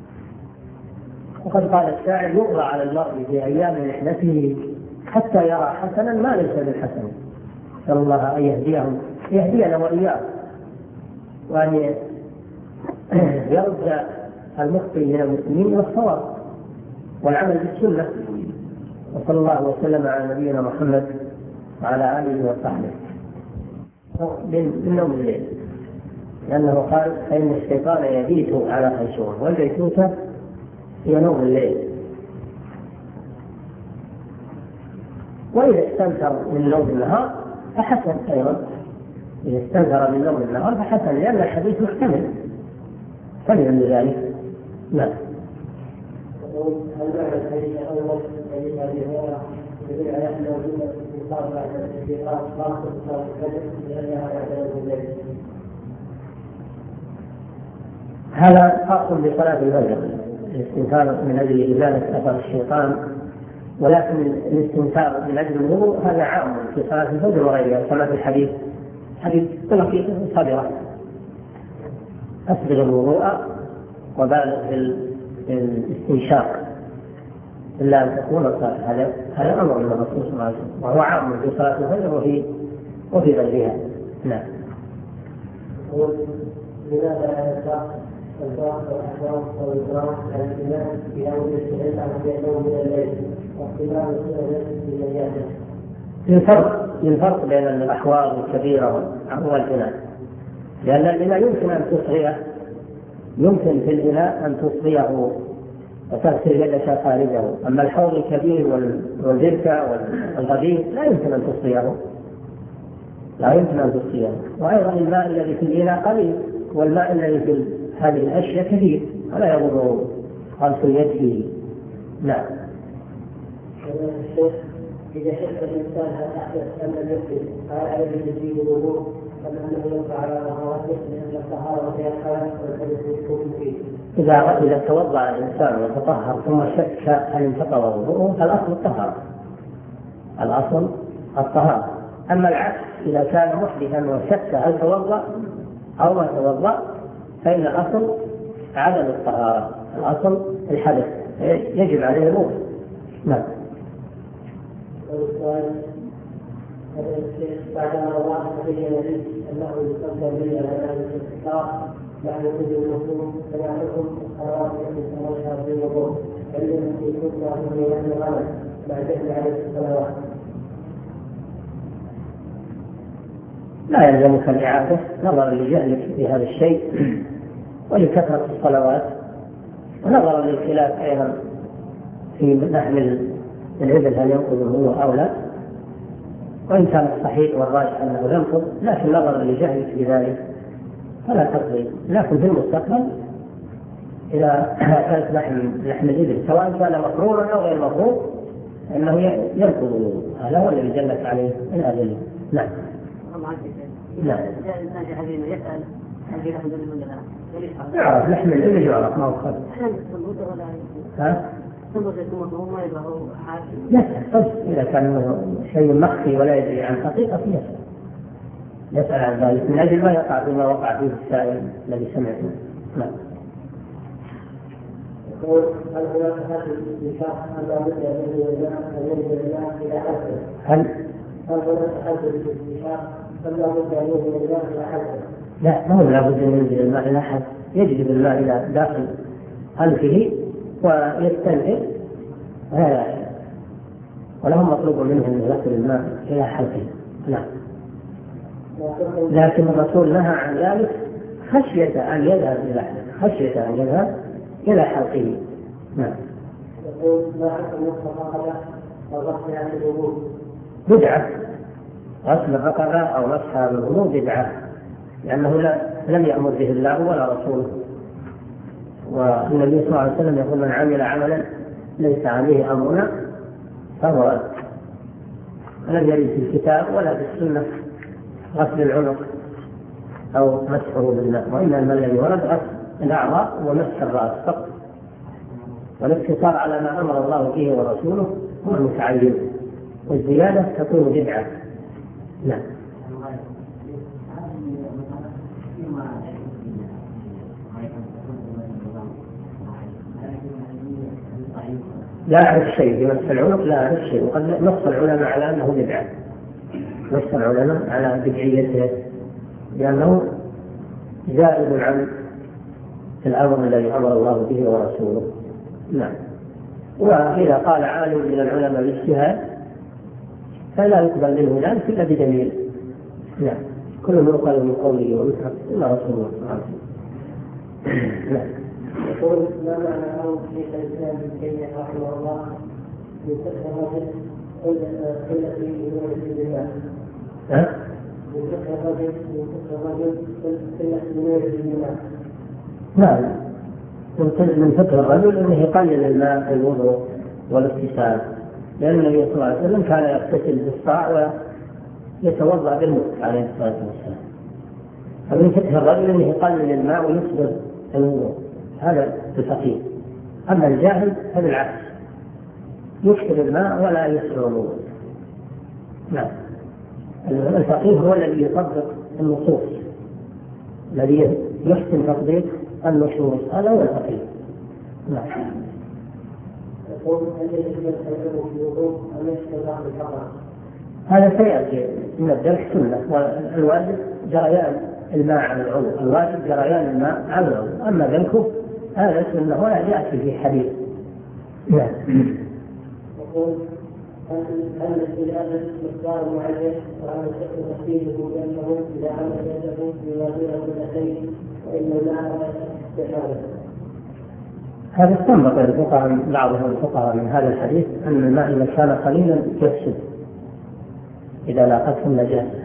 وقد قال الشاعر: يغرى على المرء في أيام رحلته حتى يرى حسنا ما ليس بالحسن. نسأل الله أن يهدينا وإياه، وأن يرد المخطئ من المسلمين والصواب والعمل بالسنة. وصلى الله وسلم على نبينا محمد وعلى آله وصحبه. من نوم الليل، لأنه قال: فإن الشيطان يبيت على خيشومه، والبيتوتة هي نوم الليل. وإذا استنكر من نوم النهار فحسن أيضا، إذا استنكر من نوم النهار فحسن، لأن الحديث محتمل فلن ذلك. لا. هل بعد الحديث الأول حديث أبي هريرة يدل على أن وجود الاستنكار بعد الاستيقاظ خاصة بصلاة الفجر لأنها بعد الليل؟ هذا خاص بصلاة الفجر، الاستنكار من أجل إزالة أثر الشيطان، ولكن الاستنكار من أجل الوضوء هذا عام في صلاة الفجر وغيرها، كما في الحديث طلقي صبرة: أسبغ الوضوء وبالغ في الاستنشاق إلا أن تكون الصلاة. هذا أمر من الرسول صلى الله عليه وسلم، وهو عام في صلاة الفجر وفي غيرها. نعم. لماذا الفرق والأحوال والإكرام على الإمام في أول الاستعداد عن يوم من الليل واختلاف السنة في نجاته؟ الفرق بين الأحوال الكبيرة والإناء، لأن الإناء يمكن في الإناء أن تصغيه وتغسل يدك خارجه، أما الحوض الكبير والبركة والغدير لا يمكن أن تصغيه. وأيضا الماء الذي في الإناء قليل، والماء الذي في هذه الأشياء كثير، ولا يضر غسل اليد فيه. نعم. إذا شك الإنسان هل أحدث أم لم يحدث هل عليه تجديد الوضوء أم أنه يقع على طهارته، لأن الطهارة فيها الحدث والحدث يكون فيه؟ إذا توضأ الإنسان وتطهر ثم شك هل انتقض وضوءه الأصل الطهارة. أما العكس، إذا كان محدثا وشك هل توضأ أو ما توضأ فإن الأصل عدم الطهارة، الأصل الحدث يجب عليه الوضوء. نعم. بعدما الله تبين لي أنه يقدر لي على ذلك الاستقرار بعد كل المسلم فلا حكم الصلوات التي صلوها في الوضوء التي كنا في يوم الغد مع جهل عليه الصلوات؟ لا يلزمك الإعادة نظرا لجهلك في هذا الشيء ولكثرة الصلوات، ونظرا للخلاف أيضا في نحل العبد هل ينقض الوضوء أو لا، وإن كان الصحيح والراجح أنه ينقض، لكن نظرا لجهلك في ذلك فلا تقضي. لكن في المستقبل إذا كانت لحم الإبل سواء كان مفروضا أو غير مفروض أنه ينقض الوضوء، هذا هو الذي دلت عليه الأدلة. نعم. لا الإنسان في حديث يسأل هل في لحم الإبل ولا لا؟ يعرف لحم الإبل يعرف ما هو خالد. يسأل إذا كان شيء مخفي ولا يدري عن حقيقة يسأل. يسأل عن ذلك من أجل ما يقع فيما وقع فيه السائل الذي سمعته. نعم. يقول هل هناك حد الاستنشاق أم لا بد أن ينزل الماء إلى حلقه؟ هل هناك حد الاستنشاق أم لا بد أن ينزل الماء إلى حلقه؟ لا، ما هو لا بد أن ينزل الماء إلى حلقه، يجلب الماء إلى داخل أنفه ويستنشق، ولهم مطلوب منه أن يدخل الماء إلى حلقه. نعم. لكن الرسول نهى عن ذلك خشية أن يذهب إلى حلقه. نعم. يقول ما حكم الصفاقة وغسلها في الوضوء؟ بدعة. غسل الرقبة أو مسحها بالوضوء بدعة، لأنه لم يأمر به الله ولا رسوله. والنبي صلى الله عليه وسلم يقول من عمل عملا ليس عليه أمرنا فهو رد. لم يرد في الكتاب ولا في السنة غسل العنق أو مسحه بالماء، وإنما الذي ورد غسل الأعضاء ومسح الرأس فقط، والاقتصار على ما أمر الله به ورسوله هو المتعين، والزيادة تكون بدعة. نعم. لا أعرف شيء بمسح العنق، لا أعرف شيء، وقد نص العلماء على أنه بدعة، نص العلماء على بدعيته لأنه زائد عن الأمر الذي أمر الله به ورسوله. نعم. وإذا قال عالم من العلماء بالاجتهاد فلا يقبل منه ذلك إلا بدليل. نعم. كل من يقال من قوله ويترك إلا رسول الله صلى الله عليه وسلم. نعم. يقول ما معنى قول شيخ الإسلام ابن تيمية رحمه الله من فقه الرجل التي يولد بالله؟ من فقه الرجل التي يولد بالله. نعم. من فقه الرجل أنه يقلل الماء في الوضوء والاغتسال، لأن النبي صلى الله عليه وسلم كان يغتسل بالصاع ويتوضأ بالماء عليه الصلاة والسلام. فمن فقه الرجل أنه يقلل الماء ويصبر الوضوء، هذا الفقيه. أما الجاهل فبالعكس يكثر الماء ولا يسر الوضوء. نعم. الفقيه هو الذي يطبق النصوص، الذي يحسن تطبيق النصوص، هذا هو الفقيه. نعم. يقول هل يجب التيمم في الوضوء أم يشترط بالفقر؟ هذا سيأتي من الدرس سنة، والواجب جريان الماء على العضو، الواجب جريان الماء على العضو، أما ذلك هذا سنة ولا يأتي في حديث. نعم. يقول هل الاستجابة مقدار معين وعلى الشخص تخفيفه بأنه إذا عمل يده يوازنه بالأخير وإن الماء لا استحالة؟ هذا استنبط الفقهاء بعضهم الفقهاء من هذا الحديث أن الماء إذا كان قليلا يفسد إذا لاقته النجاسة،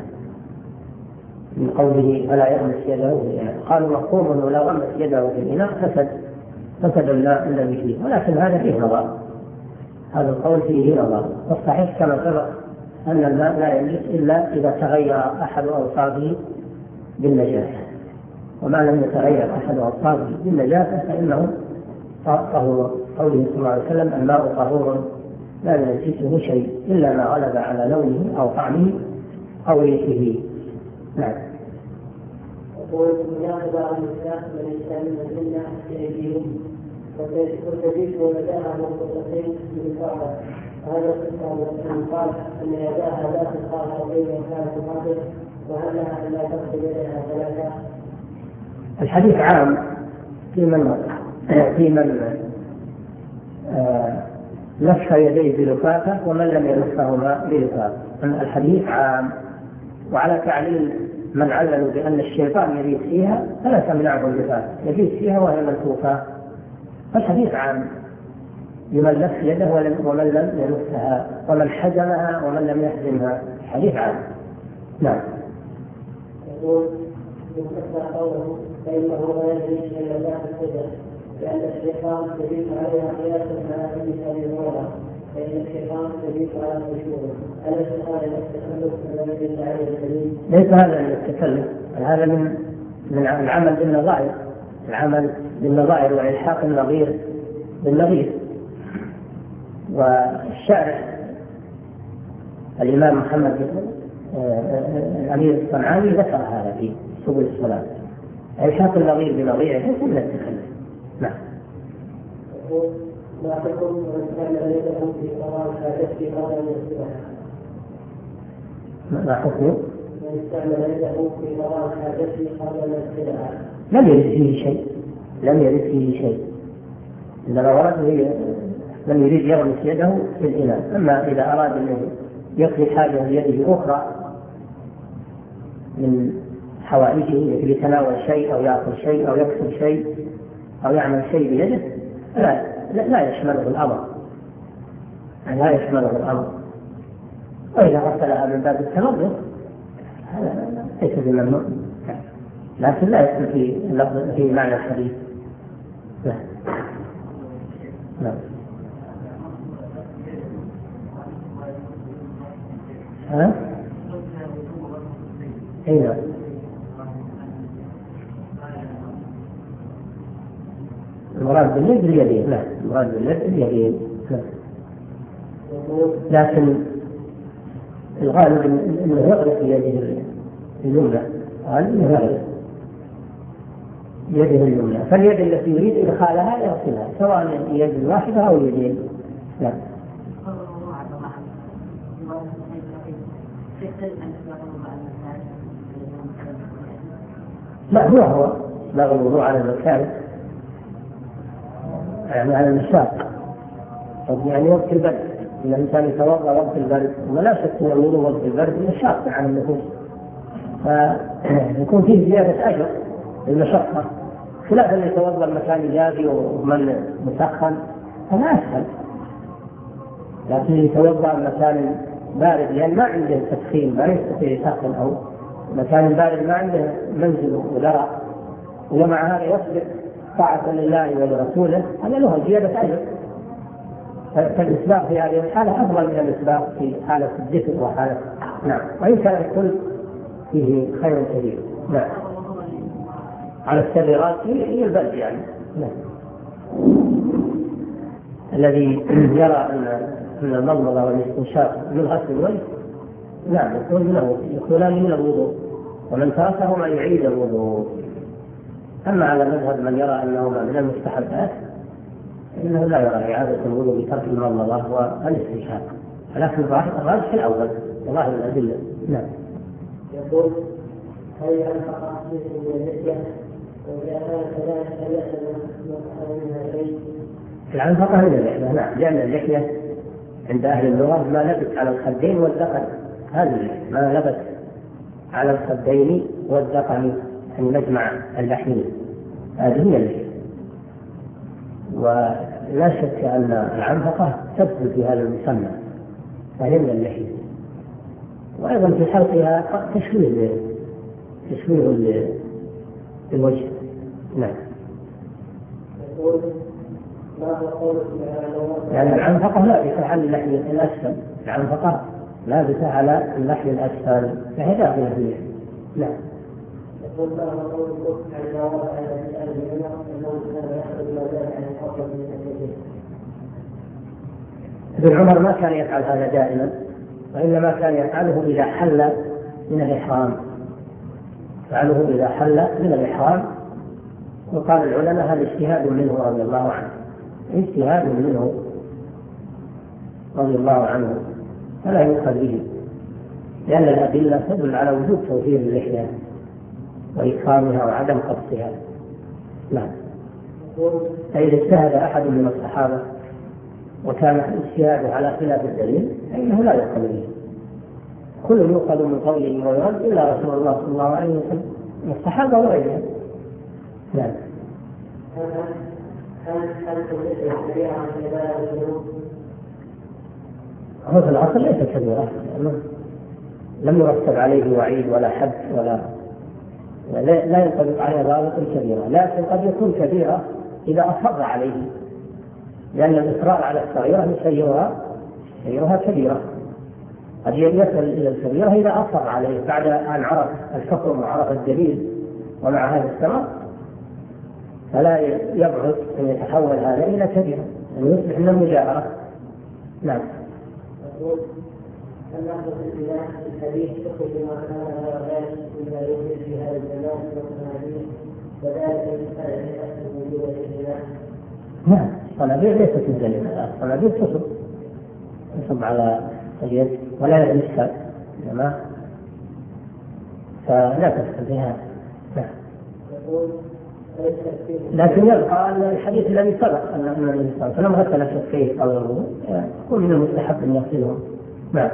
من قوله فلا يغمس يده، يعني قالوا مفهوم لو غمس يده في الإناء فسد الماء الذي فيه، ولكن هذا فيه نظر، هذا القول فيه نظر. والصحيح كما سبق أن الماء لا ينجس إلا إذا تغير أحد أوصافه بالنجاسة، وما لم يتغير أحد أوصافه بالنجاسة فإنه طهور. قوله صلى الله عليه وسلم الماء طهور لا ينجسه شيء إلا ما غلب على لونه أو طعمه أو ريحه. نعم. يقول هناك بعض النساء من يستعملن الجنة في أيديهم وتجد يداها مرتبطتين بالفعل، هذا من قال أن يداها لا تلقاها بين كانت تقاتل، وهل لها أن لا تغسل يدها ثلاثة؟ الحديث عام في من لف يديه بلفافة ومن لم يلفهما بلفافة. الحديث عام، وعلى تعليل من عللوا بأن الشيطان يبيت فيها فلا تمنعه اللفافة، يبيت فيها وهي ملفوفة. فالحديث عام لمن لف يده ومن لم يلفها، ومن حزمها ومن لم يحزمها، الحديث عام. نعم. يقول يفتح قوله فإنه لا يجري إلا الله السجن، لأن الشيطان يبيت عليها قياسا على كل سبيل، فإن الشيطان يبيت على مشهوره. أليس هذا التكلف الذي يدل عليه الدليل؟ ليس هذا من التكلف، هذا من العمل بالنظائر، العمل بالنظائر وإلحاق النظير بالنظير. والشارع الإمام محمد الأمير الصنعاني ذكر هذا في سبل السلام، إلحاق النظير بنظيره ليس من التخلف. نعم. ما تكون من كان يده في قضاء حاجته قبل أن يغسلها؟ ما حكم من كان يده في قضاء حاجته قبل أن يغسلها؟ لم يرد فيه شيء، لم يرد فيه شيء، إنما ورد لم يريد يغمس يده في الإناء. أما إذا أراد أن يقضي حاجة بيده أخرى من حوائجه مثل يتناول شيء أو يأكل شيء أو يكتب شيء أو يعمل شيء بيده لا يشمله الأمر، لا يشمله الأمر. وإذا غسلها من باب التنظف هذا ليس بممنوع، لكن لا يدخل في معنى الحديث. نعم. ها؟ أين؟ المراد باليد اليدين. لا، المراد باليد اليدين. لكن الغالب انه يغرق يده اليمنى، غالب يغرق يده اليمنى، فاليد التي يريد ادخالها يغسلها سواء اليد الواحده او اليدين. لا. لا، هو لا الوضوء على المكان، يعني على المشاق، يعني وقت البرد. إن الإنسان يتوضأ وقت البرد ولا شك أن الوضوء وقت البرد مشاق على النفوس، فيكون فيه زيادة أجر للمشقة، خلاف أن يتوضأ المكان جافي ومن مسخن فما أسهل. لكن يتوضأ المكان بارد لأن ما عنده تسخين، ما يستطيع يسخن، أو مكان بارد ما عنده منزل ودرع، ومع هذا يصبر طاعة لله ولرسوله، هذا له زيادة أجر. فالإسباغ في هذه الحالة أفضل من الإسباغ في حالة الدفء وحالة. نعم. وإن كان الكل فيه خير كبير. نعم. على السريرات هي البرد يعني. نعم. الذي يرى أن المضمضة والاستنشاق من غسل الوجه نعم يكونان من الوضوء، ومن تركهما يعيد الوضوء. أما على مذهب من يرى أنهما من المستحبات إنه لا يرى إعادة الوضوء بترك المضمضة والاستنشاق، لكن الراجح الأول والله الأدلة. نعم. يقول هل ينفق من اللحية وإذا كان كذلك منها شيء؟ العنفقة من اللحية. نعم، لأن اللحية عند أهل اللغة ما لبس على الخدين والذقن، هذه ما لبس على الخدين والذقن، أن نجمع اللحية، هذه هي اللحية. ولا شك أن العنفقة تدخل في هذا المسمى، فهي من اللحية. وأيضا في حلقها تشويه الوجه. نعم. يعني العنفقة لابسة على اللحية الأسفل، العنفقة لابسة على اللحية الأسفل، فهي داخلة فيها. نعم. ابن عمر ما كان يفعل هذا دائما، وإنما كان يفعله إذا حل من الإحرام، فعله إذا حل من الإحرام. وقال العلماء هذا اجتهاد منه رضي الله عنه، اجتهاد منه رضي الله عنه، فلا يؤخذ به، لأن الأدلة تدل على وجوب توفير اللحية وإكرامها وعدم قصها. نعم. فإذا اجتهد أحد من الصحابة وكان اجتهاده على خلاف الدليل فإنه لا يؤخذ به، كل يؤخذ من قوله ويرد إلا رسول الله صلى الله عليه وسلم والصحابة وغيرهم. نعم. هو في الأصل ليس كبيرة، لم يرتب عليه وعيد ولا حد لا ينطبق عليه ضابط كبيرة، لكن قد يكون كبيرة إذا أصر عليه، لأن الإصرار على الصغيرة يسيرها كبيرة. قد يصل إلى الكبيرة إذا أصر عليه بعد أن عرف الحكم وعرف الدليل، ومع هذا السبب فلا يبعد أن يتحول هذا إلى كبيرة، أن يصبح من المجاهرة. نعم. النقل في البناء الحديث تخرج ما كان على ذلك مما يوجد في هذا الزمان من الصنابير وذلك يستعد نفسه وجود البناء. نعم الصنابير ليست مثل الصنابير تصب على اليد ولا يلمسها إنما فلا تدخل فيها. لكن يبقى أن الحديث الذي سبق أن النبي صلى الله عليه وسلم غسل شفيه قبل الوضوء يكون من المستحب أن يغسلهم. نعم.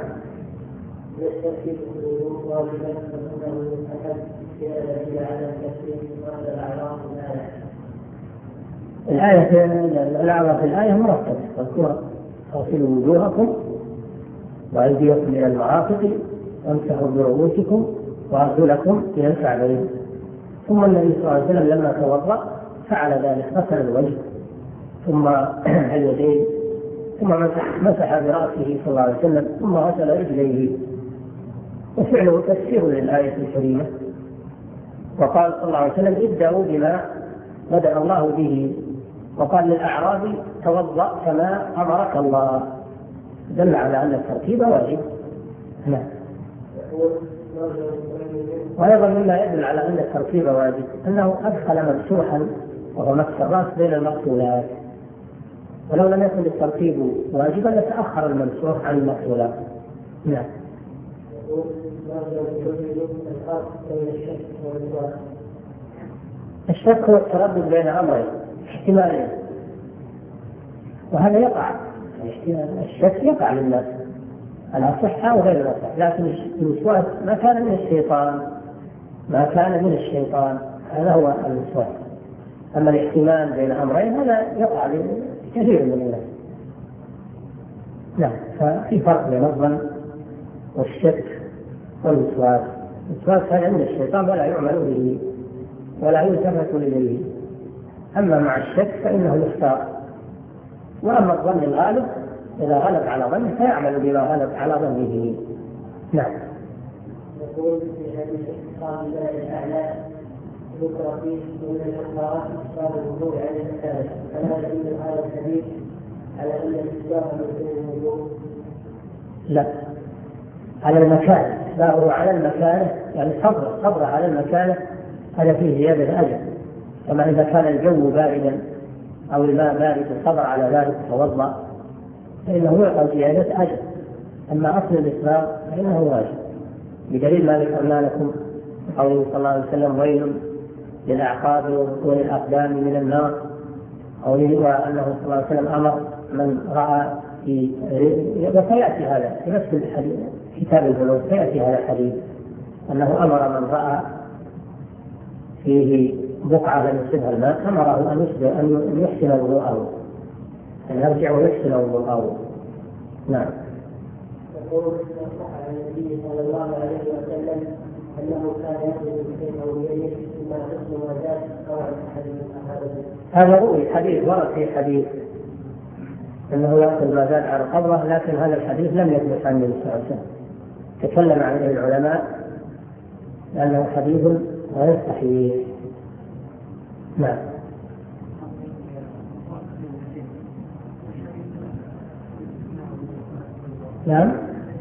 الآية الأعراض في الآية مرتبة تذكر اغسلوا وجوهكم وأيديكم إلى المرافق وامسحوا برؤوسكم وأرجلكم إلى الكعبين. ثم النبي صلى الله عليه وسلم لما توضأ فعل ذلك غسل الوجه ثم اليدين ثم مسح برأسه صلى الله عليه وسلم ثم غسل رجليه وفعله تفسير للآية الكريمة. وقال صلى الله عليه وسلم ابدأوا بما بدأ الله به وقال للأعرابي توضأ كما أمرك الله دل على أن الترتيب واجب. نعم. وأيضا مما يدل على أن الترتيب واجب أنه أدخل ممسوحا وهو مسح الرأس بين المغسولات ولو لم يكن الترتيب واجبا لتأخر الممسوح عن المغسولات. نعم. الشك هو التردد بين أمرين احتمالين وهذا يقع الشك يقع للناس على صحة وغير الصحة لكن الوسواس ما كان من الشيطان هذا هو الوسواس. أما الاحتمال بين أمرين هذا يقع لكثير من الناس. نعم. ففي فرق بين الظن والشك والوسواس. الوسواس هذا من الشيطان ولا يعمل به ولا يلتفت إليه. أما مع الشك فإنه يختار. وأما الظن الغالب إذا غلب على ظنه فيعمل بما غلب على ظنه. نعم. يقول في حديث اختصار الله الأعلى ذكر فيه من الإخبارات اختصار الوضوء على المكان فلا يدل هذا الحديث على أن الاختصار من الوضوء؟ لا على المكان إخباره على المكان يعني صبر على المكان هذا فيه زيادة أجر. كما إذا كان الجو باردا أو الماء بارد صبر على ذلك توضأ فإنه يعطى زيادة أجر. أما أصل الإسلام فإنه واجب بدليل ما ذكرنا لكم قوله صلى الله عليه وسلم ويل للأعقاب وبطون الأقدام من النار قوله أنه صلى الله عليه وسلم أمر من رأى في وسيأتي هذا في نفس الحديث كتاب البلوغ سيأتي هذا الحديث أنه أمر من رأى فيه بقعة لم يصبها الماء أمره أن يحسن وضوءه أن يرجع ويحسن وضوءه. نعم. يقول عن النبي صلى الله عليه وسلم أنه كان يأخذ بشيء أو بيده ثم يحسن وزاد أو عن أحد من الصحابة. هذا روي حديث ورد في حديث أنه يأخذ ما زاد على القبضة لكن هذا الحديث لم يثبت عن النبي صلى الله عليه وسلم. تكلم عنه العلماء لأنه حديث غير صحيح. نعم. نعم.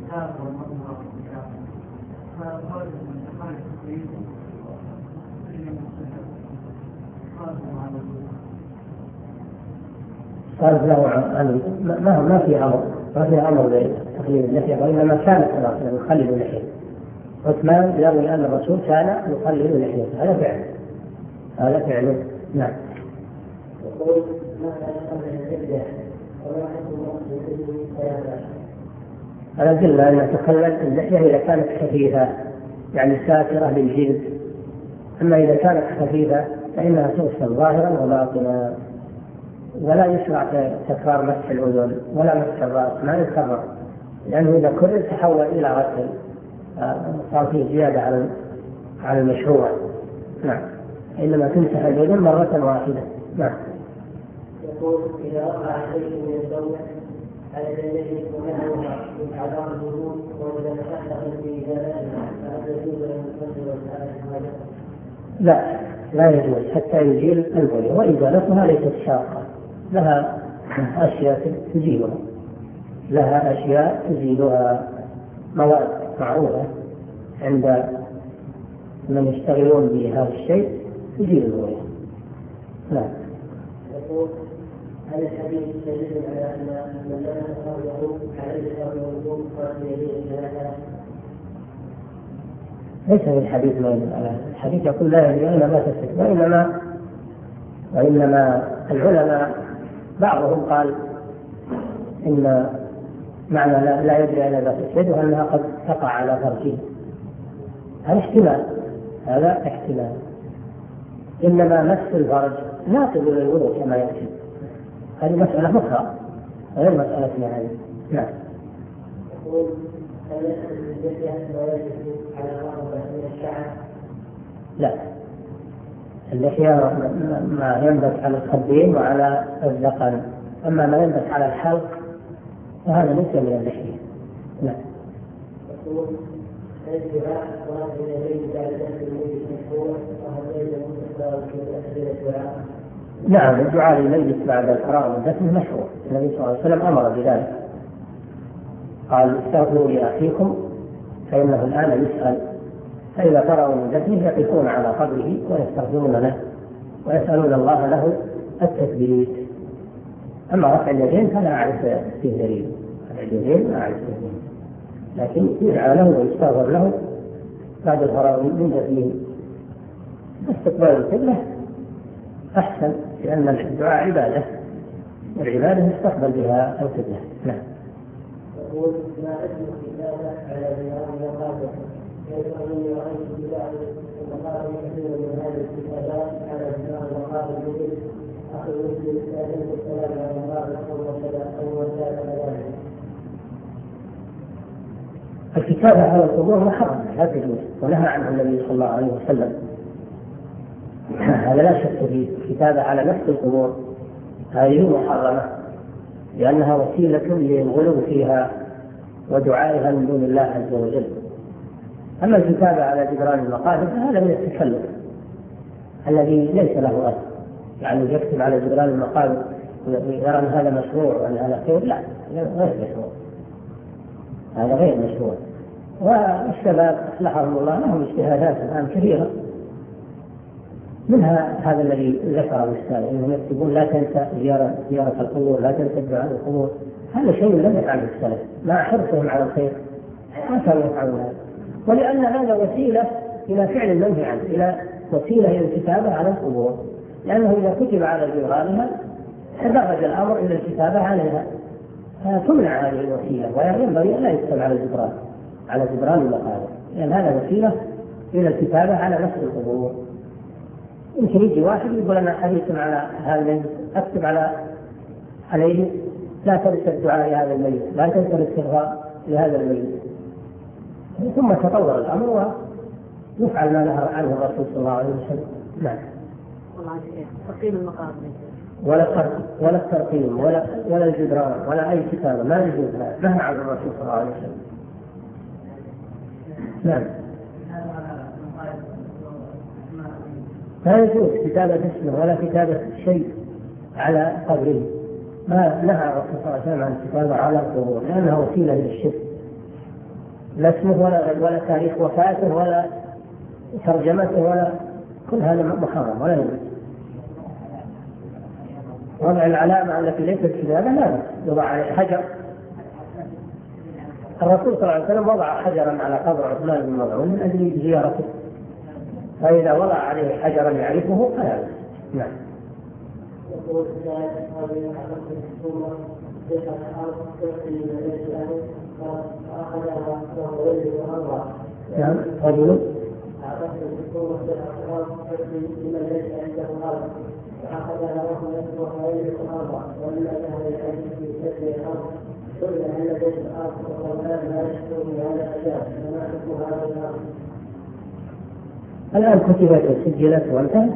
قالت له عن ما في أمر بتقليد اللحية وإنما كانت يخلل اللحية. عثمان يروي أن الرسول كان يخلل اللحية هذا فعله. نعم. يقول ماذا يقول الجلدة وما حكم أنا أدل أن تخلل اللحية إذا كانت خفيفة يعني ساترة للجلد. أما إذا كانت خفيفة فإنها تغسل ظاهرا وباطنا ولا يشرع تكرار مسح الأذن ولا مسح الرأس ما يكرر لأنه إذا كرر تحول إلى غسل صار فيه زيادة على المشروع. نعم. إنما تمسح الأذن مرة واحدة. نعم. يقول إذا وقع شيء من الدولة على الذي يكون من أعضاء الوجود وإذا تحقق في ذلك فهل يجوز أن يصلي ويسأل؟ لا يجوز حتى يزيل البلية وإزالتها ليست شاقة لها أشياء تزيلها مواد معروفة عند من يشتغلون بهذا الشيء يجيب الرؤية. نعم. يقول هل الحديث دليل على ان من لا يتصور عليه الوضوء ليس في الحديث ما يدل على الحديث يقول لا يدري أين ما تسكت، وإنما العلماء بعضهم قال إن معنى لا يدري أين ما تسكت وأنها قد تقع على فرجه. هذا احتمال. إنما مس الفرج ناقض للوضوء كما يأتي، هذه مسألة أخرى غير مسألة يعني. نعم. يقول هل اللحية ما يجب على رغبة من الشعر؟ لا، اللحية ما ينبت على الخدين وعلى الذقن، أما ما ينبت على الحلق فهذا ليس من اللحية. نعم. يقول هل الدعاء صلاة النبي بعد ذلك الميت مشروع وهل يجب استقبال كل الدعاء؟ نعم، الدعاء للميت بعد الفراغ من دفنه مشروع، النبي صلى الله عليه وسلم أمر بذلك، قال استغفروا لأخيكم فإنه الآن يسأل، فإذا فرغوا من دفنه يقفون على قبره ويستغفرون له ويسألون الله له التثبيت. أما رفع اليدين فلا أعرف فيه دليل، رفع اليدين لا أعرف فيه دليل، لكن يدعى له ويستغفر له بعد الفراغ من دفنه. استقبال القبلة أحسن، لأن الدعاء عبادة، والعبادة يستقبل بها القبلة. نعم. يقول ما اسم الكتابة على بناء المقابر؟ يقول رأيت ببعض المقابر كثير من هذه الكتابات على بناء المقابر يقول أخذ مسلم عليه السلام على المقابر أو وسائل ذلك. الكتابة على القبور محرم لا تجوز، ونهى عنه النبي صلى الله عليه وسلم، هذا لا شك فيه. الكتابة على نفس القبور هذه محرمة لأنها وسيلة للغلو فيها ودعائها من دون الله عز وجل. أما الكتابة على جدران المقابر فهذا من التكلف الذي ليس له أصل، يعني يكتب على جدران المقابر ويرى أن هذا مشروع وأن هذا خير، لا، غير مشروع، هذا غير مشروع. والشباب أصلحهم الله لهم اجتهادات الآن كثيرة، منها هذا الذي ذكره السائل انهم يكتبون لا تنسى زيارة القبور، لا تنسى الدعاء القبور. هذا شيء لم يفعله السلف مع حرصهم على الخير، ما كانوا يفعلون هذا، ولأن هذا وسيلة إلى فعل المنهي عنه، إلى وسيلة إلى الكتابة على القبور، لأنه إذا كتب على جدرانها تدرج الأمر إلى الكتابة عليها، فتمنع هذه الوسيلة، وينبغي أن لا يكتب على جدران المقابر، لأن هذا وسيلة إلى الكتابة على نفس القبور. يمكن يجي واحد يقول أنا حريص على هذا الميت، أكتب عليه لا تنسى الدعاء لهذا الميت، لا تنسى الاستغفار لهذا الميت، ثم تطور الأمر ويفعل ما نهى عنه الرسول صلى الله عليه وسلم. نعم. والله تقييم المقابر ولا الترقيم ولا الجدران ولا أي كتابة ما يجوز، نهى عنه الرسول صلى الله عليه وسلم. نعم. لا يجوز كتابة اسمه ولا كتابة شيء على قبره، ما نهى الرسول صلى الله عليه وسلم عن الكتابة على القبور، لأنها وسيلة للشرك، لا اسمه ولا تاريخ وفاته ولا ترجمته ولا كل هذا محرم ولا يجوز. وضع العلامة التي ليست كتابة لا يوضع عليه حجر. الرسول صلى الله عليه وسلم وضع حجرا على قبر عثمان بن مظعون من أجل زيارته، فإذا وضع عليه حجرا يعرفه فلا. نعم. يقول السائل هذه أحدث الصورة بيت الأرض تأتي من بيت الأهل فأخذها وهو ولد أربعة. نعم. رجل أعطته الصورة بيت الأرض تأتي من ليس عنده أرض فأخذها وهو ولد أربعة، وإلا ذهب الحديث في سبيل الأرض سئل عن بيت الأرض وقال لا يشكو من هذا الأشياء فما حكم هذا الأرض؟ الآن كتبت وسجلت وانتهت،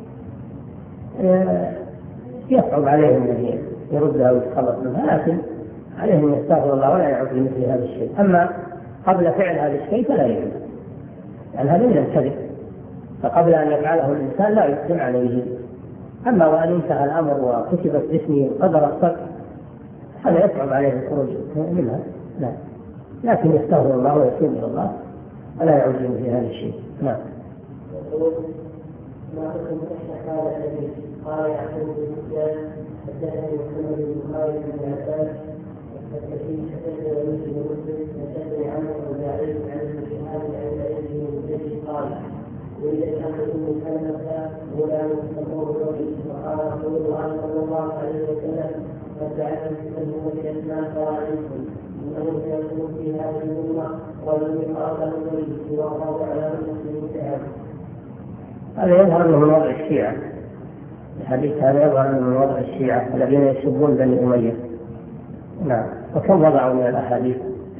يصعب عليهم أن يردها ويتخلص منها، لكن عليهم أن يستغفر الله ولا يعود لمثل هذا الشيء. أما قبل فعل هذا الشيء فلا يجوز، يعني هذا من الكذب، فقبل أن يفعله الإنسان لا يقدم عليه. أما وأن انتهى الأمر وكتبت باسمه قدر الصدق هذا يصعب عليه الخروج منها. لا. لكن يستغفر الله ويتوب إلى الله ولا يعزم في هذا الشيء. نعم. يقول ما حكم هذا الحديث؟ قال يحكم بالإسلام حدثني محمد بن خالد بن عباس التكفير حدثنا مسلم حدثني عمرو بن سعيد عن الشهاب عن سعيد بن زيد قال ولد الحمد بن سلمة غلام سموه الرجل وقال رسول الله صلى الله عليه وسلم قد جعلت تسلموا بأسماء فرائضكم انه سيكون في هذه الامه ولم يقاتل الولي وقال على مسلم تعالى. هذا يظهر انه من وضع الشيعة. الحديث هذا يظهر انه من وضع الشيعة الذين يسبون بني أمية. نعم. وكم وضعوا من الأحاديث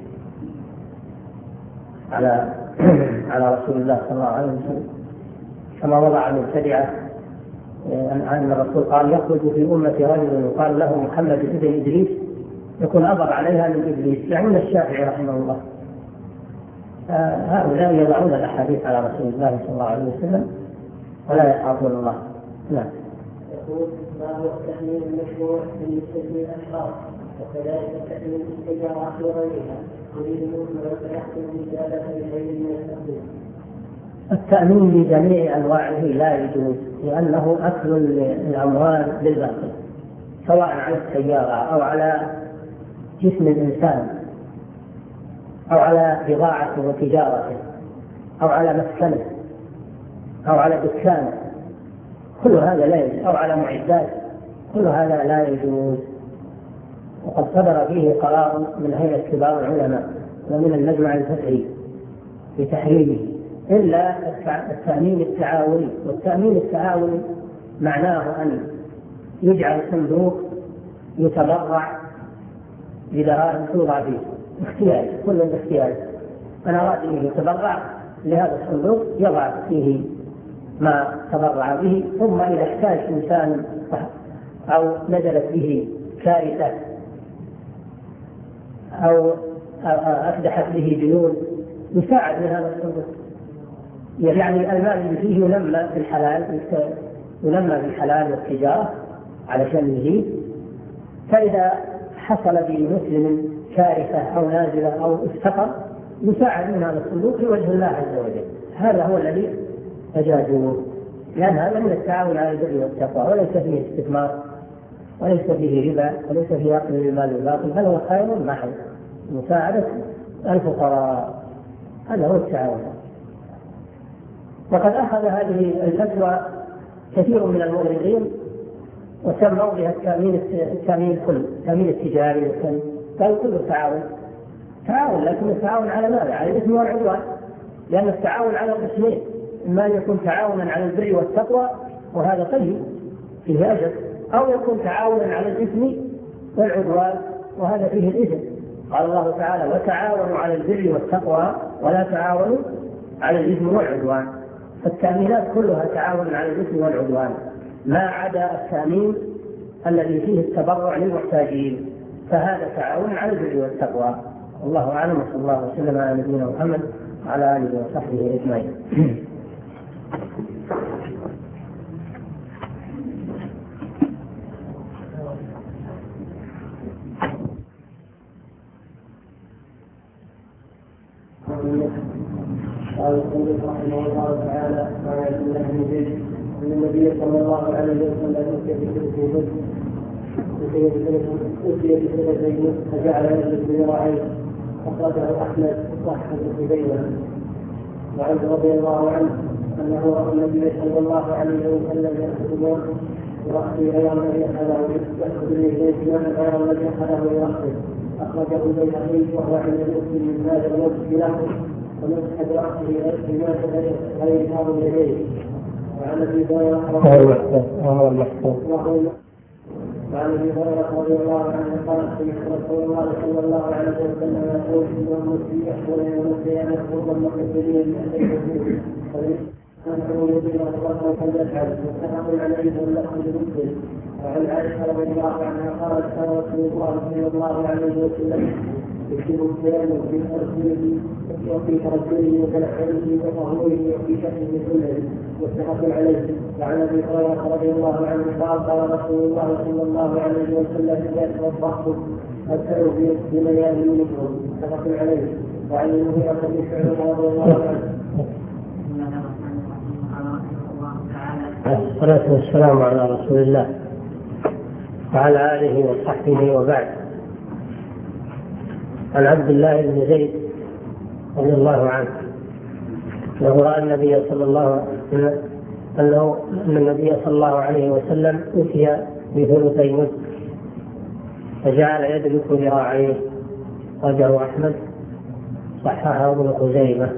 على رسول الله صلى الله عليه وسلم، كما وضع المبتدعة أن الرسول قال يخرج في أمة رجل يقال له محمد بن إدريس يكون أبر عليها من إبليس، يعني من الشافعي رحمه الله. هؤلاء يضعون الأحاديث على رسول الله صلى الله عليه وسلم ولا يخافون الله. نعم. يقول ما هو التحليل المشروع بالنسبة للأشخاص وكذلك تحليل السيارات وغيرها يريد أن يحصل رسالة لغير من التقديم. التأمين بجميع أنواعه لا يجوز، لأنه أكل الأموال بالباطل، سواء على السيارة أو على جسم الإنسان أو على بضاعته وتجارته أو على مسكنه أو على دكانه، كل هذا لا يجوز، أو على معدات، كل هذا لا يجوز. وقد صدر فيه قرار من هيئة كبار العلماء ومن المجمع الفتحي بتحريمه، إلا التأمين التعاوني. والتأمين التعاوني معناه أن يجعل صندوق يتبرع بدراهم توضع فيه اختياري، كل اختياري، من أراد أن يتبرع لهذا الصندوق يضع فيه ما تبرع به، ثم إذا احتاج إنسان أو نزلت به كارثة أو أفدحت به جنون يساعد من هذا الصندوق. يعني المال اللي فيه ينمى بالحلال والتجارة علشان يزيد. فإذا حصل بمسلم كارثة أو نازلة أو افتقر يساعد من هذا الصندوق لوجه الله عز وجل. هذا هو الذي أجازوه، لأن هذا من التعاون على البر والتقوى، وليس فيه استثمار وليس فيه ربا وليس فيه أكل المال الباطل، بل هو خير محض مساعدة الفقراء، هذا هو التعاون. وقد أخذ هذه الفتوى كثير من المغرضين وسموا بها التأمين الكل، التأمين التجاري، قالوا كله تعاون، لكن التعاون على ماذا؟ على الإثم والعدوان، لأن التعاون على القسمين، إما أن يكون تعاونا على البر والتقوى وهذا طيب فيه أجر، أو يكون تعاونا على الإثم والعدوان وهذا فيه الإثم. قال الله تعالى وتعاونوا على البر والتقوى ولا تعاونوا على الإثم والعدوان. فالتأمينات كلها تعاون على الإثم والعدوان، ما عدا التأمين الذي فيه التبرع للمحتاجين، فهذا تعاون على البر والتقوى. والله أعلم، وصلى الله وسلم على نبينا محمد وعلى آله وصحبه أجمعين. قال المصنف رحمه الله تعالى عن عبد الله بن زيد ان النبي صلى الله عليه وسلم أوتي بسنتين فجعل يجلس بذراعيه، أخرجه أحمد صحة بن وعنه رضي الله عنه أنه رأى النبي صلى الله عليه وسلم يأخذ الموت برأسه غير الذي أخذه، يأخذ اليدين غير الذي أخذه برأسه. أخرجه البيهقي وهو عند مسلم من هذا الموت له ومسح برأسه غير هذا اليدين. وعن أبي هريرة وعن ابي هريره رضي الله عنه قال سمعت رسول الله صلى الله عليه وسلم يقول والمسلم يحول يوم القيامه قربا مقتديا بأهله فنحن يدين الله فليفعل. متفق عليه واللفظ لمسلم. وعن عائشه رضي الله عنها قالت كان رسول الله صلى الله عليه وسلم يكتب الكلام في ترجمه وفي ترجمه وتلحنه وتطهره وفي شأنه كله متفق عليه. وعن ابي هريره رضي الله عنه قال قال رسول الله صلى الله عليه وسلم اذا توضأتم فابتلوا بمياه منكم متفق عليه. وعن المغيرة بن شعبة رضي الله عنه الصلاة والسلام على رسول الله وعلى آله وصحبه وبعد. عن عبد الله بن زيد رضي الله عنه أنه رأى النبي صلى الله عليه وسلم أتي بثلثي مد فجعل يدلك ذراعيه. رجعه أحمد صححه ابن خزيمة.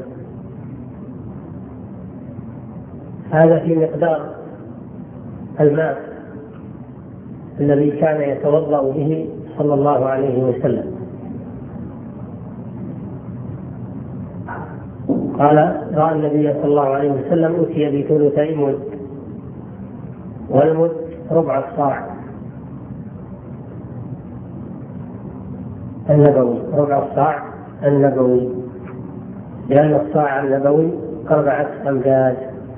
هذا في مقدار الماء الذي كان يتوضأ به صلى الله عليه وسلم. قال رأى النبي صلى الله عليه وسلم أتي بثلثي مد، والمد ربع الصاع النبوي، ربع الصاع النبوي، لأن الصاع النبوي 4 أمداد،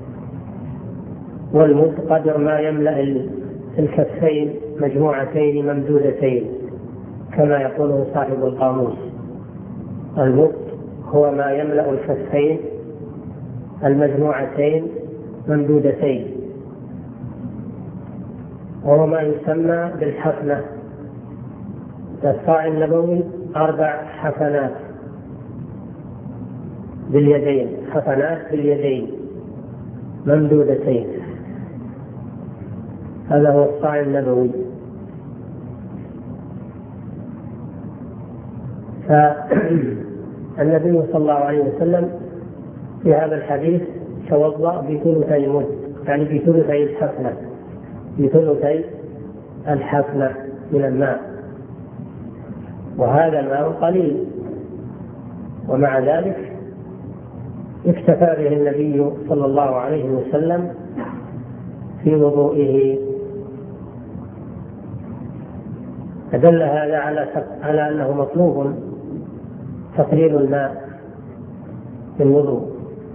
والمد قدر ما يملأ الكفين مجموعتين ممدودتين كما يقوله صاحب القاموس. المد هو ما يملأ الكفين المجموعتين ممدودتين، وهو ما يسمى بالحفنة. الصاع النبوي 4 حفنات باليدين، حفنات باليدين ممدودتين، هذا هو الصاع النبوي. فالنبي صلى الله عليه وسلم في هذا الحديث توضأ بثلثي مد، يعني بثلثي الحفنة، بثلثي الحفنة من الماء، وهذا الماء قليل، ومع ذلك اكتفى به النبي صلى الله عليه وسلم في وضوئه. فدل هذا على أنه مطلوب تقليل الماء في الوضوء،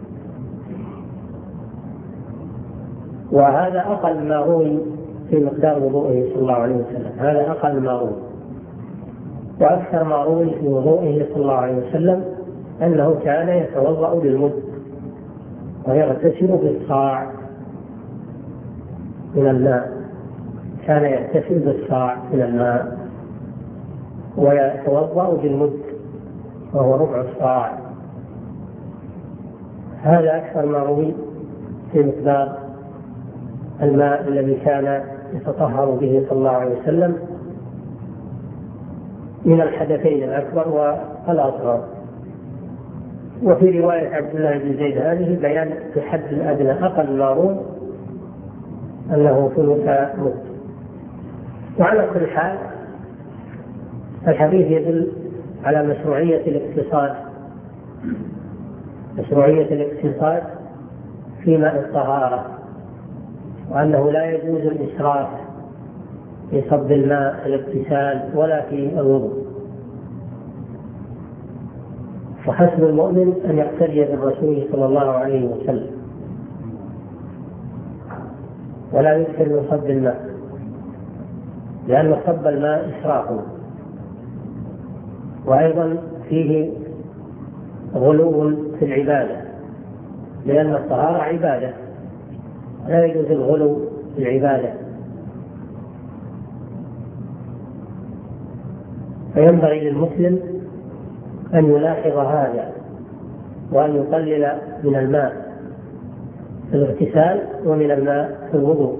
وهذا أقل ما روي في مقدار وضوئه صلى الله عليه وسلم، هذا أقل ما روي. وأكثر ما روي في وضوئه صلى الله عليه وسلم أنه كان يتوضأ بالمد ويغتسل بالصاع من الماء، كان يغتسل بالصاع من الماء ويتوضأ بالمد وهو ربع الصاع. هذا أكثر ما روي في مقدار الماء الذي كان يتطهر به صلى الله عليه وسلم من الحدثين الأكبر والأصغر. وفي رواية عبد الله بن زيد هذه بيان في الحد الأدنى أقل ما روي أنه ثلث مد. وعلى كل حال الحديث يدل على مشروعية الاقتصاد، مشروعية الاقتصاد في ماء الطهارة، وأنه لا يجوز الإسراف في صب الماء الاغتسال ولا في الوضوء. وحسب المؤمن أن يقتدي بالرسول صلى الله عليه وسلم ولا يكثر من صب الماء، لأن صب الماء إسراف، وأيضا فيه غلو في العبادة، لأن الطهارة عبادة، لا يجوز الغلو في العبادة. فينبغي للمسلم أن يلاحظ هذا وأن يقلل من الماء في الاغتسال ومن الماء في الوضوء.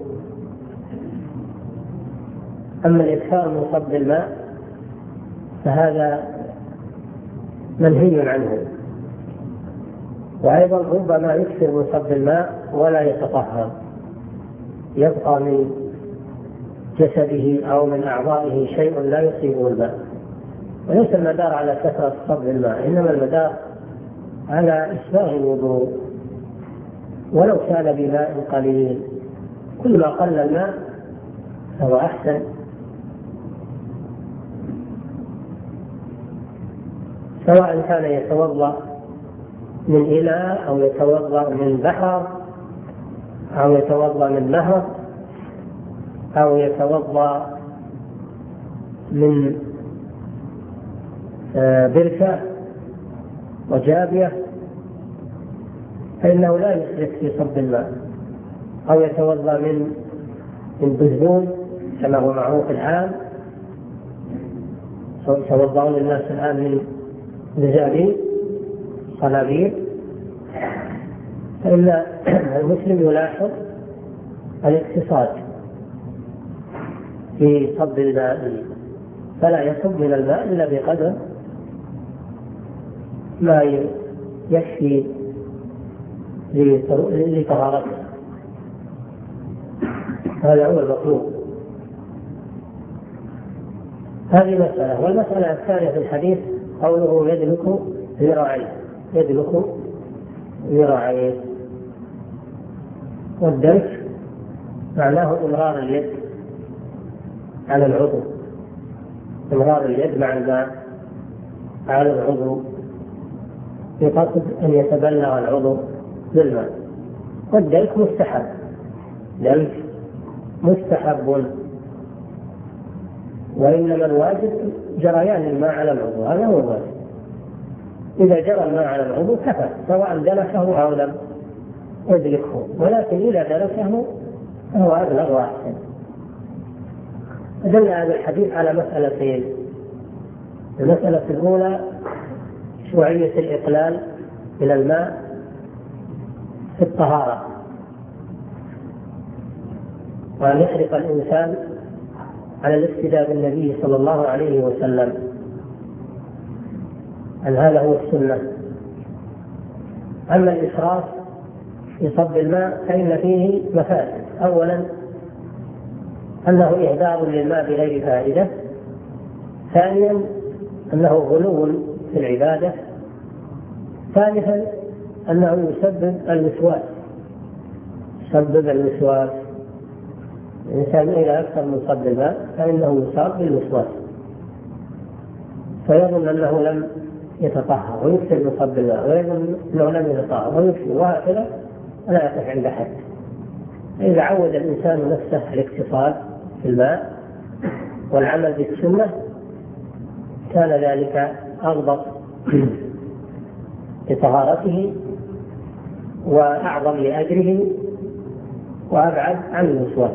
أما الإكثار من صب الماء فهذا منهي عنه، وأيضا ربما يكثر من صب الماء ولا يتطهر، يبقى من جسده أو من أعضائه شيء لا يصيبه الماء. وليس المدار على كثرة صب الماء، إنما المدار على إسباغ الوضوء ولو كان بماء قليل، كل ما قل الماء فهو أحسن. سواء كان يتوضأ من إناء أو يتوضأ من بحر أو يتوضأ من نهر أو يتوضأ من بركة وجابية، فإنه لا يشرك في صب الماء، أو يتوضأ من بزبون كما هو معروف الآن، يتوضأون الناس الآن من بزابين صنابير، فإن المسلم يلاحظ الاقتصاد في صب الماء، فلا يصب من الماء إلا بقدر ما يكفي لطهارته. هذا هو المطلوب. هذه مسألة. والمسألة الثانية في الحديث قوله يدلك ذراعيه، يدلك ذراعيه، والدلك معناه إمرار اليد على العضو، إمرار اليد مع الماء على العضو بقصد أن يتبلغ العضو بالماء. والدلك مستحب، دلك مستحب، وإنما الواجب جريان الماء على العضو، هذا هو الواجب. إذا جرى الماء على العضو كفى، سواء دلكه أو لم يدلكه، ولكن إذا دلكه فهو أبلغ وأحسن. دل هذا الحديث على مسألتين. المسألة الأولى شرعية الإقلال إلى الماء في الطهارة، وأن يحرص الإنسان على الاقتداء بالنبي صلى الله عليه وسلم، أن هذا هو السنة. أما الإسراف في صب الماء فإن فيه مفاسد. أولا أنه إهدار للماء بغير فائدة. ثانيا أنه غلو في العبادة. ثالثا أنه يسبب الوسواس، يسبب الوسواس. الإنسان إذا أكثر من صب الماء فإنه يصاب بالوسواس، فيظن أنه لم يتطهر ويكثر من صب الماء، ويظن أنه لم يتطهر ويكثر، وهكذا لا يقف عند حد. إذا عود الإنسان نفسه الاقتصاد في الماء والعمل بالسنة كان ذلك أضبط لطهارته وأعظم لأجره وأبعد عن الوسواس.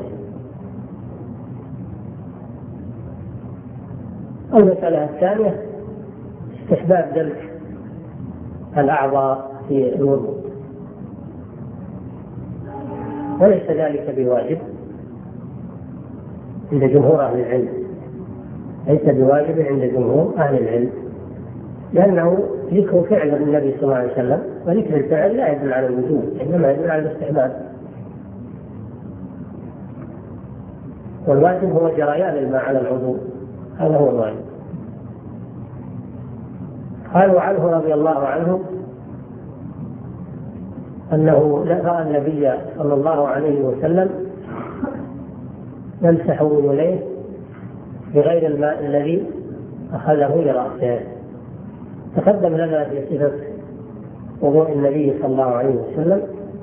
المسألة الثانية استحباب دلك الأعضاء في الوضوء، وليس ذلك بواجب عند جمهور أهل العلم، ليس بواجب عند جمهور أهل العلم، لأنه ذكر فعل النبي صلى الله عليه وسلم، وذكر الفعل لا يدل على الوجوب إنما يدل على الاستحباب. والواجب هو جريان الماء على العضو، هذا هو الواجب. قالوا عنه رضي الله عنه أنه رأى النبي صلى الله عليه وسلم يمسح أذنيه بغير الماء الذي أخذه لرأسه. تقدم لنا في صفة وضوء النبي صلى الله عليه وسلم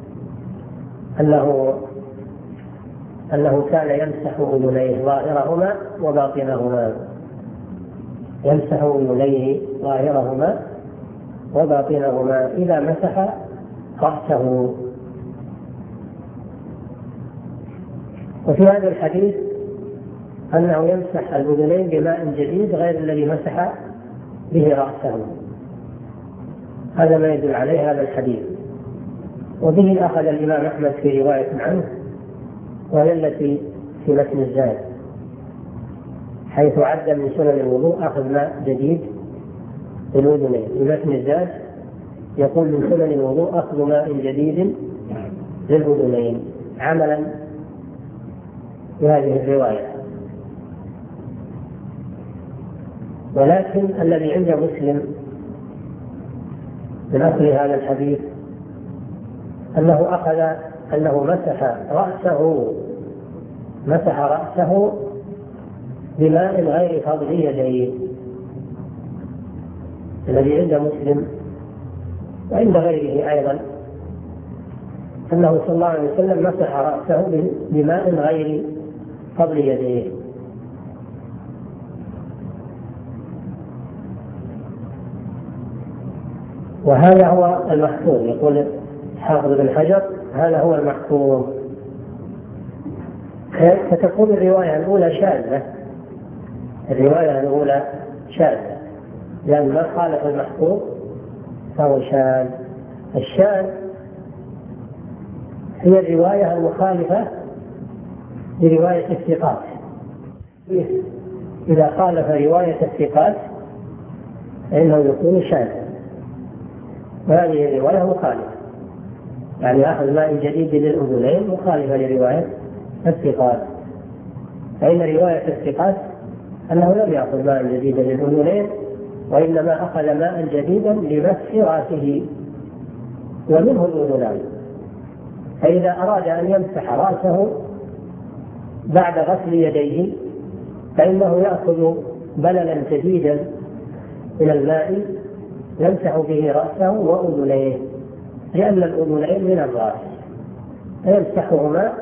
أنه كان يمسح أذنيه ظاهرهما وباطنهما، يمسح أذنيه ظاهرهما وباطنهما إذا مسح رأسه. وفي هذا الحديث أنه يمسح الأذنين بماء جديد غير الذي مسح به رأسه، هذا ما يدل عليه هذا الحديث. وبه أخذ الإمام أحمد في رواية عنه، وهي التي في متن الزاد، حيث عد من سنن الوضوء أخذ ماء جديد للأذنين. في متن الزاد يقول من سنن الوضوء أخذ ماء جديد للأذنين عملا بهذه الرواية. ولكن الذي عند مسلم من أصل هذا الحديث أنه مسح رأسه بماء غير فضل يديه، الذي عند مسلم وعند غيره أيضا أنه صلى الله عليه وسلم مسح رأسه بماء غير فضل يديه. وهذا هو المحفوظ. يقول حافظ بن حجر هذا هو المحفوظ. فتكون الرواية الأولى شاذة، الرواية الأولى شاذة لأن ما خالف المحفوظ فهو شاذ. الشاذ هي الرواية المخالفة لرواية الثقات. إذا خالف رواية الثقات فإنه يكون شاذا، وهذه الرواية مخالفة، يعني أخذ ماء جديد للأذنين مخالفة لرواية الثقات. فإن رواية الثقات أنه لم يأخذ ماء جديدا للأذنين، وإنما أخذ ماء جديدا لمسح رأسه ومنه الأذنان. فإذا أراد أن يمسح رأسه بعد غسل يديه فإنه يأخذ بللا جديدا من الماء يمسح به رأسه وأذنيه، لأن الأذنين من الرأس، فيمسحهما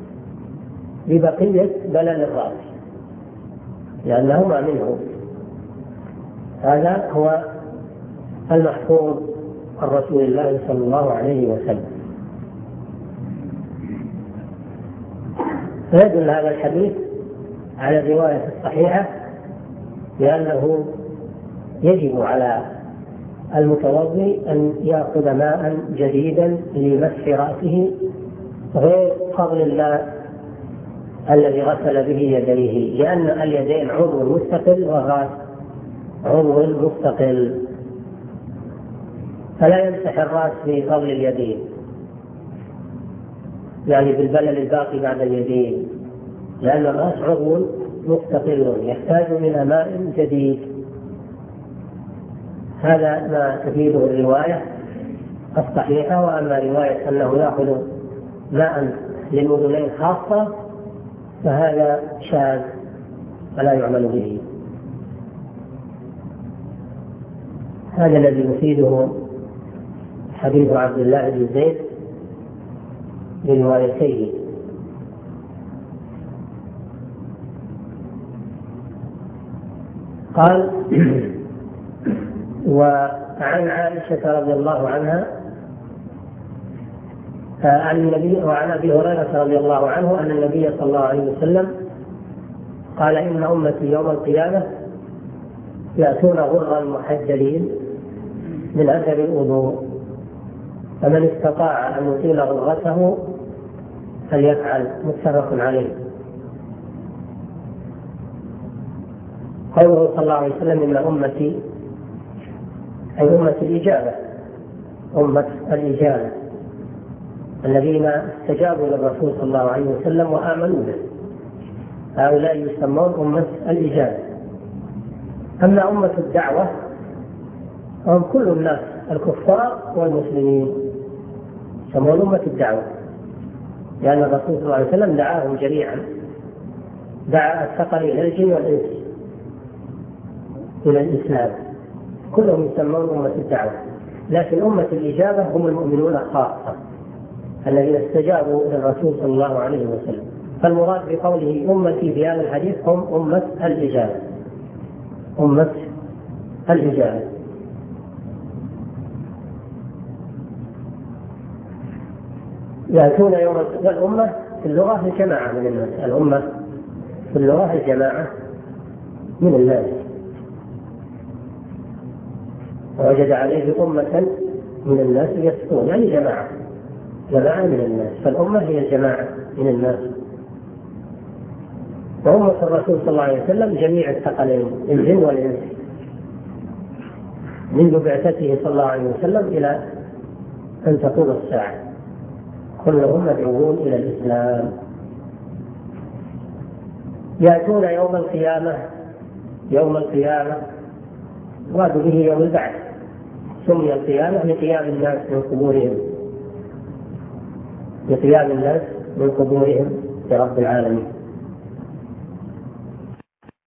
ببقية بلل الرأس لأنهما منه. هذا هو المحفوظ عن رسول الله صلى الله عليه وسلم. فيدل هذا الحديث على الرواية الصحيحة بأنه يجب على المتوضي أن يأخذ ماء جديدا لمسح رأسه غير فضل الماء الذي غسل به يديه، لأن اليدين عضو مستقل والرأس عضو مستقل، فلا يمسح الرأس بفضل اليدين يعني بالبلل الباقي بعد اليدين، لأن الرأس عضو مستقل يحتاج إلى ماء جديد. هذا ما تفيده الرواية الصحيحة. وأما رواية أنه يأخذ ماء للأذنين خاصة فهذا شاذ فلا يعمل به. هذا الذي يفيده حديث عبد الله بن زيد بروايتيه. قال وعن عائشة رضي الله عنها عن النبي وعن أبي هريرة رضي الله عنه أن النبي صلى الله عليه وسلم قال إن أمتي يوم القيامة يأتون غرا محجلين من أثر الوضوء، فمن استطاع أن يطيل غرته فليفعل. متفق عليه. قوله صلى الله عليه وسلم إن أمتي أي أمة الإجابة، أمة الإجابة الذين استجابوا للرسول صلى الله عليه وسلم وآمنوا به، هؤلاء يسمون أمة الإجابة. أما أمة الدعوة هم كل الناس الكفار والمسلمين يسمون أمة الدعوة، لأن الرسول صلى الله عليه وسلم دعاهم جميعا، دعا الثقلين الجن والإنس إلى الإسلام، كلهم يسمون أمة الدعوة. لكن أمة الإجابة هم المؤمنون خاصة الذين استجابوا للرسول صلى الله عليه وسلم. فالمراد بقوله أمتي في هذا الحديث هم أمة الإجابة، أمة الإجابة. يأتون يوم الأمة في اللغة الجماعة من الناس، الأمة في اللغة الجماعة من الناس، ووجد عليه أمة من الناس يسكون يعني جماعة من الناس، فالأمة هي الجماعة من الناس. وأمة الرسول صلى الله عليه وسلم جميع الثقلين الجن والإنس منذ بعثته صلى الله عليه وسلم إلى أن تقوم الساعة، كلهم مدعوون إلى الإسلام. يأتون يوم القيامة مراد به يوم البعث، سمي القيامة لقيام الناس من قبورهم لرب العالمين.